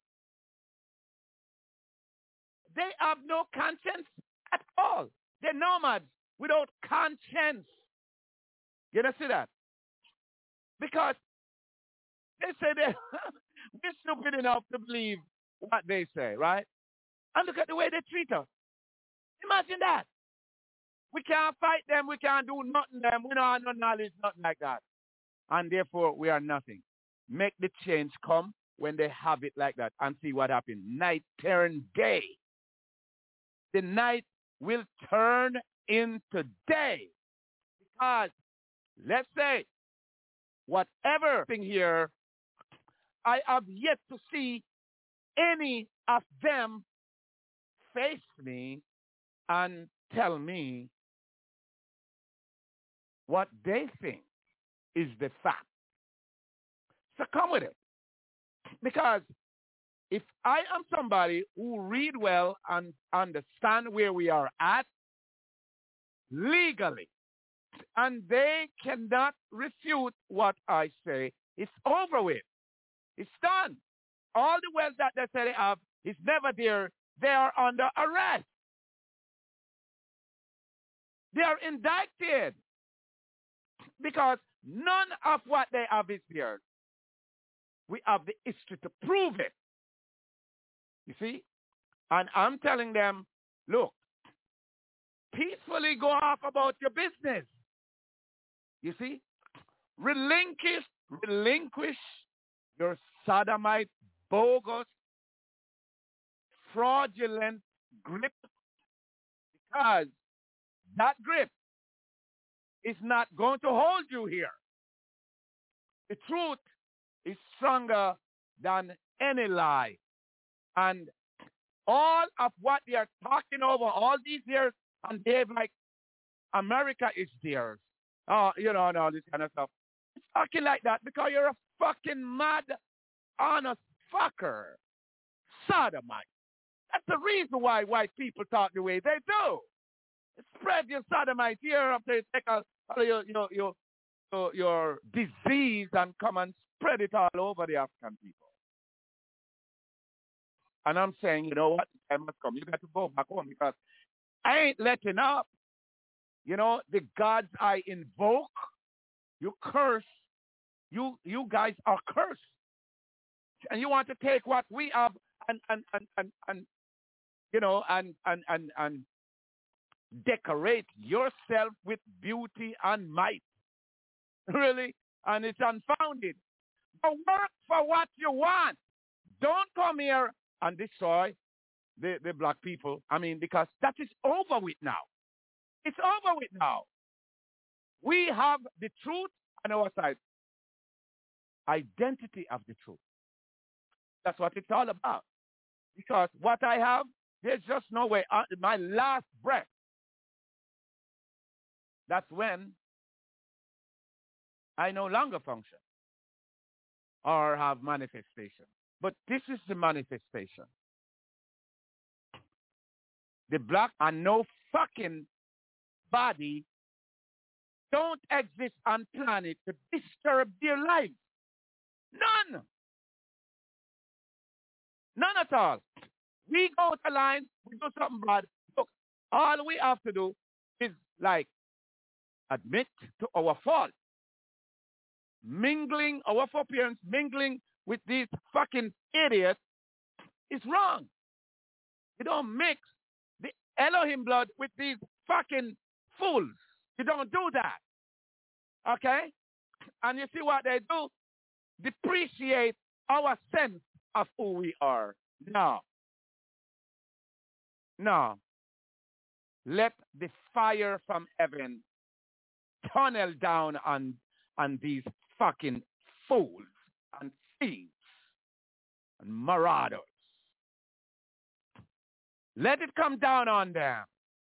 Speaker 3: They have no conscience at all. They're nomads without conscience. You don't see that? Because they say they're, we're stupid enough to believe what they say, right? And look at the way they treat us. Imagine that. We can't fight them. We can't do nothing to them. We don't have no knowledge, nothing like that. And therefore, we are nothing. Make the change come when they have it like that and see what happens. Night turn day. The night will turn into day Because, let's say, whatever thing here, I have yet to see any of them face me and tell me what they think is the fact. So come with it. Because if I am somebody who read well and understand where we are at legally, and they cannot refute what I say, it's over with. It's done. All the wealth that they say they have is never there. They are under arrest. They are indicted because none of what they have is theirs. We have the history to prove it. You see? And I'm telling them, look, peacefully go off about your business. You see? Relinquish, relinquish your sodomite, bogus, fraudulent grip, because that grip is not going to hold you here. The truth is stronger than any lie. And all of what they are talking over all these years, and they've like, America is theirs. Oh, you know, and all this kind of stuff. It's talking like that because you're a fucking mad, honest fucker. Sodomite. That's the reason why white people talk the way they do. Spread your sodomite here up there, take a, your, your, your, your, your disease and come and spread it all over the African people. And I'm saying, you know what? The time must come. You got to go back home because I ain't letting up. You know, the gods I invoke, you curse. You you guys are cursed. And you want to take what we have and, and, and, and, and you know, and, and, and, and decorate yourself with beauty and might. Really? And it's unfounded. But work for what you want. Don't come here and destroy the, the black people. I mean, because that is over with now. It's over with now. We have the truth on our side. Identity of the truth. That's what it's all about. Because what I have, there's just no way. Uh, my last breath, that's when I no longer function or have manifestation. But this is the manifestation. The black and no fucking body don't exist on planet to disturb their lives. None. None at all. We go to line, we do something bad. Look, all we have to do is like admit to our fault. Mingling, our foreparents mingling with these fucking idiots is wrong. You don't mix the Elohim blood with these fucking fools. You don't do that. Okay? And you see what they do? Depreciate our sense of who we are. No. No. Let the fire from heaven tunnel down on, on these fucking fools and thieves and marauders. Let it come down on them.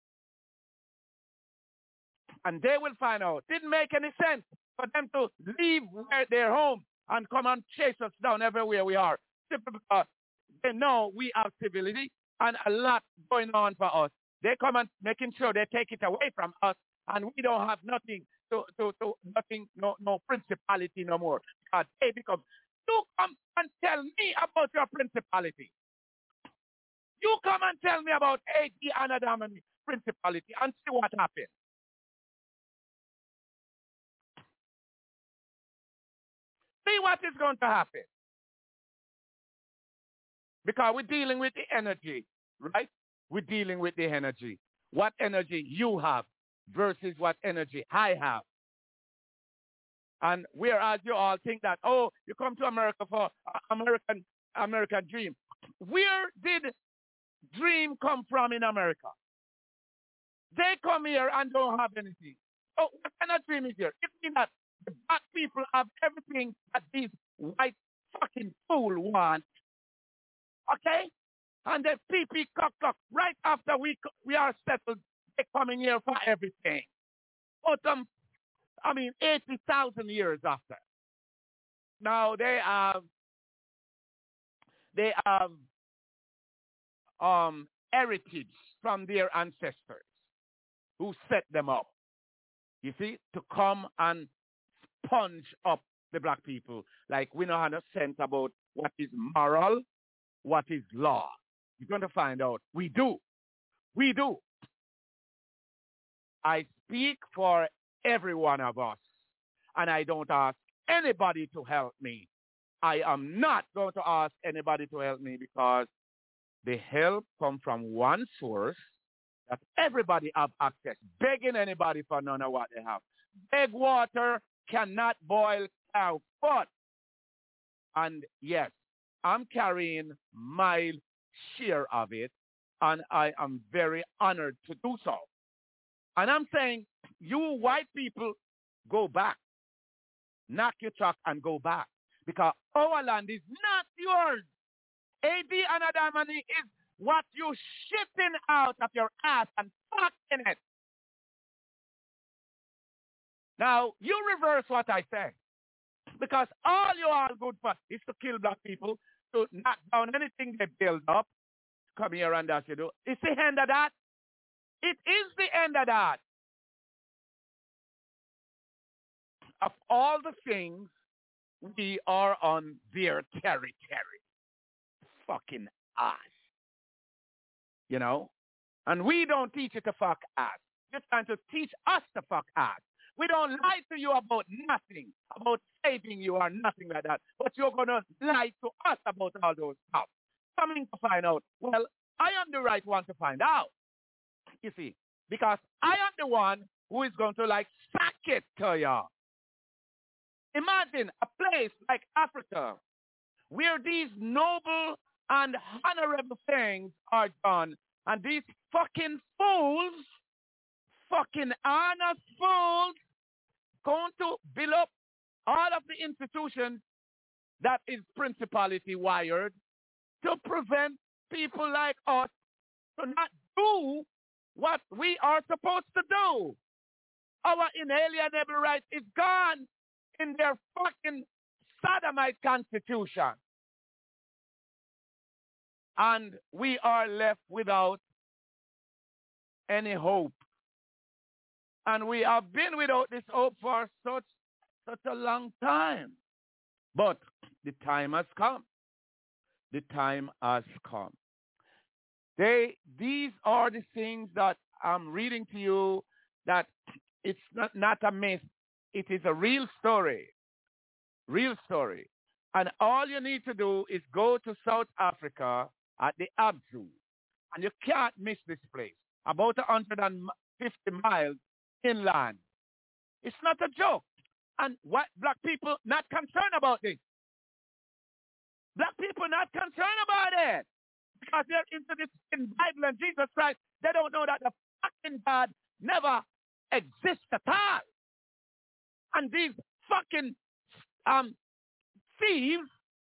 Speaker 3: And they will find out. Didn't make any sense for them to leave where their home and come and chase us down everywhere we are. Simply because they know we have civility and a lot going on for us. They come and making sure they take it away from us, and we don't have nothing to, to, to nothing, no, no principality no more. Because they become, you come and tell me about your principality. You come and tell me about A D and Adam and principality and see what happens. See what is going to happen. Because we're dealing with the energy, right? We're dealing with the energy. What energy you have versus what energy I have. And whereas you all think that, oh, you come to America for American American dream. Where did dream come from in America? They come here and don't have anything. So what kind of dream is here? It means that the black people have everything that these white fucking fool want. Okay? And then pee pee cock cock right after we we are settled, they coming here for everything. But um, I mean, eighty thousand years after. Now they have they have um heritage from their ancestors who set them up. You see, to come and sponge up the black people. Like we know how to sense about what is moral, what is law. You're going to find out. We do. We do. I speak for every one of us, and I don't ask anybody to help me. I am not going to ask anybody to help me because the help comes from one source that everybody have access, begging anybody for none of what they have. Beg water cannot boil cow foot. And yes, I'm carrying my share of it, and I am very honored to do so. And I'm saying, you white people, go back. Knock your truck and go back. Because our land is not yours. A D and Adamani is what you shitting out of your ass and fucking it. Now, you reverse what I say. Because all you are good for is to kill black people, to knock down anything they build up. Come here and that's you do. It's the end of that. It is the end of that. Of all the things, we are on their territory. Fucking ass. You know? And we don't teach you to fuck ass. You're trying to teach us to fuck ass. We don't lie to you about nothing, about saving you or nothing like that. But you're going to lie to us about all those stuff. Coming to find out, well, I am the right one to find out. You see, because I am the one who is going to like sack it to you. Imagine a place like Africa where these noble and honorable things are done, and these fucking fools, fucking honest fools, going to build up all of the institutions that is principality wired to prevent people like us to not do what we are supposed to do. Our inalienable right is gone in their fucking sodomite constitution. And we are left without any hope. And we have been without this hope for such, such a long time. But the time has come. The time has come. They, these are the things that I'm reading to you, that it's not, not a myth. It is a real story. Real story. And all you need to do is go to South Africa at the Abzu. And you can't miss this place. About one hundred fifty miles inland. It's not a joke. And what black people not concerned about this. Black people not concerned about it. Because they're into this in Bible and Jesus Christ. They don't know that the fucking God never exists at all. And these fucking um, thieves,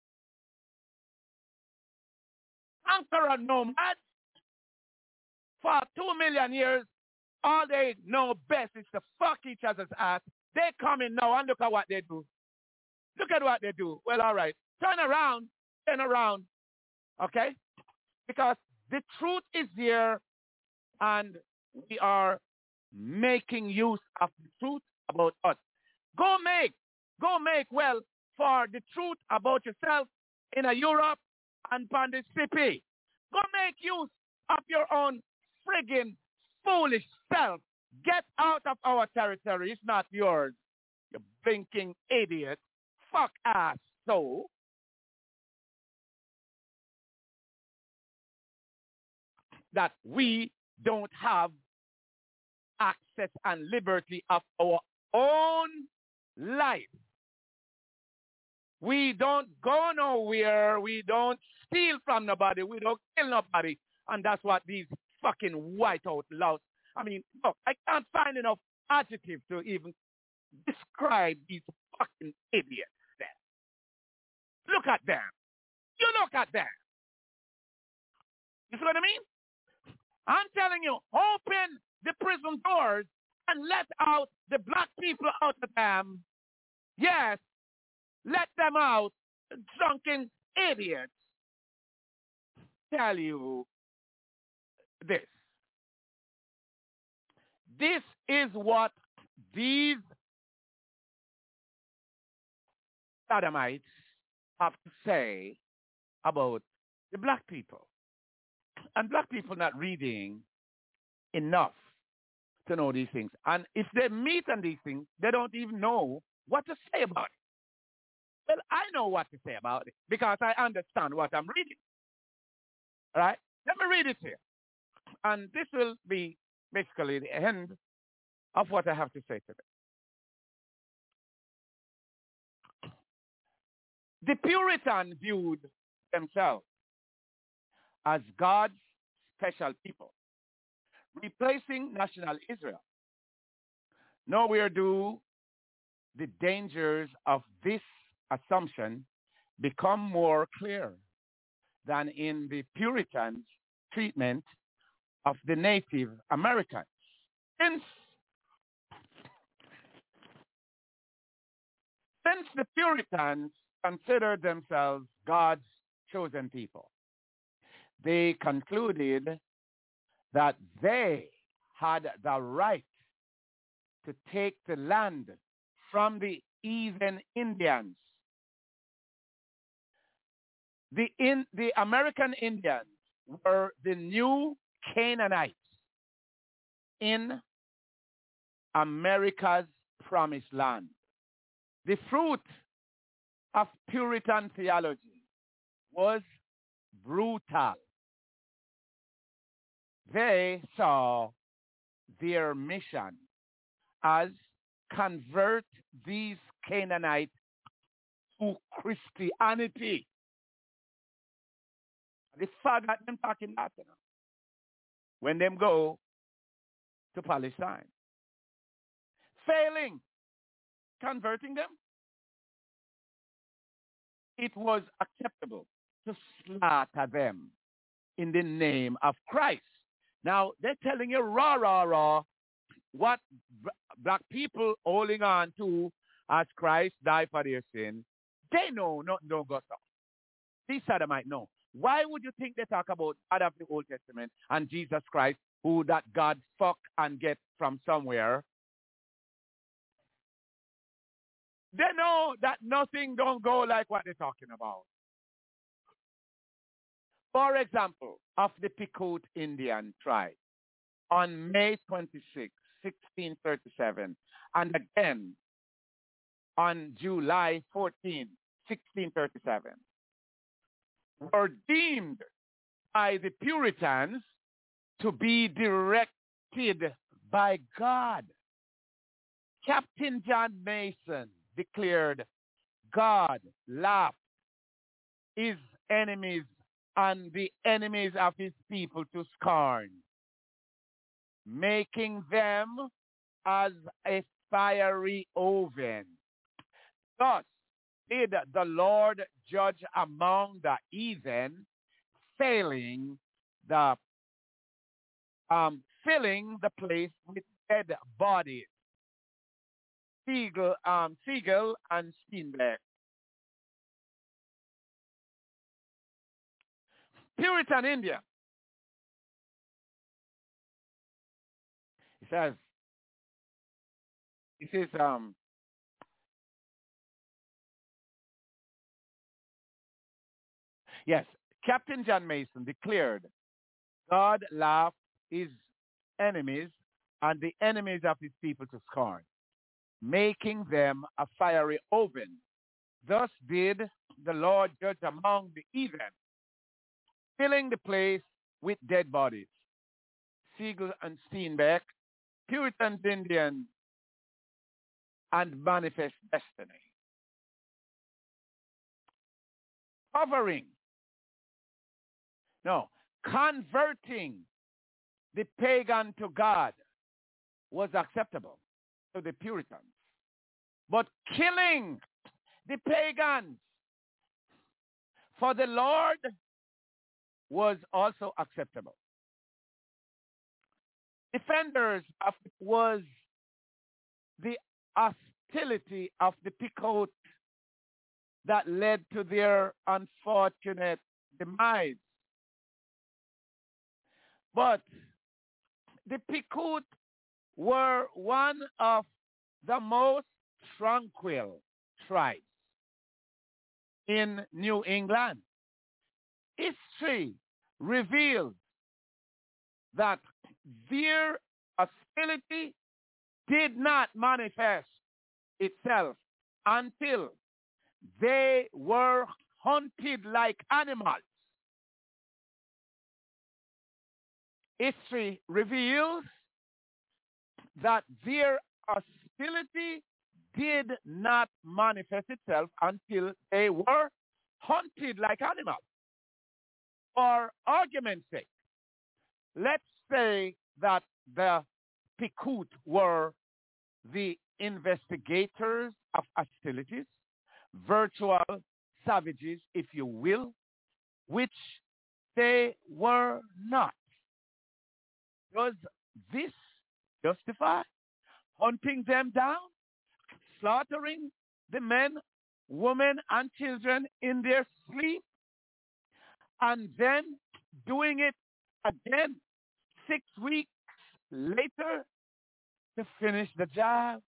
Speaker 3: conqueror nomads, for two million years, all they know best is to fuck each other's ass. They come in now and look at what they do. Look at what they do. Well, all right. Turn around. Turn around. Okay? Because the truth is there, and we are making use of the truth about us. Go make, go make, well, for the truth about yourself in a Europe and Pandicipi. Go make use of your own friggin' foolish self. Get out of our territory. It's not yours. You blinking idiot. Fuck ass so. That we don't have access and liberty of our own life. We don't go nowhere. We don't steal from nobody. We don't kill nobody. And that's what these fucking white outlaws. I mean, look, I can't find enough adjective to even describe these fucking idiots there. Look at them. You look at them. You see what I mean? I'm telling you, open the prison doors and let out the black people out of them. Yes, let them out, drunken idiots. Tell you this. This is what these sodomites have to say about the black people. And black people not reading enough to know these things. And if they meet on these things, they don't even know what to say about it. Well, I know what to say about it because I understand what I'm reading. All right? Let me read it here. And this will be basically the end of what I have to say today. The Puritans viewed themselves as God's special people, replacing national Israel. Nowhere do the dangers of this assumption become more clear than in the Puritans' treatment of the Native Americans. Since, since the Puritans considered themselves God's chosen people, they concluded that they had the right to take the land from the heathen Indians. The, in, the American Indians were the new Canaanites in America's promised land. The fruit of Puritan theology was brutal. They saw their mission as convert these Canaanites to Christianity. The fact that them talking that, you know, when them go to Palestine. Failing converting them, it was acceptable to slaughter them in the name of Christ. Now, they're telling you raw, raw, raw, what black people holding on to as Christ died for their sin. They know nothing don't go so. These Sodomites know. Why would you think they talk about God of the Old Testament and Jesus Christ, who that God fuck and get from somewhere? They know that nothing don't go like what they're talking about. For example, of the Pequot Indian tribe, on May twenty-sixth, sixteen thirty-seven, and again on July fourteenth, sixteen thirty-seven, were deemed by the Puritans to be directed by God. Captain John Mason declared, God laughed his enemies and the enemies of his people to scorn, making them as a fiery oven. Thus did the Lord judge among the heathen, failing the um, filling the place with dead bodies. Siegel, um, Siegel and Steinbeck. Puritan India. He says, he says, um, yes, Captain John Mason declared, God laughed his enemies and the enemies of his people to scorn, making them a fiery oven. Thus did the Lord judge among the heathen, filling the place with dead bodies. Siegel and Steinbeck, Puritan Indian and Manifest Destiny. Covering, no, converting the pagan to God was acceptable. to the Puritans. But killing the pagans for the Lord was also acceptable. Defenders of it was the hostility of the Pequot that led to their unfortunate demise. But the Pequot were one of the most tranquil tribes in New England. History reveals that their hostility did not manifest itself until they were hunted like animals. History reveals that their hostility did not manifest itself until they were hunted like animals. For argument's sake, let's say that the Pequot were the investigators of hostilities, virtual savages, if you will, which they were not. Does this justify hunting them down, slaughtering the men, women, and children in their sleep, and then doing it again six weeks later to finish the job?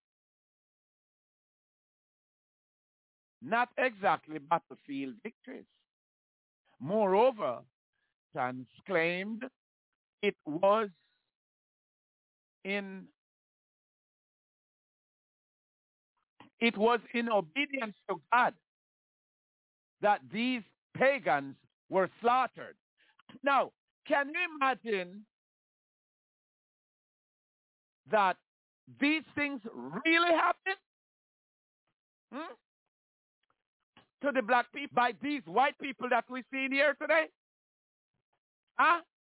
Speaker 3: Not exactly battlefield victories. Moreover, Tans claimed it was in it was in obedience to God that these pagans were slaughtered. Now, can you imagine that these things really happen hmm? to the black people by these white people that we see here today? Huh?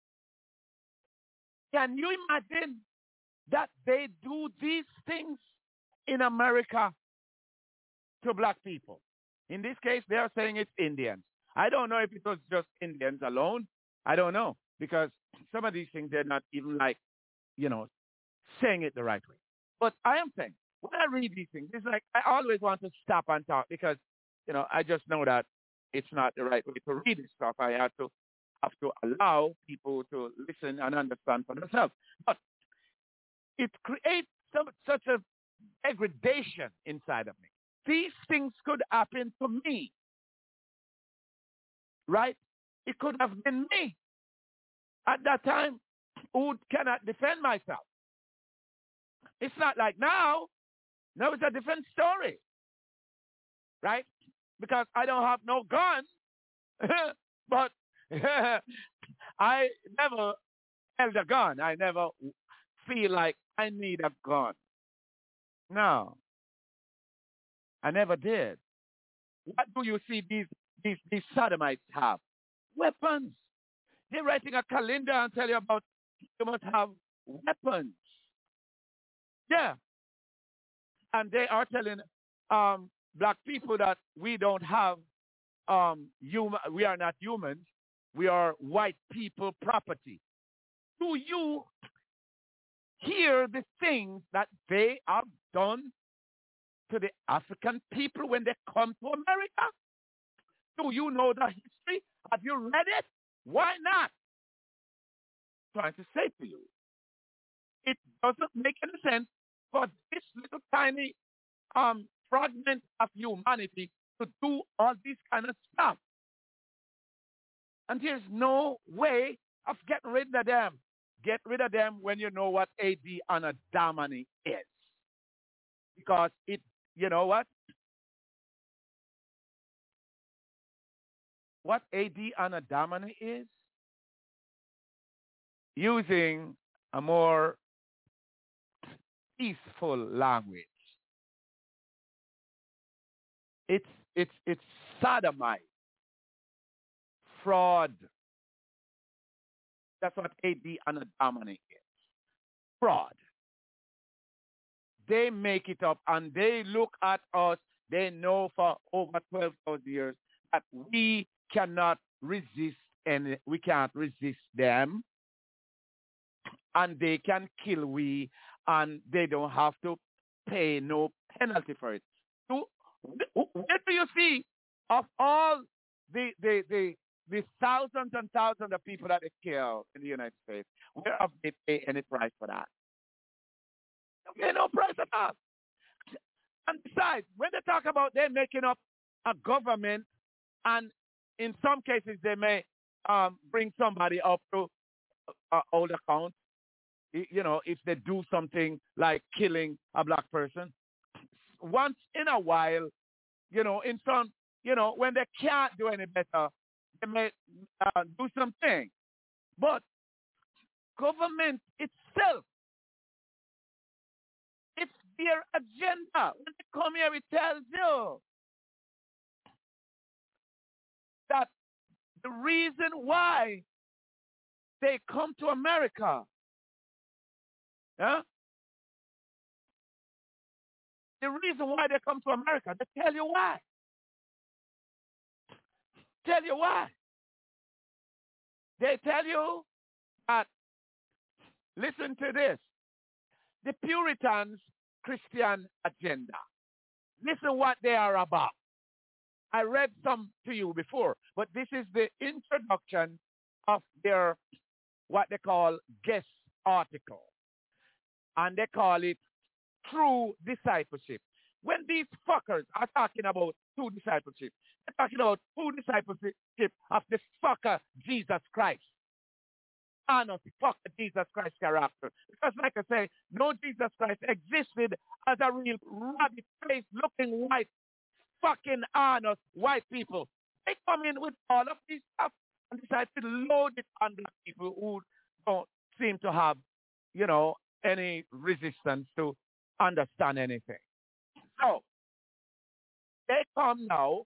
Speaker 3: Can you imagine that they do these things in America to black people? In this case, they are saying it's Indians. I don't know if it was just Indians alone. I don't know, because some of these things, they're not even like, you know, saying it the right way. But I am saying, when I read these things, it's like I always want to stop and talk because, you know, I just know that it's not the right way to read this stuff. I have to have to allow people to listen and understand for themselves. But it creates some, such a degradation inside of me. These things could happen to me, right? It could have been me at that time who cannot defend myself. It's not like now. Now it's a different story, right? Because I don't have no gun, but I never held a gun. I never feel like I need a gun. No, I never did. What do you see these, these, these sodomites have? Weapons. They're writing a calendar and tell you about you must have weapons. Yeah. And they are telling um, black people that we don't have, um, human, we are not humans. We are white people property. Do you hear the things that they have done to the African people when they come to America? Do you know the history? Have you read it? Why not? I'm trying to say to you, it doesn't make any sense for this little tiny um, fragment of humanity to do all this kind of stuff. And there's no way of getting rid of them. Get rid of them when you know what A D Anadamani is. Because it, you know what? What A D Anadamani is? Using a more peaceful language. It's it's it's sodomite, fraud. That's what A D Anadamani is. Fraud. they make it up and they look at us. They know for over twelve thousand years that we cannot resist and we can't resist them, and they can kill we, and they don't have to pay no penalty for it. So, where do you see of all the the the the thousands and thousands of people that they kill in the United States, where have they paid any price for that? They pay no price at all. And besides, when they talk about them making up a government, and in some cases they may um, bring somebody up to uh, old account, you know, if they do something like killing a black person, once in a while, you know, in some, you know, when they can't do any better, they may uh, do something. But government itself, it's their agenda. When they come here, it tells you that the reason why they come to America, huh? The reason why they come to America, they tell you why. Tell you why. They tell you that, listen to this, the Puritans' Christian agenda. Listen what they are about. I read some to you before, but this is the introduction of their, what they call guest article. And they call it True Discipleship. When these fuckers are talking about true discipleship, they're talking about true discipleship of the fucker Jesus Christ. And of the fucker Jesus Christ character. Because like I say, no Jesus Christ existed as a real rabbit-faced looking white, fucking honest white people. They come in with all of this stuff and decide to load it on black people who don't seem to have, you know, any resistance to understand anything. So, they come now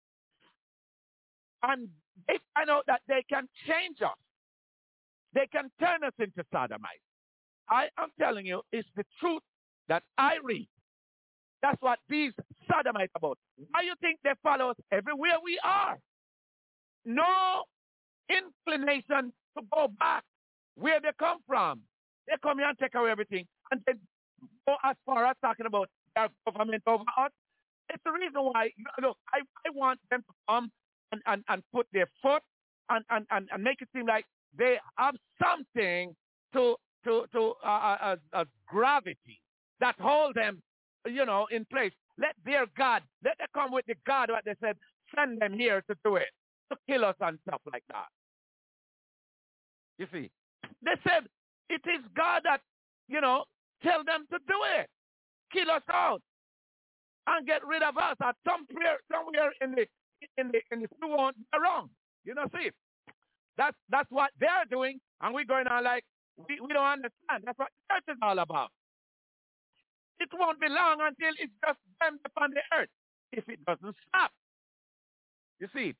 Speaker 3: and they find out that they can change us. They can turn us into sodomites. I am telling you, it's the truth that I read. That's what these sodomites are about. Why do you think they follow us everywhere we are? No inclination to go back where they come from. They come here and take away everything. And they go as far as talking about their government over us. It's the reason why, look, I, I want them to come and, and, and put their foot and, and, and, and make it seem like they have something to to to uh, as, as gravity that hold them, you know, in place. Let their God, let them come with the God what they said, send them here to do it, to kill us and stuff like that. You see, they said it is God that, you know, tell them to do it, kill us out, and get rid of us at some prayer somewhere in the in the in the fluent around. You know, see. That's that's what they're doing, and we're going on like we, we don't understand. That's what church is all about. It won't be long until it's just them upon the earth if it doesn't stop. You see,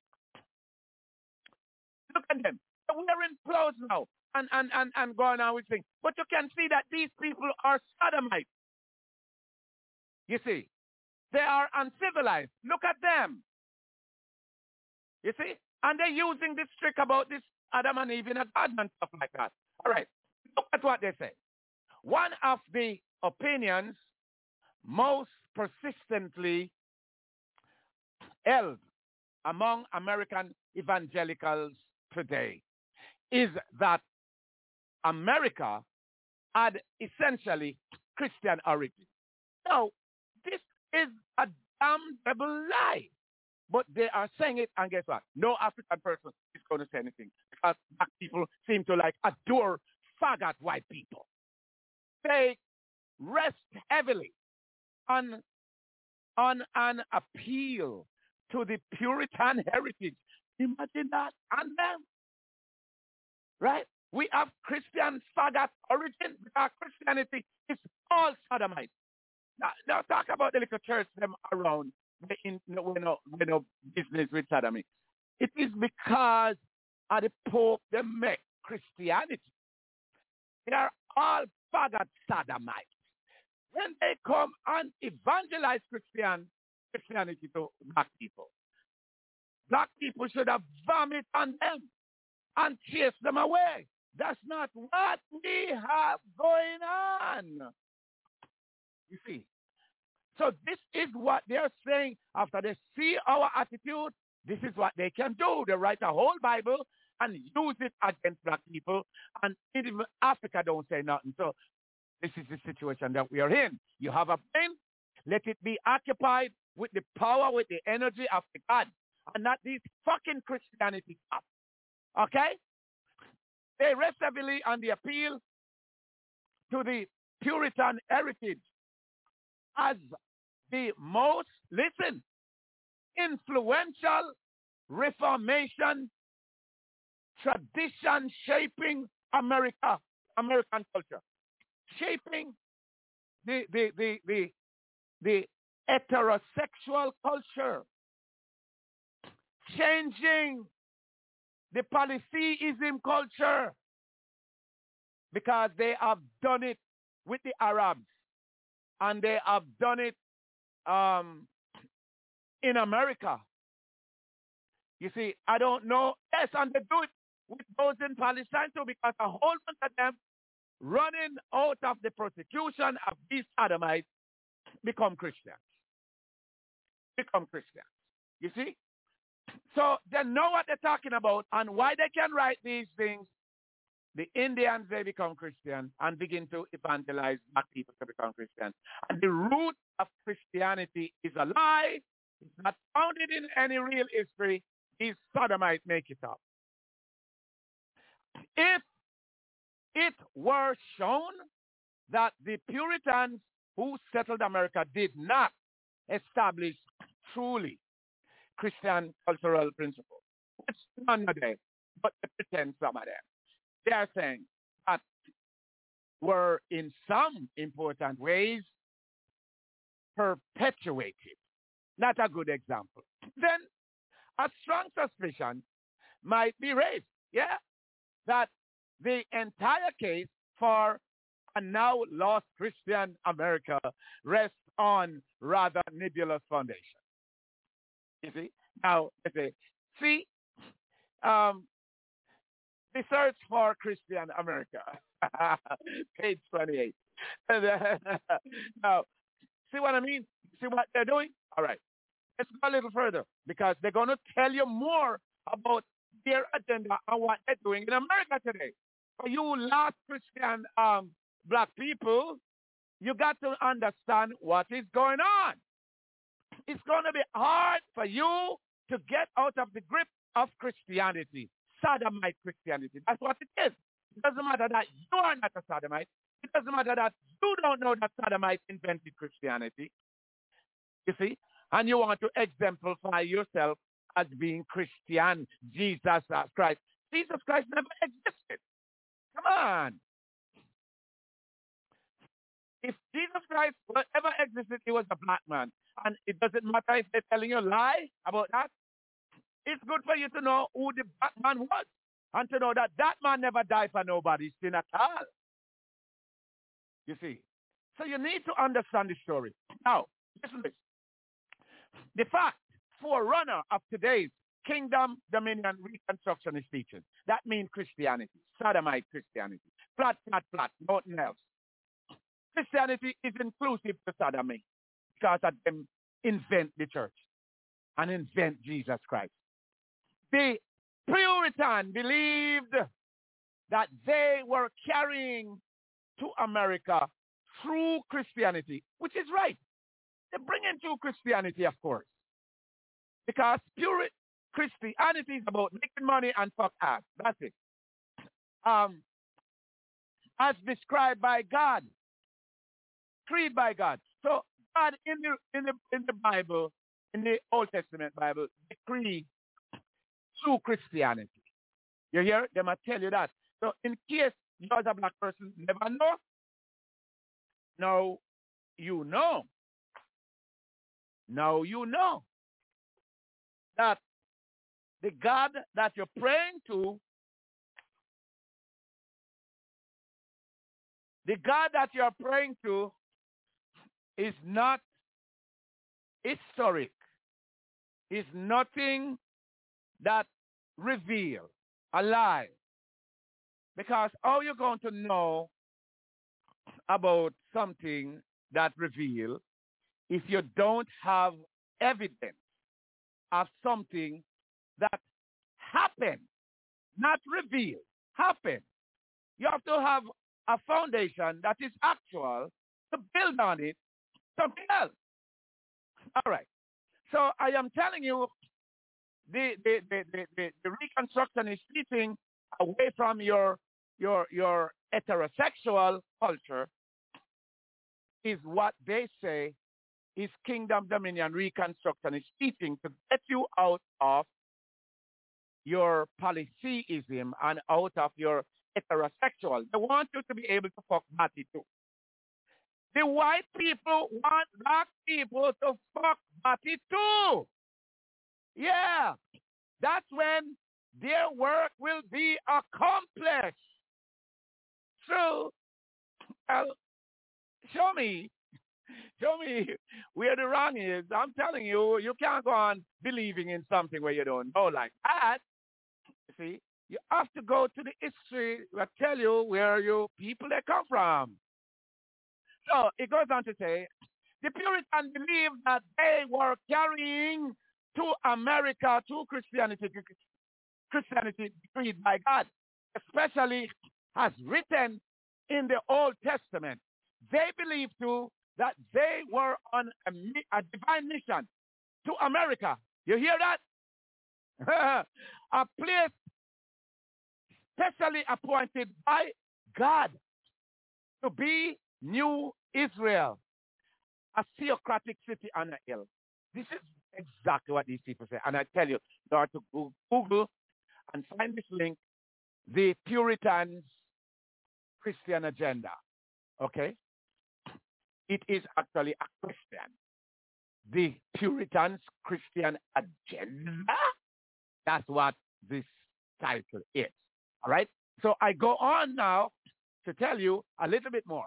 Speaker 3: look at them. They're wearing clothes now and, and, and, and going on with things. But you can see that these people are sodomites. You see, they are uncivilized. Look at them. You see? And they're using this trick about this Adam and Eve in a garden and stuff like that. All right. Look at what they say. One of the opinions most persistently held among American evangelicals today is that America had essentially Christian origin. Now, this is a damnable lie. But they are saying it, and guess what? No African person is going to say anything because black people seem to like adore faggot white people. They rest heavily on, on an appeal to the Puritan heritage. Imagine that on them. Right? We have Christian faggot origin because Christianity is all sodomite. Now, now talk about the little church them around. In, we're, no, we're no business with sodomy. It is because of the Pope they make Christianity. They are all faggot sodomites. when they come and evangelize Christian, Christianity to black people, black people should have vomit on them and chase them away. That's not what we have going on. You see? So this is what they're saying. After they see our attitude, this is what they can do. They write a whole Bible and use it against black people. And even Africa don't say nothing. So this is the situation that we are in. You have a brain. Let it be occupied with the power, with the energy of the God. And not these fucking Christianity stuff. Okay? They rest heavily on the appeal to the Puritan heritage as the most, listen, influential Reformation tradition shaping America, American culture, shaping the the the the, the heterosexual culture, changing the polytheism culture, because they have done it with the Arabs. And they have done it um, in America. You see, I don't know. Yes, and they do it with those in Palestine too, because a whole bunch of them running out of the persecution of these Adamites become Christians. Become Christians. You see? So they know what they're talking about and why they can write these things. The Indians, they become Christian and begin to evangelize black people to become Christian. And the root of Christianity is a lie. It's not founded in any real history. These Sodomites make it up. If it were shown that the Puritans who settled America did not establish truly Christian cultural principles, which none of them, but they pretend some of them, they are saying that were in some important ways perpetuated. Not a good example. Then a strong suspicion might be raised, yeah, that the entire case for a now lost Christian America rests on rather nebulous foundation. You see? Now, they say, see, um, the search for Christian America, page twenty-eight. Now, see what I mean? See what they're doing? All right. Let's go a little further, because they're going to tell you more about their agenda and what they're doing in America today. For you last Christian um, black people, you got to understand what is going on. It's going to be hard for you to get out of the grip of Christianity, Sodomite Christianity. That's what it is. It doesn't matter that you are not a Sodomite. It doesn't matter that you don't know that Sodomites invented Christianity. You see? And you want to exemplify yourself as being Christian, Jesus Christ. Jesus Christ never existed. Come on. If Jesus Christ ever existed, he was a black man. And it doesn't matter if they're telling you a lie about that. It's good for you to know who the black man was and to know that that man never died for nobody's sin at all. You see? So you need to understand the story. Now, listen to this. The fact, forerunner of today's kingdom, dominion, reconstructionist teaching, that means Christianity, Sodomite Christianity, flat, flat, flat, nothing else. Christianity is inclusive to sodomy because of them invent the church and invent Jesus Christ. The Puritan believed that they were carrying to America through Christianity, which is right. They bring in true Christianity, of course, because pure Christianity is about making money and fuck ass. That's it. Um, as described by God, creed by God. So God in the in the in the Bible, in the Old Testament Bible, decreed true Christianity. You hear? They might tell you that. So in case you as a black person never know, now you know. Now you know that the God that you're praying to, the God that you're praying to is not historic. Is nothing that reveal a lie. Because how you going to know about something that reveal if you don't have evidence of something that happened, not revealed, happened. You have to have a foundation that is actual to build on it something else. All right. So I am telling you, the the, the, the, the, the Reconstruction is teaching away from your your your heterosexual culture is what they say is Kingdom Dominion Reconstruction is teaching to get you out of your polytheism and out of your heterosexual. They want you to be able to fuck Matty too. The white people want black people to fuck Matty too. Yeah. That's when their work will be accomplished. So, uh, show me, show me where the wrong is. I'm telling you, you can't go on believing in something where you don't know like that. See, you have to go to the history that tell you where your people they come from. So it goes on to say, the Puritans believed that they were carrying to America to Christianity, Christianity decreed by God, especially as written in the Old Testament. They believed too that they were on a, a divine mission to America. You hear that? A place specially appointed by God to be New Israel, a theocratic city on a hill. This is exactly what these people say. And I tell you, you have to Google and find this link, the Puritans' Christian agenda. Okay? It is actually a Christian. The Puritans' Christian agenda? That's what this title is. All right? So I go on now to tell you a little bit more.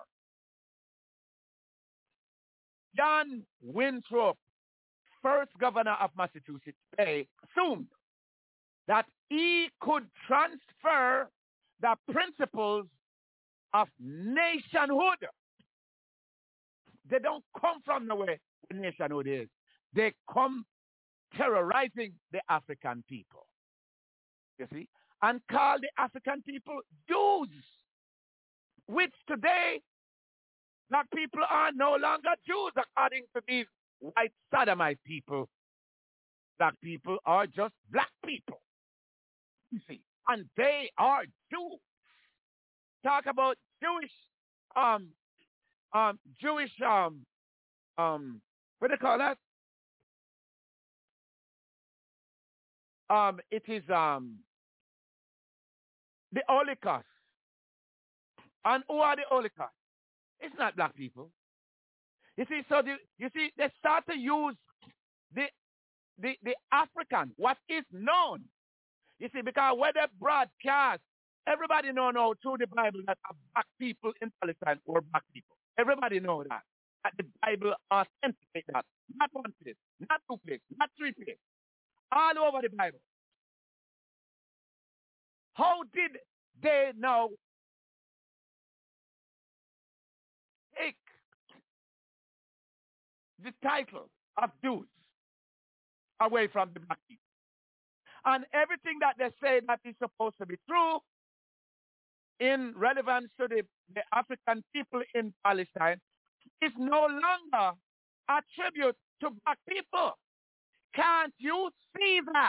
Speaker 3: John Winthrop, first governor of Massachusetts, Bay, assumed that he could transfer the principles of nationhood. They don't come from the way nationhood is. They come terrorizing the African people. You see? And call the African people Jews, which today black people are no longer Jews according to these white sodomite people. Black people are just black people. You see, and they are Jews. Talk about Jewish, um, um, Jewish, um, um, what do they call that? Um, it is um, the Holocaust. And who are the Holocaust? It's not black people. You see, so the, you see, they start to use the the the African, what is known. You see, because when they broadcast, everybody know now through the Bible that black people in Palestine were black people. Everybody know that. That the Bible authenticates that. Not one place, not two places, not three places. All over the Bible. How did they now take the title of Jews away from the black people? And everything that they say that is supposed to be true in relevance to the, the African people in Palestine is no longer a tribute to black people. Can't you see that?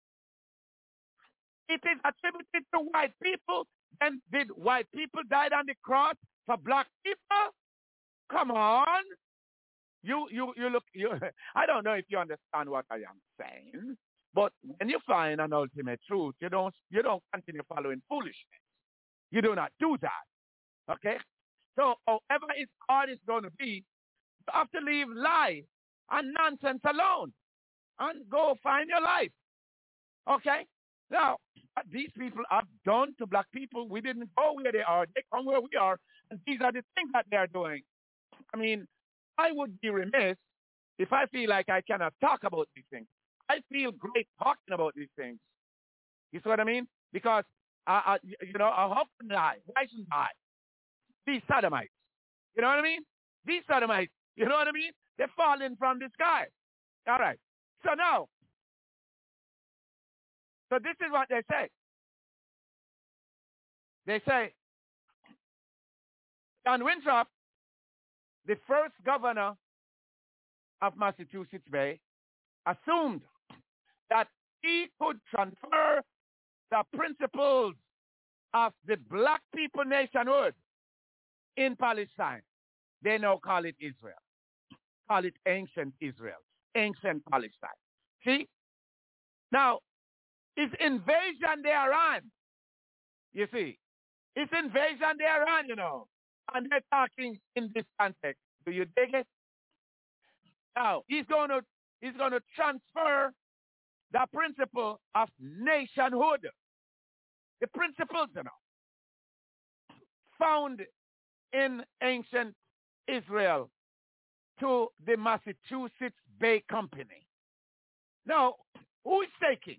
Speaker 3: It is attributed to white people. Then did white people die on the cross for black people? Come on. You you you look you I don't know if you understand what I am saying, but when you find an ultimate truth, you don't you don't continue following foolishness. You do not do that. Okay? So however it's hard it's going to be, you have to leave lie and nonsense alone and go find your life. Okay? Now, what these people have done to black people, we didn't go where they are. They come where we are, and these are the things that they are doing. I mean, I would be remiss if I feel like I cannot talk about these things. I feel great talking about these things. You see what I mean? Because, uh, uh, you know, a husband died. Why shouldn't I? These sodomites. You know what I mean? These sodomites. You know what I mean? They're falling from the sky. All right. So now, so this is what they say. They say, John Winthrop, the first governor of Massachusetts Bay, assumed that he could transfer the principles of the black people nationhood in Palestine. They now call it Israel. Call it ancient Israel, ancient Palestine. See? Now, it's invasion they are on. You see? It's invasion they are on, you know. And they're talking in this context. Do you dig it? Now, he's going to he's going to transfer the principle of nationhood. The principles, you know, found in ancient Israel to the Massachusetts Bay Company. Now, who is taking?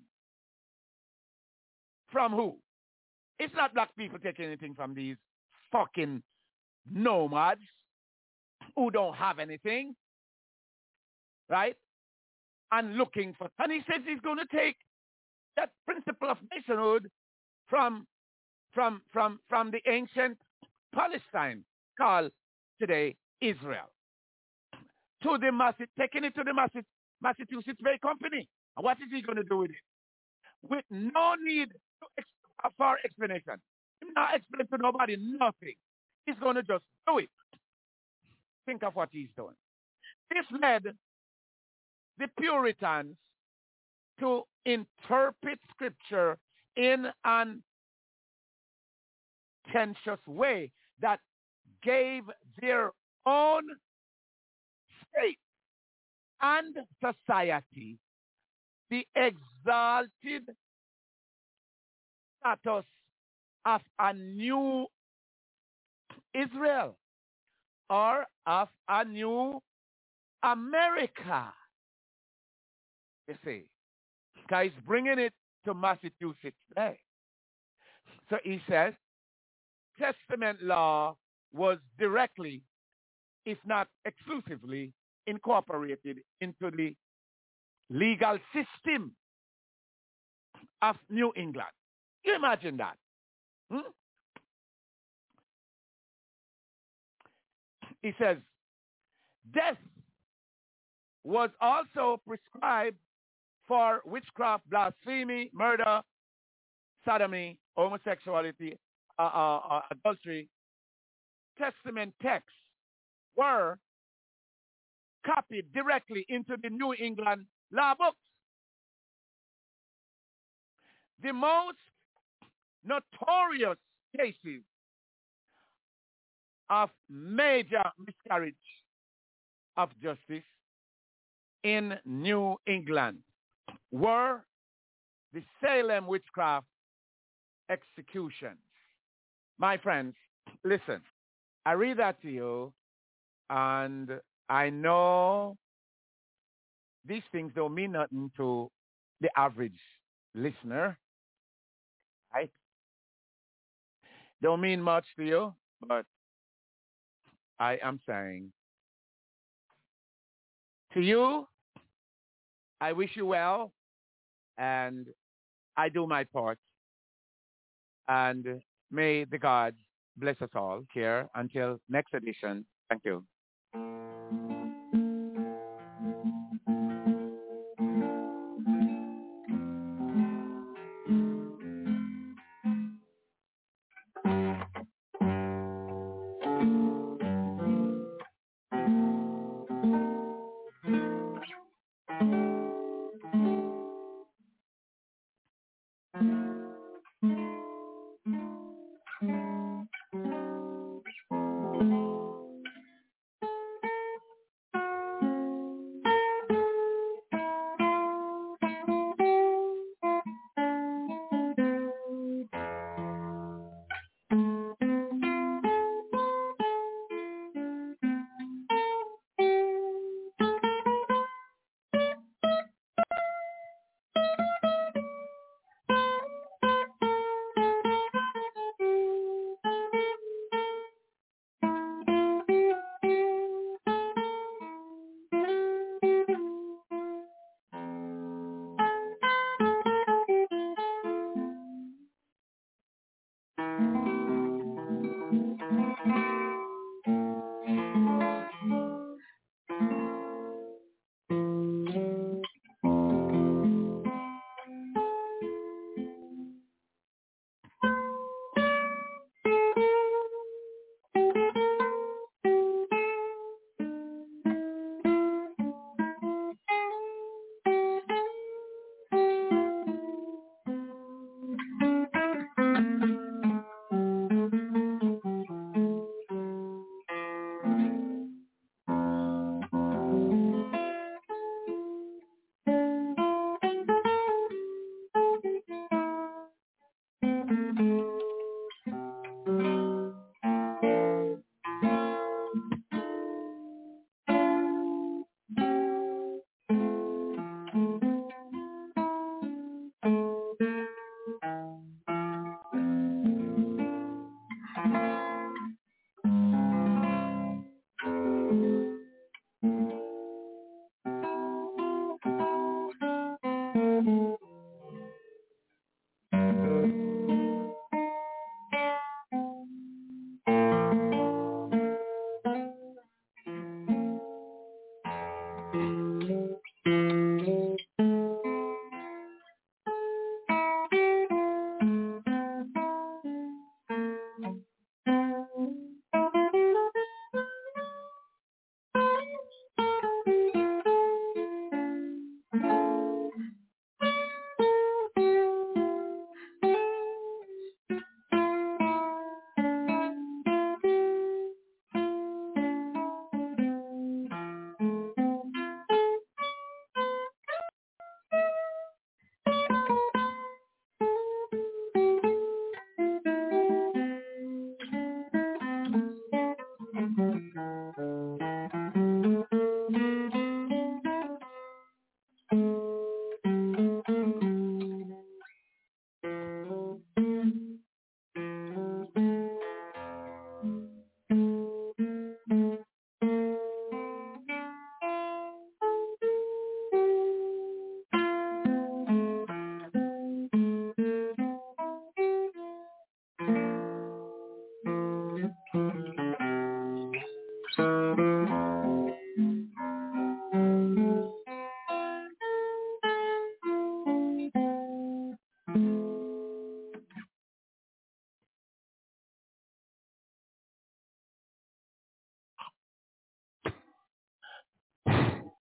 Speaker 3: From who? It's not black people taking anything from these fucking nomads who don't have anything, right? And looking for, and he says he's going to take that principle of nationhood from, from, from, from the ancient Palestine, called today Israel, to the Mass- taking it to the Mass- Massachusetts Bay Company. And what is he going to do with it? With no need to ex- for explanation. He's not explaining to nobody nothing. He's going to just do it. Think of what he's doing. This led the Puritans to interpret Scripture in an contentious way that gave their own state and society the exalted status of a new Israel or of a new America. You see, guys, bringing it to Massachusetts Bay. So he says, Testament law was directly, if not exclusively, incorporated into the legal system of New England. Can you imagine that? Hmm? He says, death was also prescribed for witchcraft, blasphemy, murder, sodomy, homosexuality, uh, uh, uh, adultery. Testament texts were copied directly into the New England law books. The most notorious cases of major miscarriage of justice in New England were the Salem witchcraft executions. My friends, listen, I read that to you, and I know these things don't mean nothing to the average listener, right? Don't mean much to you, but I am saying to you, I wish you well, and I do my part. And may the God bless us all here until next edition. Thank you.